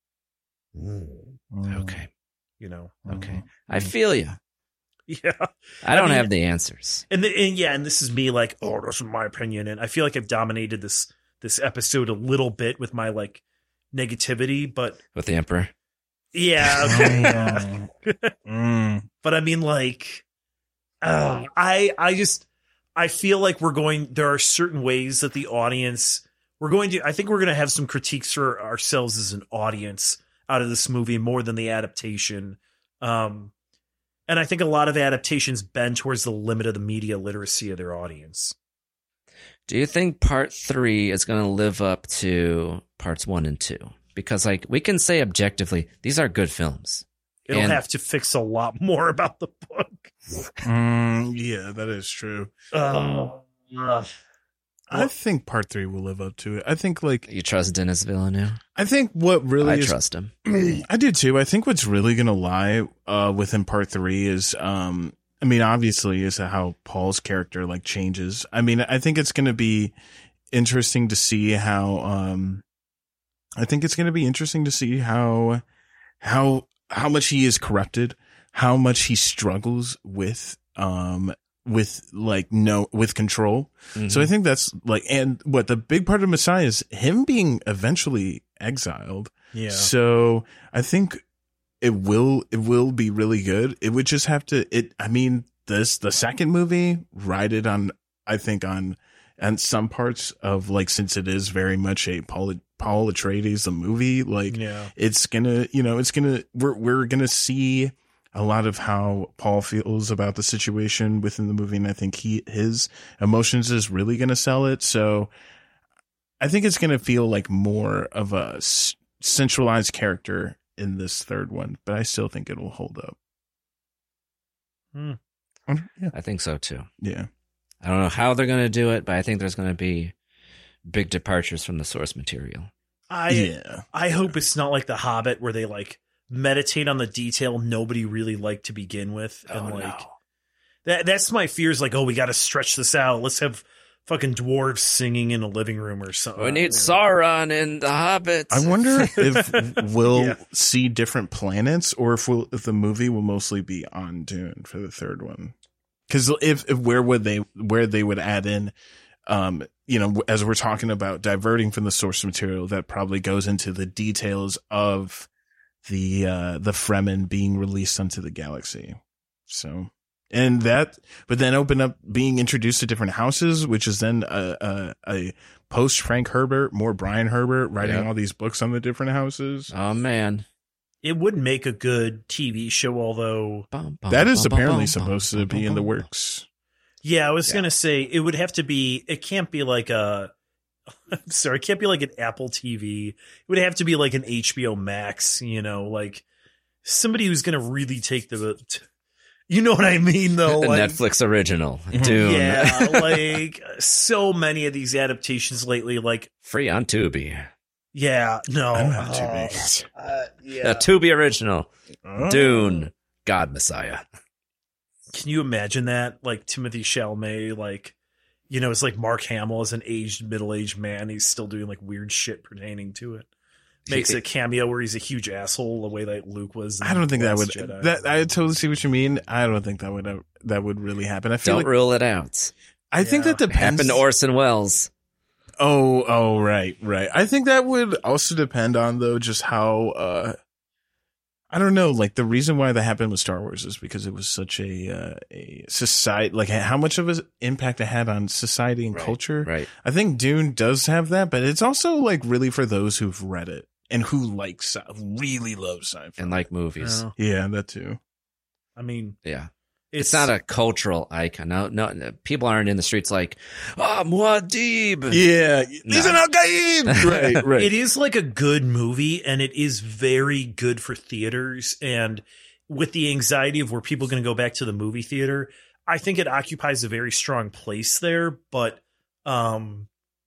Okay. You know? Okay. I feel you. Yeah. I don't I mean, have the answers. And, the, and yeah, and this is me like, oh, this is my opinion. And I feel like I've dominated this this episode a little bit with my like negativity, but with the Emperor. Yeah. Okay. mm. But I mean, like, uh, I, I just, I feel like we're going, there are certain ways that the audience, we're going to, I think we're going to have some critiques for ourselves as an audience out of this movie more than the adaptation. Um, and I think a lot of adaptations bend towards the limit of the media literacy of their audience. Do you think part three is going to live up to parts one and two? Because, like, we can say objectively, these are good films. It'll and- have to fix a lot more about the book. Mm, yeah, that is true. Uh, uh, I think part three will live up to it. I think, like, you trust Denis Villeneuve? I think what really I is, trust him. I do too. I think what's really going to lie uh, within part three is, um, I mean, obviously, is how Paul's character like changes. I mean, I think it's going to be interesting to see how. Um, I think it's going to be interesting to see how, how, how much he is corrupted, how much he struggles with, um, with like no, with control. Mm-hmm. So I think that's like, and what the big part of Messiah is him being eventually exiled. Yeah. So I think. It will, it will be really good. It would just have to, it, I mean, this, the second movie, ride it on, I think on, and some parts of like, since it is very much a Paul, Paul Atreides, the movie, like yeah. it's gonna, you know, it's gonna, we're, we're gonna see a lot of how Paul feels about the situation within the movie. And I think he, his emotions is really gonna sell it. So I think it's gonna feel like more of a s- centralized character in this third one, but I still think it will hold up. Hmm. Yeah. I think so too. Yeah. I don't know how they're going to do it, but I think there's going to be big departures from the source material. I yeah. I hope it's not like The Hobbit where they like meditate on the detail nobody really liked to begin with. And oh, like no. that that's my fears, like, oh, we got to stretch this out. Let's have fucking dwarves singing in a living room or something. We need Sauron in The Hobbit. I wonder if we'll Yeah. see different planets, or if we'll, if the movie will mostly be on Dune for the third one. Because if, if where would they where they would add in, um, you know, as we're talking about diverting from the source material, that probably goes into the details of the uh, the Fremen being released onto the galaxy. So. And that, but then open up being introduced to different houses, which is then a, a, a post Frank Herbert, more Brian Herbert writing Yep. all these books on the different houses. Oh man, It would make a good T V show, although bum, bum, That is bum, apparently bum, supposed bum, to bum, be in the bum. works. Yeah, I was Yeah. gonna say it would have to be. It can't be like a. I'm sorry, it can't be like an Apple T V. It would have to be like an H B O Max. You know, like somebody who's gonna really take the. You know what I mean, though. A Like, Netflix original, Dune. yeah, like so many of these adaptations lately. Like, Free on Tubi. yeah, no, I don't have uh, Tubi. uh, yeah. A Tubi original. Oh. Dune. God Messiah. Can you imagine that? Like Timothée Chalamet, like, you know, it's like Mark Hamill as an aged, middle-aged man. He's still doing like weird shit pertaining to it. Makes a cameo where he's a huge asshole the way that Luke was. in I don't think that would. Last Jedi. That I totally see what you mean. I don't think that would uh, that would really happen. I feel Don't like rule it out. I think Yeah. that depends. Happened to Orson Welles. Oh, oh, right, right. I think that would also depend on though just how. uh I don't know. Like the reason why that happened with Star Wars is because it was such a uh, a society. Like how much of an impact it had on society and Right, culture. right. I think Dune does have that, but it's also like really for those who've read it and who like sci- really love sci-fi. And like movies. No. Yeah, that too. I mean, Yeah. It's, not a cultural icon. No, no, no, people aren't in the streets like, oh, Muad'Dib. Yeah, No. he's an Al-Qaib. Right, right. It is like a good movie, and it is very good for theaters. And with the anxiety of where people are going to go back to the movie theater, I think it occupies a very strong place there. But um,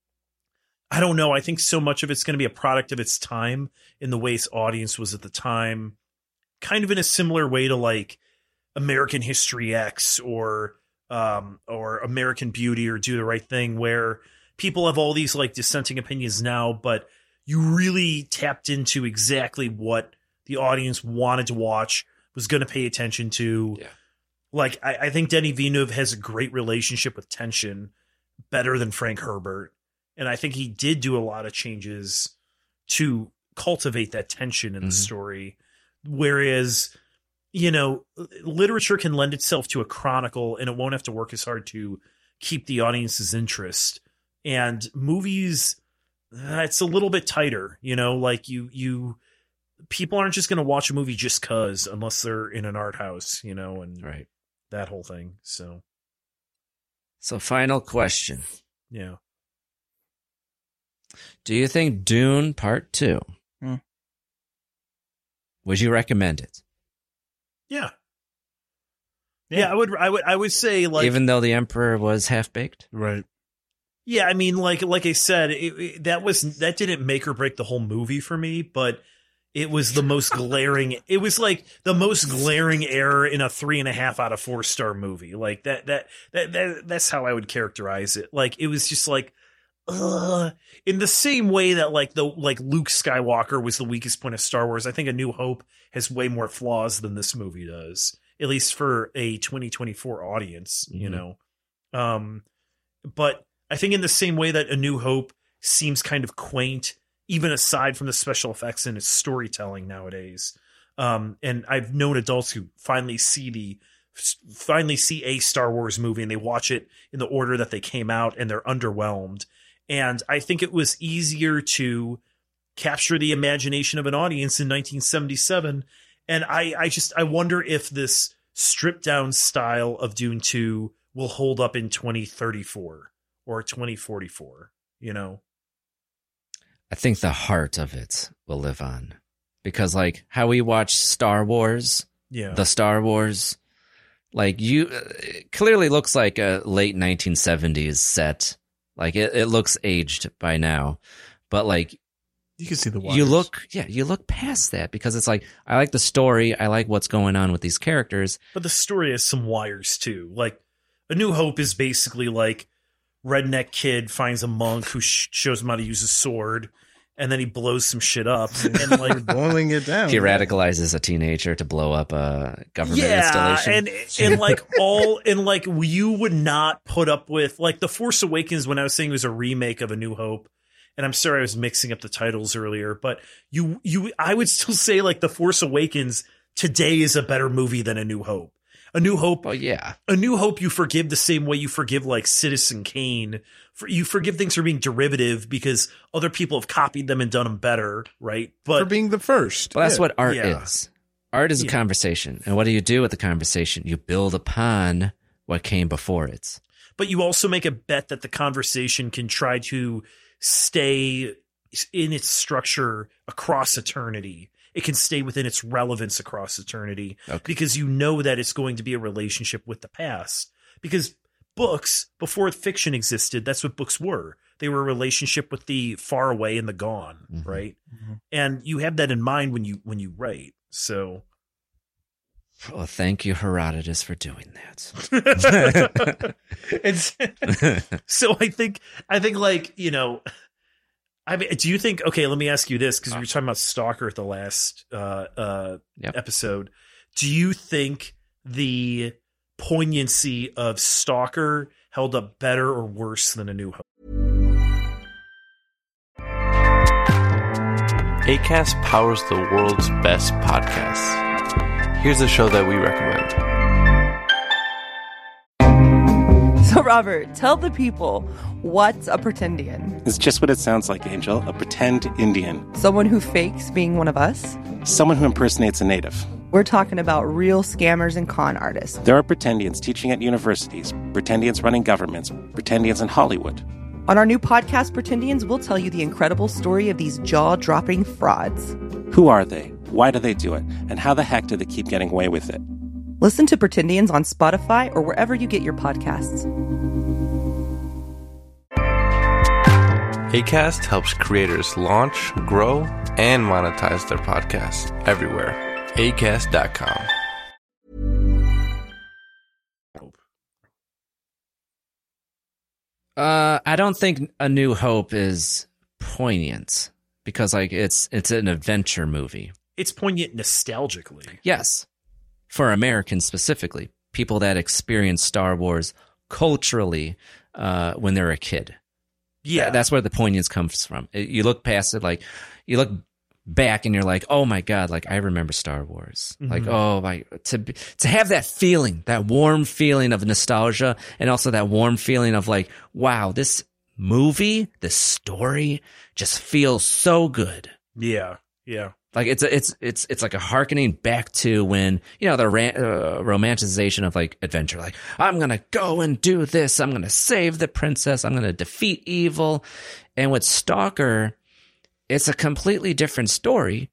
I don't know. I think so much of it's going to be a product of its time in the way its audience was at the time, kind of in a similar way to like American History X or um, or American Beauty or Do the Right Thing, where people have all these like dissenting opinions now, but you really tapped into exactly what the audience wanted to watch, was going to pay attention to. Yeah. Like, I, I think Denis Villeneuve has a great relationship with tension, better than Frank Herbert. And I think he did do a lot of changes to cultivate that tension in the Mhm. story. Whereas, you know, literature can lend itself to a chronicle and it won't have to work as hard to keep the audience's interest. And movies, uh, it's a little bit tighter, you know, like you, you, people aren't just going to watch a movie just cause unless they're in an art house, you know, and Right. that whole thing. So, So, final question. yeah. Do you think Dune Part Two? Hmm. Would you recommend it? Yeah. Yeah, I would, I would, I would say like, Even though the Emperor was half baked? Right. yeah, I mean, like, like I said, it, it, that was, that didn't make or break the whole movie for me, but it was the most glaring, it was like the most glaring error in a three and a half out of four star movie. Like that, that, that, that that's how I would characterize it. Like, it was just like, uh, in the same way that like the, like Luke Skywalker was the weakest point of Star Wars. I think A New Hope has way more flaws than this movie does, at least for a twenty twenty-four audience, you Mhm. know? Um, but I think in the same way that A New Hope seems kind of quaint, even aside from the special effects and its storytelling nowadays. Um, and I've known adults who finally see the, finally see a Star Wars movie and they watch it in the order that they came out and they're underwhelmed. And I think it was easier to capture the imagination of an audience in nineteen seventy-seven. And I, I just, I wonder if this stripped down style of Dune two will hold up in twenty thirty-four or twenty forty-four, you know? I think the heart of it will live on. Because, like, how we watch Star Wars, Yeah. the Star Wars, like, you, it clearly looks like a late nineteen seventies set. Like, it, it looks aged by now. But, like, You can see the you wires. look, yeah, you look past that because it's like, I like the story. I like what's going on with these characters. But the story has some wires too. Like A New Hope is basically like redneck kid finds a monk who sh- shows him how to use a sword, and then he blows some shit up. And like, boiling it down. He radicalizes a teenager to blow up a government yeah, installation. and and like all and like you would not put up with like The Force Awakens when I was saying it was a remake of A New Hope. And I'm sorry I was mixing up the titles earlier, but you you I would still say like The Force Awakens today is a better movie than A New Hope. A New Hope, Oh, yeah. A New Hope, you forgive the same way you forgive like Citizen Kane. For you forgive things for being derivative because other people have copied them and done them better, right? But for being the first. But that's Yeah. what art Yeah. is. Art is a Yeah. conversation. And what do you do with the conversation? You build upon what came before it. but you also make a bet that the conversation can try to stay in its structure across eternity. It can stay within its relevance across eternity okay. because you know that it's going to be a relationship with the past. Because books, before fiction existed, that's what books were. They were a relationship with the far away and the gone, mm-hmm. right? Mm-hmm. And you have that in mind when you when you write. So, well, thank you, Herodotus, for doing that. it's, so I think I think like you know, I mean, do you think? Okay, let me ask you this because we were talking about Stalker at the last uh, uh, yep. episode. Do you think the poignancy of Stalker held up better or worse than A New Hope? Acast powers the world's best podcasts. Here's a show that we recommend. So, Robert, tell the people, what's a pretendian? It's just what it sounds like, Angel. A pretend Indian. Someone who fakes being one of us? Someone who impersonates a native. We're talking about real scammers and con artists. There are pretendians teaching at universities, pretendians running governments, pretendians in Hollywood. On our new podcast, Pretendians, we'll tell you the incredible story of these jaw-dropping frauds. Who are they? Why do they do it? And how the heck do they keep getting away with it? Listen to Pretendians on Spotify or wherever you get your podcasts. Acast helps creators launch, grow, and monetize their podcasts everywhere. Acast dot com. Uh, I don't think A New Hope is poignant because, like, it's it's an adventure movie. It's poignant nostalgically. Yes, for Americans specifically, people that experience Star Wars culturally uh, when they're a kid. Yeah, that's where the poignance comes from. You look past it, like you look back and you're like, oh my god, like I remember Star Wars. Mm-hmm. Like, oh my, to to have that feeling, that warm feeling of nostalgia, and also that warm feeling of like, wow, this movie, this story just feels so good. Yeah, yeah. Like it's a, it's it's it's like a hearkening back to when, you know, the ra- uh, romanticization of like adventure. Like, I'm gonna go and do this. I'm gonna save the princess. I'm gonna defeat evil. And with Stalker, it's a completely different story,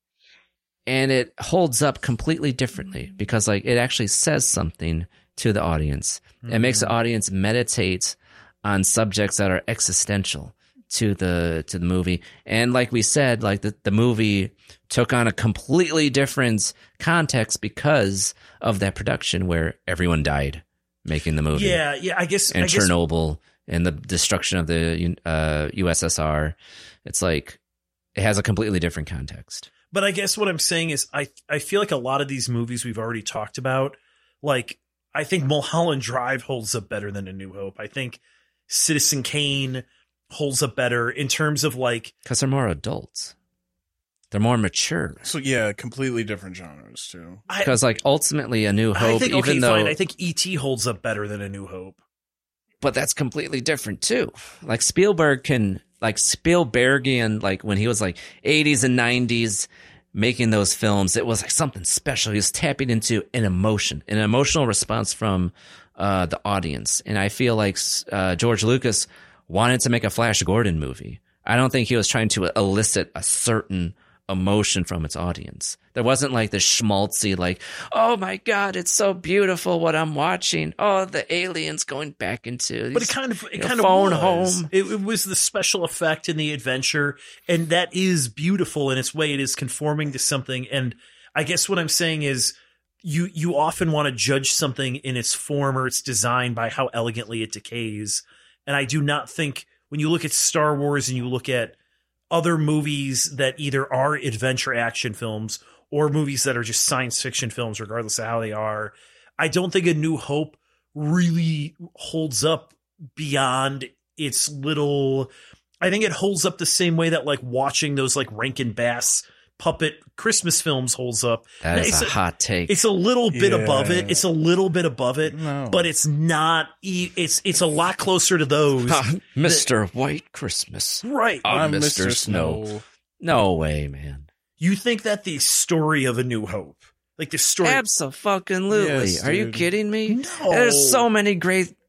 and it holds up completely differently because, like, it actually says something to the audience. Mm-hmm. It makes the audience meditate on subjects that are existential to the to the movie. And like we said, like the, the movie took on a completely different context because of that production where everyone died making the movie. Yeah, yeah. I guess and I guess, Chernobyl and the destruction of the uh, U S S R. It's like, it has a completely different context. But I guess what I'm saying is I I feel like a lot of these movies we've already talked about, like, I think Mulholland Drive holds up better than A New Hope. I think Citizen Kane holds up better in terms of like... Because they're more adults. They're more mature. So yeah, completely different genres too. Because like ultimately A New Hope, I think, even okay, though... fine. I think E T holds up better than A New Hope. But that's completely different too. Like Spielberg can... Like Spielbergian, like when he was like eighties and nineties making those films, it was like something special. He was tapping into an emotion, an emotional response from uh, the audience. And I feel like uh, George Lucas wanted to make a Flash Gordon movie. I don't think he was trying to elicit a certain emotion from its audience. There wasn't like the schmaltzy, like, oh my god, it's so beautiful what I'm watching. Oh, the aliens going back into these, but it kind of it you know, kind phone of was. home. It, it was the special effect and the adventure, and that is beautiful in its way. It is conforming to something, and I guess what I'm saying is you you often want to judge something in its form or its design by how elegantly it decays, and I do not think when you look at Star Wars and you look at other movies that either are adventure action films or movies that are just science fiction films, regardless of how they are, I don't think A New Hope really holds up beyond its little... I think it holds up the same way that like watching those like Rankin Bass puppet Christmas films holds up. That is it's a, a hot take. It's a little bit Yeah. above it. It's a little bit above it, No. but it's not. e- It's it's a lot closer to those. Mister White Christmas. Right. I'm I'm Mister Mister Snow. Snow. No way, man. You think that the story of A New Hope, like the story, Absolutely. Yes, Are you dude. kidding me? No. There's so many great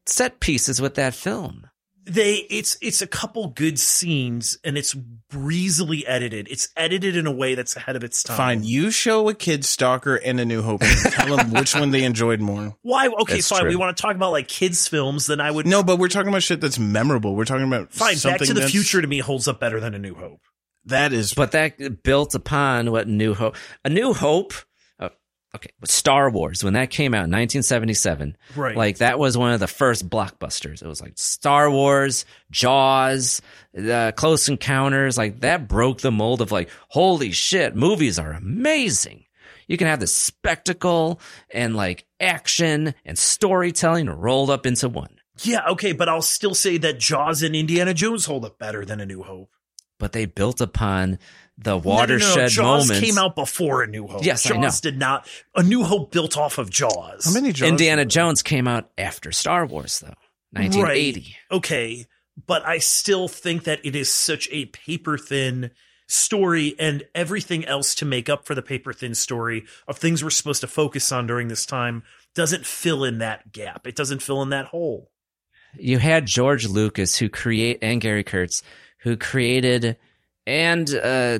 set pieces with that film. They it's it's a couple good scenes, and it's breezily edited. It's edited in a way that's ahead of its time. Fine, you show a kid Stalker and A New Hope and tell them which one they enjoyed more. Why? Okay, That's fine. true. We want to talk about like kids' films, then I would. No, but we're talking about shit that's memorable. We're talking about Fine, something Back to the that's- Future to me holds up better than A New Hope. That is, But that built upon what New Hope, A New Hope, uh, okay, Star Wars, when that came out in nineteen seventy-seven, Right. like that was one of the first blockbusters. It was like Star Wars, Jaws, uh, Close Encounters, like that broke the mold of like, holy shit, movies are amazing. You can have this spectacle and like action and storytelling rolled up into one. Yeah, okay, but I'll still say that Jaws and Indiana Jones hold up better than A New Hope. But they built upon the No, watershed no, no, Jaws moments. came out before A New Hope. Yes, Jaws I know. did not. A New Hope built off of Jaws. how many Jaws Indiana Jones came out after Star Wars, though, nineteen eighty. Right. Okay, but I still think that it is such a paper thin story, and everything else to make up for the paper thin story of things we're supposed to focus on during this time doesn't fill in that gap. It doesn't fill in that hole. You had George Lucas who create and Gary Kurtz who created and uh,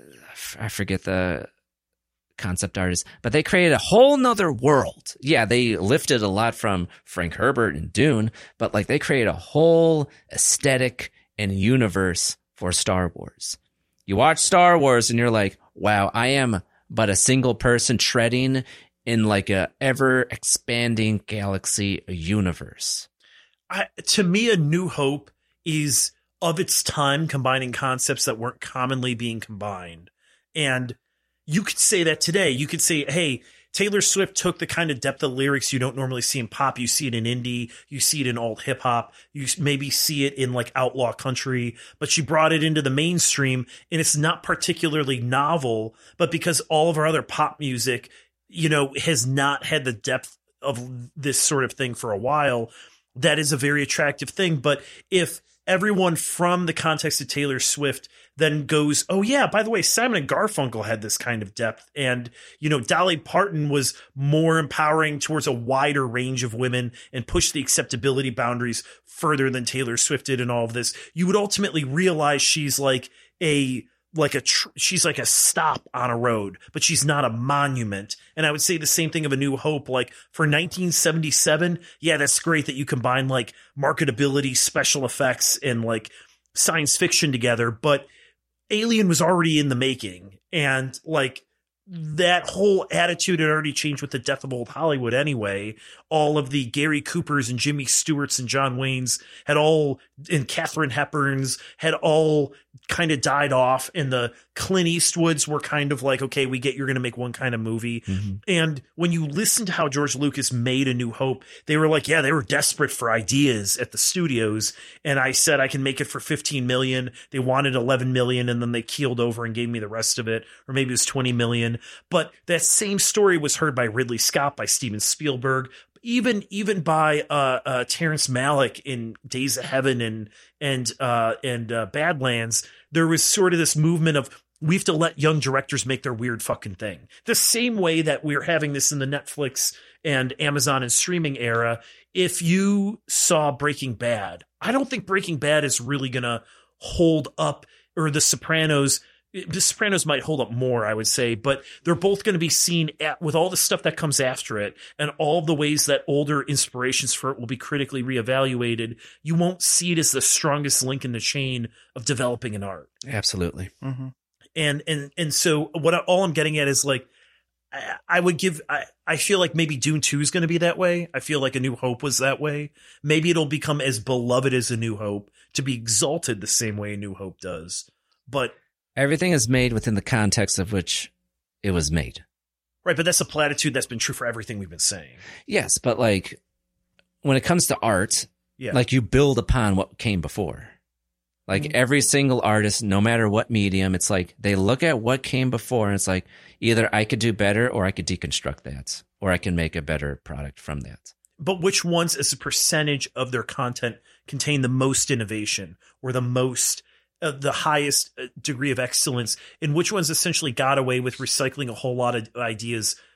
I forget the concept artist, but they created a whole nother world. Yeah, they lifted a lot from Frank Herbert and Dune, but like they created a whole aesthetic and universe for Star Wars. You watch Star Wars and you're like, wow, I am but a single person treading in like a ever expanding galaxy, a universe. I, to me, A New Hope is of its time combining concepts that weren't commonly being combined. And you could say that today. You could say, hey, Taylor Swift took the kind of depth of lyrics you don't normally see in pop. You see it in indie. You see it in alt hip hop. You maybe see it in like outlaw country, but she brought it into the mainstream, and it's not particularly novel, but because all of our other pop music, you know, has not had the depth of this sort of thing for a while, that is a very attractive thing. But if everyone from the context of Taylor Swift then goes, oh yeah, by the way, Simon and Garfunkel had this kind of depth, and, you know, Dolly Parton was more empowering towards a wider range of women and pushed the acceptability boundaries further than Taylor Swift did in all of this, you would ultimately realize she's like a like a tr- she's like a stop on a road, but she's not a monument. And I would say the same thing of A New Hope. Like for nineteen seventy-seven, yeah, that's great that you combine like marketability, special effects, and like science fiction together, but Alien was already in the making, and like that whole attitude had already changed with the death of old Hollywood anyway. All of the Gary Coopers and Jimmy Stewarts and John Waynes had all, and Katharine Hepburns had all kind of died off, and the Clint Eastwoods were kind of like, okay, we get you're going to make one kind of movie. Mm-hmm. And when you listen to how George Lucas made A New Hope, they were like, yeah, they were desperate for ideas at the studios. And I said, I can make it for fifteen million. They wanted eleven million, and then they keeled over and gave me the rest of it. Or maybe it was twenty million. But that same story was heard by Ridley Scott, by Steven Spielberg, even even by uh, uh, Terrence Malick in Days of Heaven and and uh, and uh, Badlands. There was sort of this movement of, we have to let young directors make their weird fucking thing. The same way that we're having this in the Netflix and Amazon and streaming era. If you saw Breaking Bad, I don't think Breaking Bad is really going to hold up, or The Sopranos. The Sopranos might hold up more, I would say, but they're both going to be seen at, with all the stuff that comes after it and all the ways that older inspirations for it will be critically reevaluated. You won't see it as the strongest link in the chain of developing an art. Absolutely. Mm-hmm. And, and, and so what I, all I'm getting at is like, I, I would give, I, I feel like maybe Dune two is going to be that way. I feel like A New Hope was that way. Maybe it'll become as beloved as A New Hope, to be exalted the same way A New Hope does. But everything is made within the context of which it was made. Right, but that's a platitude that's been true for everything we've been saying. Yes, but like when it comes to art, yeah. like you build upon what came before. Like mm-hmm. every single artist, no matter what medium, it's like they look at what came before and it's like either I could do better or I could deconstruct that, or I can make a better product from that. But which ones as a percentage of their content contain the most innovation or the most Uh, the highest degree of excellence, and which ones essentially got away with recycling a whole lot of ideas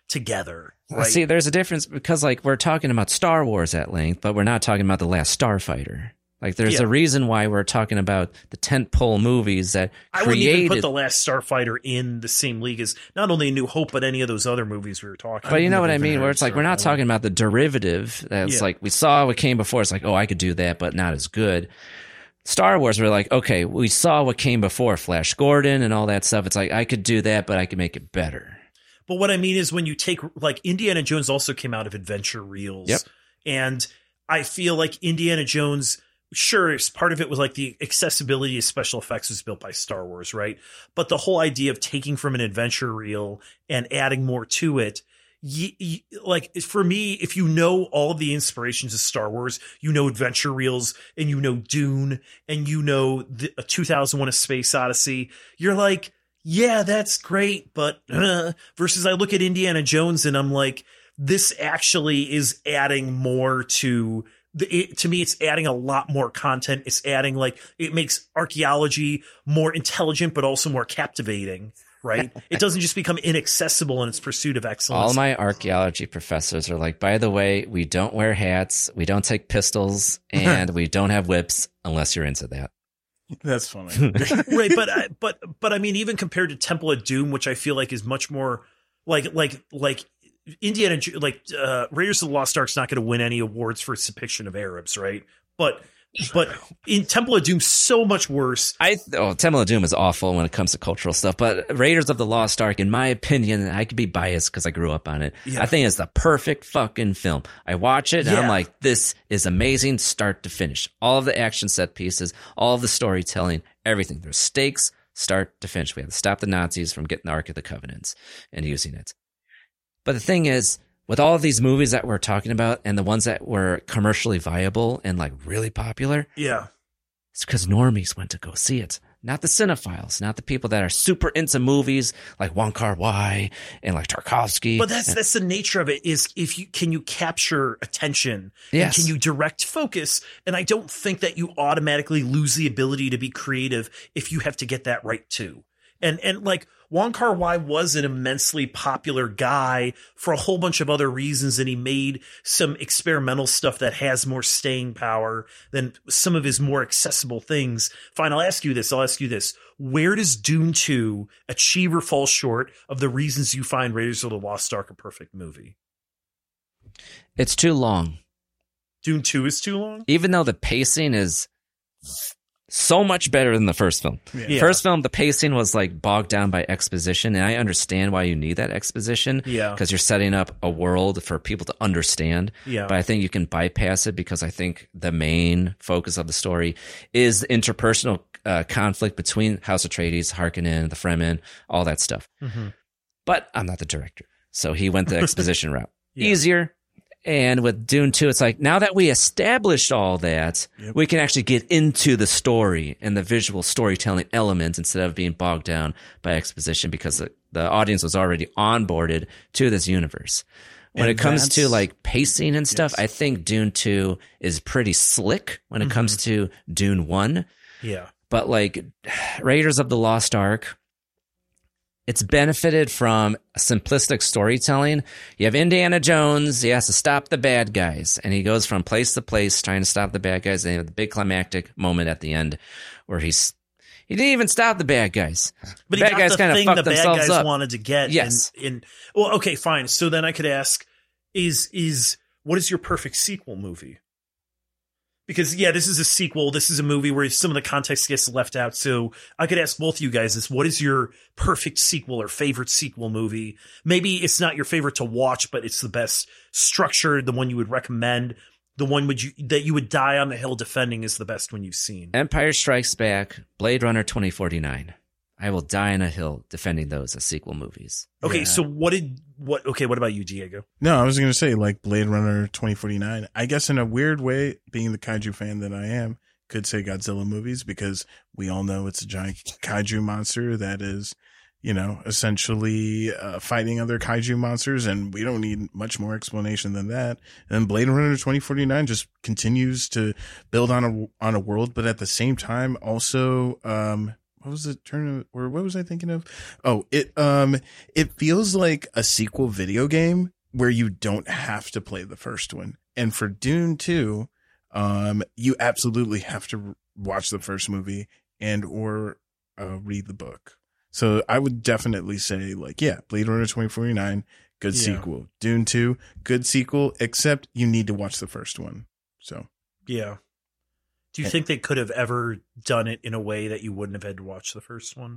together. Right? See, there's a difference because like we're talking about Star Wars at length, but we're not talking about The Last Starfighter. Like there's Yeah. a reason why we're talking about the tentpole movies that I wouldn't created. even put The Last Starfighter in the same league as not only A New Hope, but any of those other movies we were talking But you know never what I even mean? heard Where of it's like we're not Starfighter. talking about the derivative. That's Yeah. like we saw what came before. It's like, oh, I could do that, but not as good. Star Wars, we're like, okay, we saw what came before, Flash Gordon and all that stuff. It's like I could do that, but I could make it better. But what I mean is when you take like Indiana Jones also came out of adventure reels. Yep. And I feel like Indiana Jones, sure, it's part of it was like the accessibility of special effects was built by Star Wars, right? But the whole idea of taking from an adventure reel and adding more to it, y- y- like for me, if you know all of the inspirations of Star Wars, you know adventure reels and you know Dune and you know the two thousand one: A Space Odyssey, you're like, yeah, that's great, but uh, versus I look at Indiana Jones and I'm like, this actually is adding more to the, it, to me, it's adding a lot more content. It's adding like, it makes archaeology more intelligent, but also more captivating, right? It doesn't just become inaccessible in its pursuit of excellence. All my archaeology professors are like, by the way, we don't wear hats, we don't take pistols, and we don't have whips unless you're into that. That's funny. Right. But, I- but, but I mean, even compared to Temple of Doom, which I feel like is much more like, like, like, Indiana, like uh, Raiders of the Lost Ark's not going to win any awards for its depiction of Arabs, right? But but in Temple of Doom, so much worse. I oh, Temple of Doom is awful when it comes to cultural stuff, but Raiders of the Lost Ark, in my opinion, I could be biased because I grew up on it. Yeah. I think it's the perfect fucking film. I watch it and Yeah. I'm like, this is amazing, start to finish. All of the action set pieces, all of the storytelling, everything. There's stakes, start to finish. We have to stop the Nazis from getting the Ark of the Covenants and using it. But the thing is, with all of these movies that we're talking about and the ones that were commercially viable and like really popular, Yeah. it's because normies went to go see it. Not the cinephiles, not the people that are super into movies like Wong Kar-wai and like Tarkovsky. But that's that's the nature of it. Is if you can you capture attention, Yes. and can you direct focus? And I don't think that you automatically lose the ability to be creative if you have to get that right too. And and like Wong Kar-wai was an immensely popular guy for a whole bunch of other reasons, and he made some experimental stuff that has more staying power than some of his more accessible things. Fine, I'll ask you this. I'll ask you this. Where does Dune two achieve or fall short of the reasons you find Raiders of the Lost Ark a perfect movie? It's too long. Dune two is too long? Even though the pacing is so much better than the first film. Yeah. First film, the pacing was like bogged down by exposition, and I understand why you need that exposition. Yeah. Because you're setting up a world for people to understand. Yeah. But I think you can bypass it because I think the main focus of the story is the interpersonal uh, conflict between House Atreides, Harkonnen, the Fremen, all that stuff. Mm-hmm. But I'm not the director, so he went the exposition route. Yeah. Easier. And with Dune two, it's like, now that we established all that, Yep. we can actually get into the story and the visual storytelling element instead of being bogged down by exposition because the, the audience was already onboarded to this universe. When And it comes to that's- like pacing and stuff, Yes. I think Dune two is pretty slick when it comes to Dune one. Yeah. But like Raiders of the Lost Ark, it's benefited from simplistic storytelling. You have Indiana Jones. He has to stop the bad guys, and he goes from place to place trying to stop the bad guys. And you have the big climactic moment at the end where he's he didn't even stop the bad guys. But the he bad got guys the kind of thing fucked the bad themselves guys up. wanted to get. Yes. In, in well, okay, fine. So then I could ask, is is what is your perfect sequel movie? Because yeah, this is a sequel. This is a movie where some of the context gets left out. So I could ask both of you guys this: what is your perfect sequel or favorite sequel movie? Maybe it's not your favorite to watch, but it's the best structured, the one you would recommend, the one would you that you would die on the hill defending is the best one you've seen. Empire Strikes Back, Blade Runner twenty forty-nine. I will die on a hill defending those as sequel movies. Okay, Yeah. so what did what? Okay, what about you, Diego? No, I was going to say like Blade Runner twenty forty-nine. I guess in a weird way, being the kaiju fan that I am, could say Godzilla movies because we all know it's a giant kaiju monster that is, you know, essentially uh, fighting other kaiju monsters, and we don't need much more explanation than that. And Blade Runner twenty forty-nine just continues to build on a on a world, but at the same time also um what was it? Turn or what was I thinking of? Oh, it um, it feels like a sequel video game where you don't have to play the first one. And for Dune two, um, you absolutely have to watch the first movie and or uh, read the book. So I would definitely say, like, yeah, Blade Runner twenty forty-nine, good Yeah. sequel. Dune two, good sequel, except you need to watch the first one. So Yeah. Do you And- think they could have ever done it in a way that you wouldn't have had to watch the first one?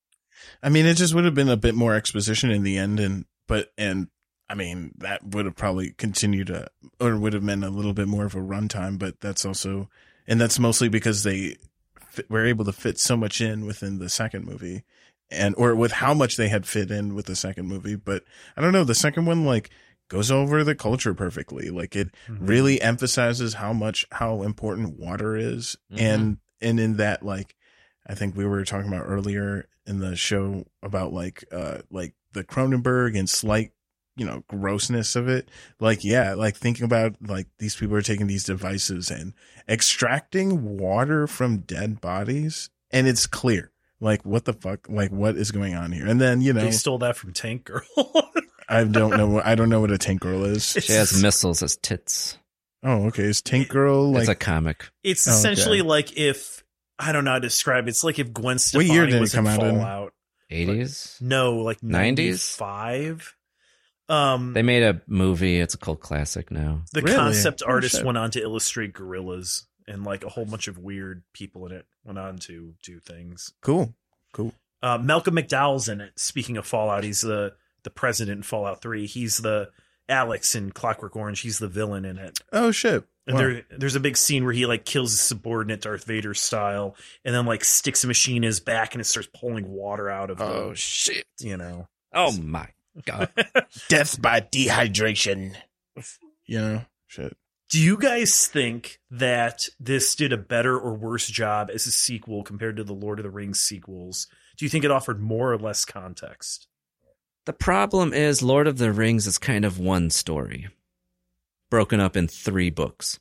I mean, it just would have been a bit more exposition in the end, and but and I mean that would have probably continued to, or would have meant a little bit more of a runtime. But that's also, and that's mostly because they fit, were able to fit so much in within the second movie, and or with how much they had fit in with the second movie. But I don't know, the second one like goes over the culture perfectly. Like it Mhm. really emphasizes how much how important water is, Mhm. and and in that like. I think we were talking about earlier in the show about like, uh, like the Cronenberg and slight, you know, grossness of it. Like, yeah, like thinking about like these people are taking these devices and extracting water from dead bodies. And it's clear, like, what the fuck, like what is going on here? And then, you know, They stole that from Tank Girl. I don't know. I don't know what a tank girl is. She has missiles as tits. Oh, okay. Is Tank Girl like It's a comic. It's Oh, okay. essentially like if, I don't know how to describe it. It's like if Gwen Stefani What year did it was come in out in? Fallout. eighties? No, like nineties? ninety-five. Um, They made a movie. It's a cult classic now. the Really? concept Oh, artist shit. went on to illustrate gorillas, and like a whole bunch of weird people in it went on to do things. cool? Cool. Uh, Malcolm McDowell's in it. Speaking of Fallout, he's the the president in Fallout three. He's the Alex in Clockwork Orange. He's the villain in it. Oh shit. And Wow. there, there's a big scene where he like kills his subordinate Darth Vader style, and then like sticks a machine in his back, and it starts pulling water out of Oh, him. shit. You know, Oh, my God. Death by dehydration. You know, shit. do you guys think that this did a better or worse job as a sequel compared to the Lord of the Rings sequels? Do you think it offered more or less context? The problem is Lord of the Rings is kind of one story, broken up in three books.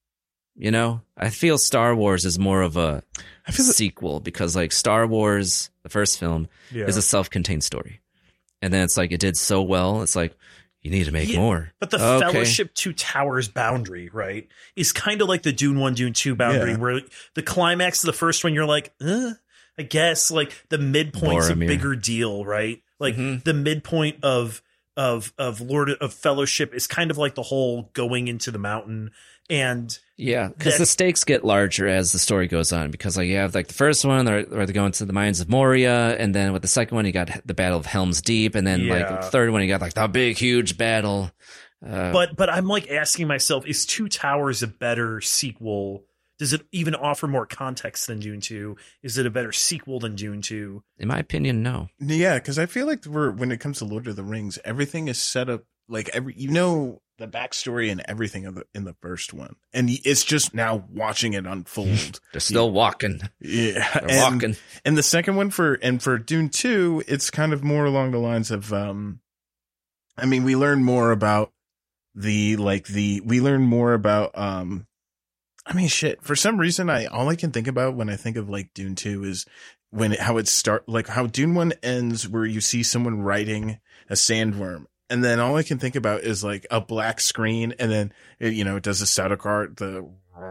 You know, I feel Star Wars is more of a I feel that- sequel because, like, Star Wars, the first film, Yeah. is a self-contained story. And then it's like, it did so well, it's like, you need to make Yeah, more. But the Okay. Fellowship Two Towers boundary, right, is kind of like the Dune One, Dune Two boundary, Yeah. where the climax of the first one, you're like, uh, I guess, like the midpoint's a Boromir. bigger deal, right? Like Mhm. the midpoint of of of Lord of Fellowship is kind of like the whole going into the mountain, and Yeah, because that- the stakes get larger as the story goes on. Because like you have like the first one, where where they go into the mines of Moria, and then with the second one, you got the Battle of Helm's Deep, and then like Yeah. the third one, you got like the big, huge battle. Uh, but but I'm like asking myself, is Two Towers a better sequel? Does it even offer more context than Dune Two? Is it a better sequel than Dune Two? in my opinion, no. Yeah, because I feel like we're when it comes to Lord of the Rings, everything is set up like every you know the backstory and everything of the in the first one, and it's just now watching it unfold. They're still walking. Yeah, They're and, walking. And the second one for and for Dune two, it's kind of more along the lines of, um, I mean, we learn more about the like the we learn more about um. I mean, shit. For some reason, I all I can think about when I think of like Dune two is when it, how it start, like how Dune one ends, where you see someone riding a sandworm, and then all I can think about is like a black screen, and then it, you know it does the Sadokar, the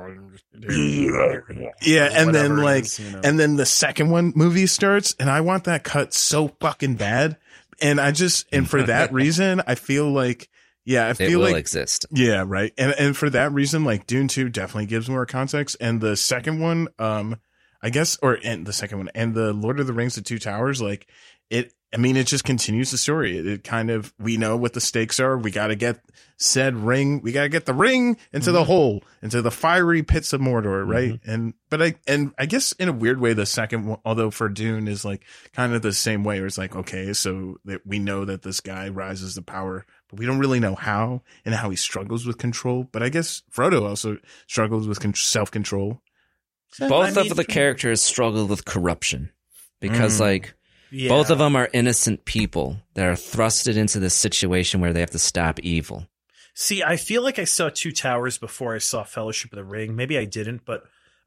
yeah, and then Whatever it like, is, you know. and then the second one movie starts, and I want that cut so fucking bad, and I just and for that reason, I feel like. Yeah, I It feel will like exist. yeah, right. And and for that reason, like Dune two definitely gives more context. And the second one, um, I guess, or and the second one, and the Lord of the Rings: The Two Towers, like it. I mean, it just continues the story. It, it kind of we know what the stakes are. We got to get said ring. We got to get the ring into the hole, into the fiery pits of Mordor, right? And but I and I guess in a weird way, the second one, although for Dune is like kind of the same way. Where it's like okay, so that we know that this guy rises to power. But we don't really know how and how he struggles with control. But I guess Frodo also struggles with con- self-control. Both I mean, of the characters struggle with corruption because, Mm. like, Yeah. both of them are innocent people that are thrusted into this situation where they have to stop evil. See, I feel like I saw Two Towers before I saw Fellowship of the Ring. Maybe I didn't, but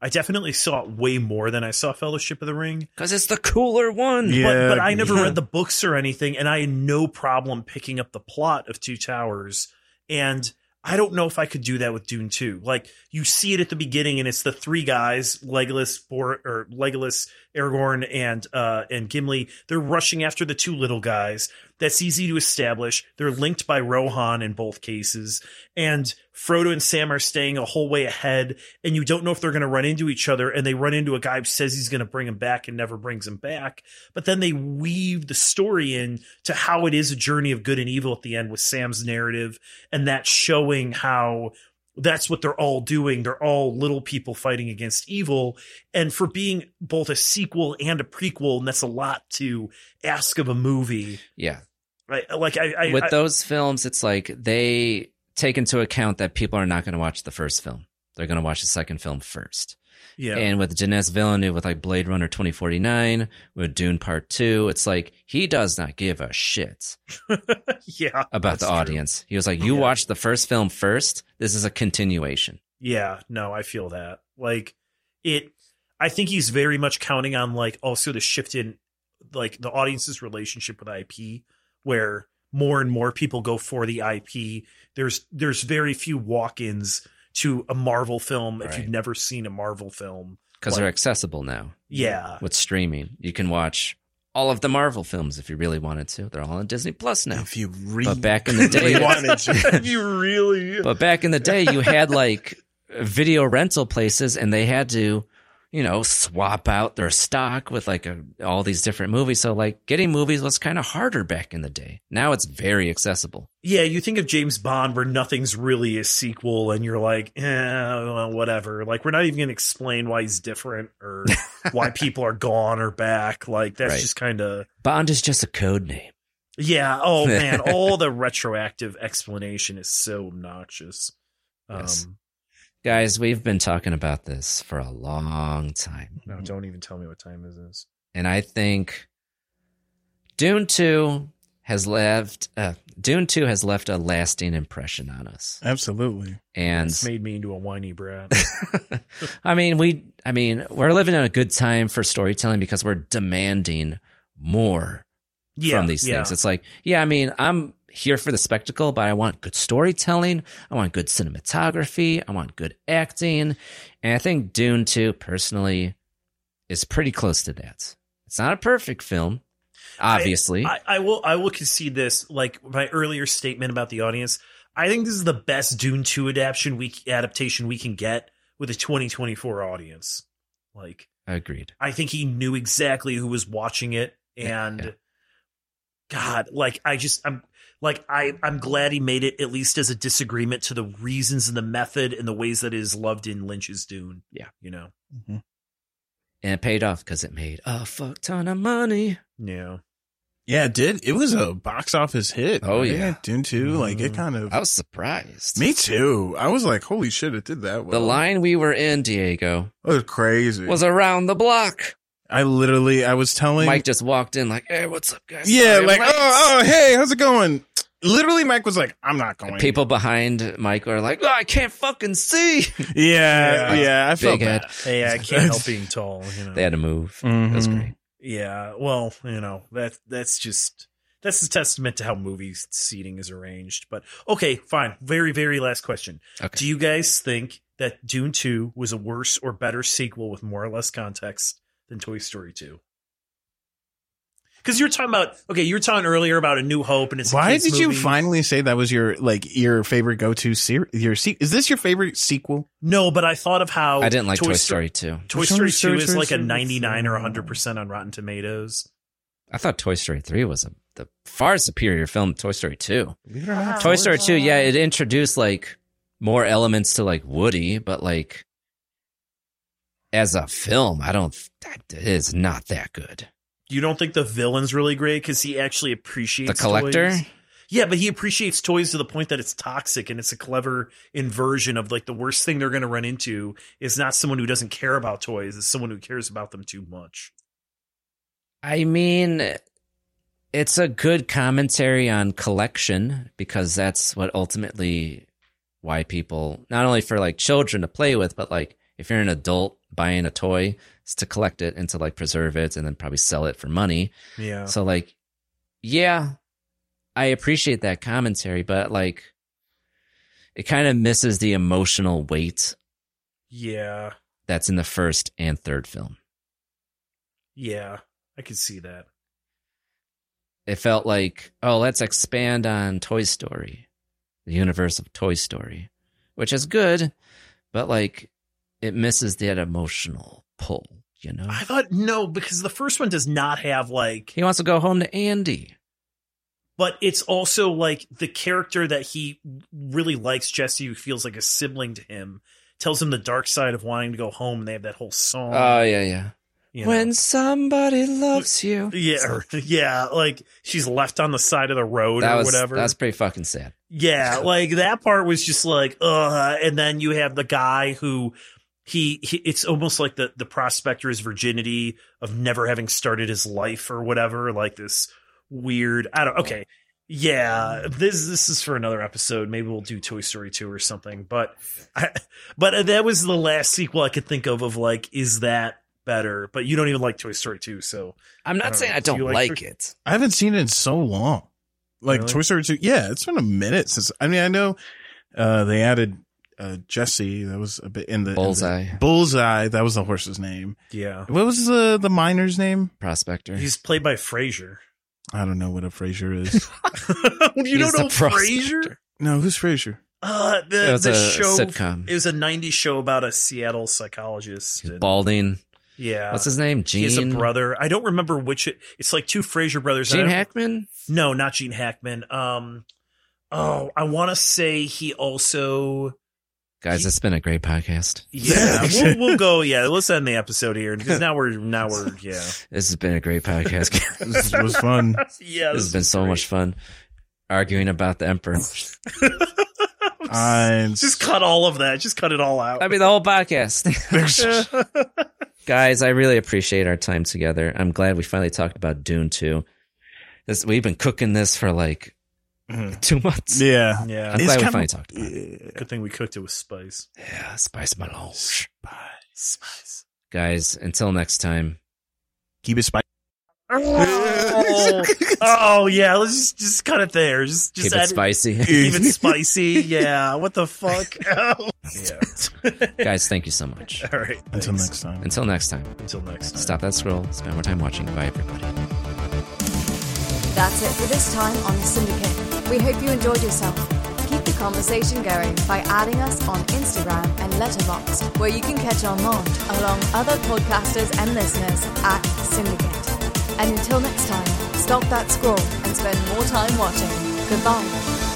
I definitely saw it way more than I saw Fellowship of the Ring. Because it's the cooler one. Yeah. But, but I never read the books or anything, and I had no problem picking up the plot of Two Towers. And I don't know if I could do that with Dune two. Like, you see it at the beginning, and it's the three guys, Legolas, Bor- or Legolas, Aragorn, and uh, and Gimli. They're rushing after the two little guys. That's easy to establish. They're linked by Rohan in both cases. And Frodo and Sam are staying a whole way ahead, and you don't know if they're going to run into each other, and they run into a guy who says he's going to bring him back and never brings him back. But then they weave the story in to how it is a journey of good and evil at the end with Sam's narrative, and that showing how that's what they're all doing. They're all little people fighting against evil. And for being both a sequel and a prequel, and that's a lot to ask of a movie. Yeah. Right. Like I, I with I, those films, it's like they take into account that people are not going to watch the first film. They're going to watch the second film first. Yeah. And with Denis Villeneuve, with like Blade Runner twenty forty-nine, with Dune Part two, it's like he does not give a shit yeah, about the audience. True. He was like, you yeah. watch the first film first. This is a continuation. Yeah, no, I feel that. Like it, I think he's very much counting on like also the shift in like the audience's relationship with I P, where more and more people go for the I P. There's there's very few walk-ins to a Marvel film if right. you've never seen a Marvel film. Because like, they're accessible now. Yeah. With streaming. You can watch all of the Marvel films if you really wanted to. They're all on Disney Plus now. If you really but back in the day, wanted to. If you really. But back in the day, you had like video rental places, and they had to, you know, swap out their stock with like a, all these different movies. So like getting movies was kind of harder back in the day. Now it's very accessible. Yeah, you think of James Bond where nothing's really a sequel, and you're like, eh, well, whatever. Like, we're not even going to explain why he's different or why people are gone or back. Like, that's Right. just kind of... Bond is just a code name. Yeah, oh man, all the retroactive explanation is so obnoxious. Yes. Um, Guys, we've been talking about this for a long time. no, don't even tell me what time this is. And I think Dune two has left uh, Dune two has left a lasting impression on us. Absolutely. And It's made me into a whiny brat. I mean, we I mean, we're living in a good time for storytelling because we're demanding more Yeah, from these yeah. things. It's like, yeah, I mean, I'm here for the spectacle, but I want good storytelling. I want good cinematography. I want good acting. And I think Dune two personally is pretty close to that. It's not a perfect film, obviously. I, I, I will I will concede this, like my earlier statement about the audience. I think this is the best Dune two adaptation we adaptation we can get with a twenty twenty-four audience. Like, Agreed. I think he knew exactly who was watching it, and Yeah. God, like I just I'm like I I'm glad he made it at least as a disagreement to the reasons and the method and the ways that it is loved in Lynch's Dune. Yeah. You know. Mm-hmm. And it paid off because it made a fuck ton of money. Yeah. Yeah, it did. It was a box office hit. Oh, right? yeah. Dune two, like it kind of. I was surprised. Me too. I was like, holy shit, it did that well. The line we were in, Diego, It was crazy. was around the block. I literally, I was telling. Mike just walked in like, hey, what's up, guys? Yeah, Sorry, like, I'm late." oh, oh, hey, how's it going? Literally, Mike was like, I'm not going. People behind Mike are like, oh, I can't fucking see. Yeah, yeah, Yeah. I felt Big head. bad. Hey, I can't help being tall. You know. They had to move. It was Mhm. great. Yeah, well, you know, that that's just that's a testament to how movie seating is arranged. But okay, fine. Very, very last question. Okay. Do you guys think that Dune two was a worse or better sequel with more or less context than Toy Story two? Because you're talking about okay, you were talking earlier about A New Hope, and it's a Why kids did you movie. finally say that was your like your favorite go to series? Your se- is this your favorite sequel? No, but I thought of how I didn't like Toy, Story. Story two. Toy Which one Story was two Toy is Story like a two? ninety-nine or one hundred percent on Rotten Tomatoes. I thought Toy Story three was a, the far superior film to Toy Story two. Believe it or not, Toy Story two, yeah, it introduced like more elements to like Woody, but like as a film, I don't, that is not that good. You don't think the villain's really great because he actually appreciates The Collector? toys? Yeah, but he appreciates toys to the point that it's toxic, and it's a clever inversion of like the worst thing they're going to run into is not someone who doesn't care about toys, it's someone who cares about them too much. I mean, it's a good commentary on collection because that's what ultimately why people, not only for like children to play with, but like if you're an adult buying a toy, it's to collect it and to like preserve it and then probably sell it for money. Yeah. So like, yeah, I appreciate that commentary, but like, it kind of misses the emotional weight. Yeah. That's in the first and third film. Yeah, I could see that. It felt like, oh, let's expand on Toy Story, the universe of Toy Story, which is good, but like it misses that emotional pull, you know? I thought, no, because the first one does not have like... He wants to go home to Andy. But it's also like the character that he really likes, Jesse, who feels like a sibling to him, tells him the dark side of wanting to go home, and they have that whole song. Oh, yeah, yeah. You know? When somebody loves you. Yeah, yeah, like she's left on the side of the road that or was, whatever. That's pretty fucking sad. Yeah, like that part was just like, ugh. And then you have the guy who he, he it's almost like the, the prospector's virginity of never having started his life or whatever, like this weird, I don't, okay. Yeah, this this is for another episode. Maybe we'll do Toy Story two or something. But I, but that was the last sequel I could think of of like, is that better? But you don't even like Toy Story two, so I'm not I don't saying know. I don't Do you like, like it. I haven't seen it in so long. Like Really? Toy Story two. Yeah, it's been a minute since. I mean, I know uh, they added uh, Jesse. That was a bit in the Bullseye. in the, Bullseye. That was the horse's name. Yeah. What was the the miner's name? Prospector. He's played by Frasier. I don't know what a Frasier is. you He's don't the know prospector. Frasier? No, who's Frasier? Uh, the, It was the a show sitcom. It was a nineties show about a Seattle psychologist. and- Balding. yeah. What's his name? Gene? He has a brother. I don't remember which. It, it's like two Frasier brothers. I Gene don't- Hackman? No, not Gene Hackman. Um, oh, I want to say he also. Guys, it's been a great podcast. Yeah, we'll, we'll go. Yeah, let's end the episode here because now we're now we're yeah. This has been a great podcast. This was fun. Yeah, This has been so much fun arguing about the Emperor. I'm Just cut all of that. Just cut it all out. I mean, the whole podcast. Guys, I really appreciate our time together. I'm glad we finally talked about Dune two. This, we've been cooking this for like two months. Yeah. Yeah. I'm It's glad we kinda- finally talked about it. Good thing we cooked it with spice. Yeah, spice melange. Spice. Guys, until next time. Keep it spicy. Oh, oh yeah. Let's just just cut it there. Just just Keep it add spicy. Keep it spicy. Yeah. What the fuck? Oh. Yeah. Guys, thank you so much. All right. Until thanks. next time. Until next time. Until next time. Stop that scroll. Spend more time watching. Bye, everybody. That's it for this time on The Syndicate. We hope you enjoyed yourself. Keep the conversation going by adding us on Instagram and Letterboxd, where you can catch Armand along other podcasters and listeners at Syndicate. And until next time, stop that scroll and spend more time watching. Goodbye.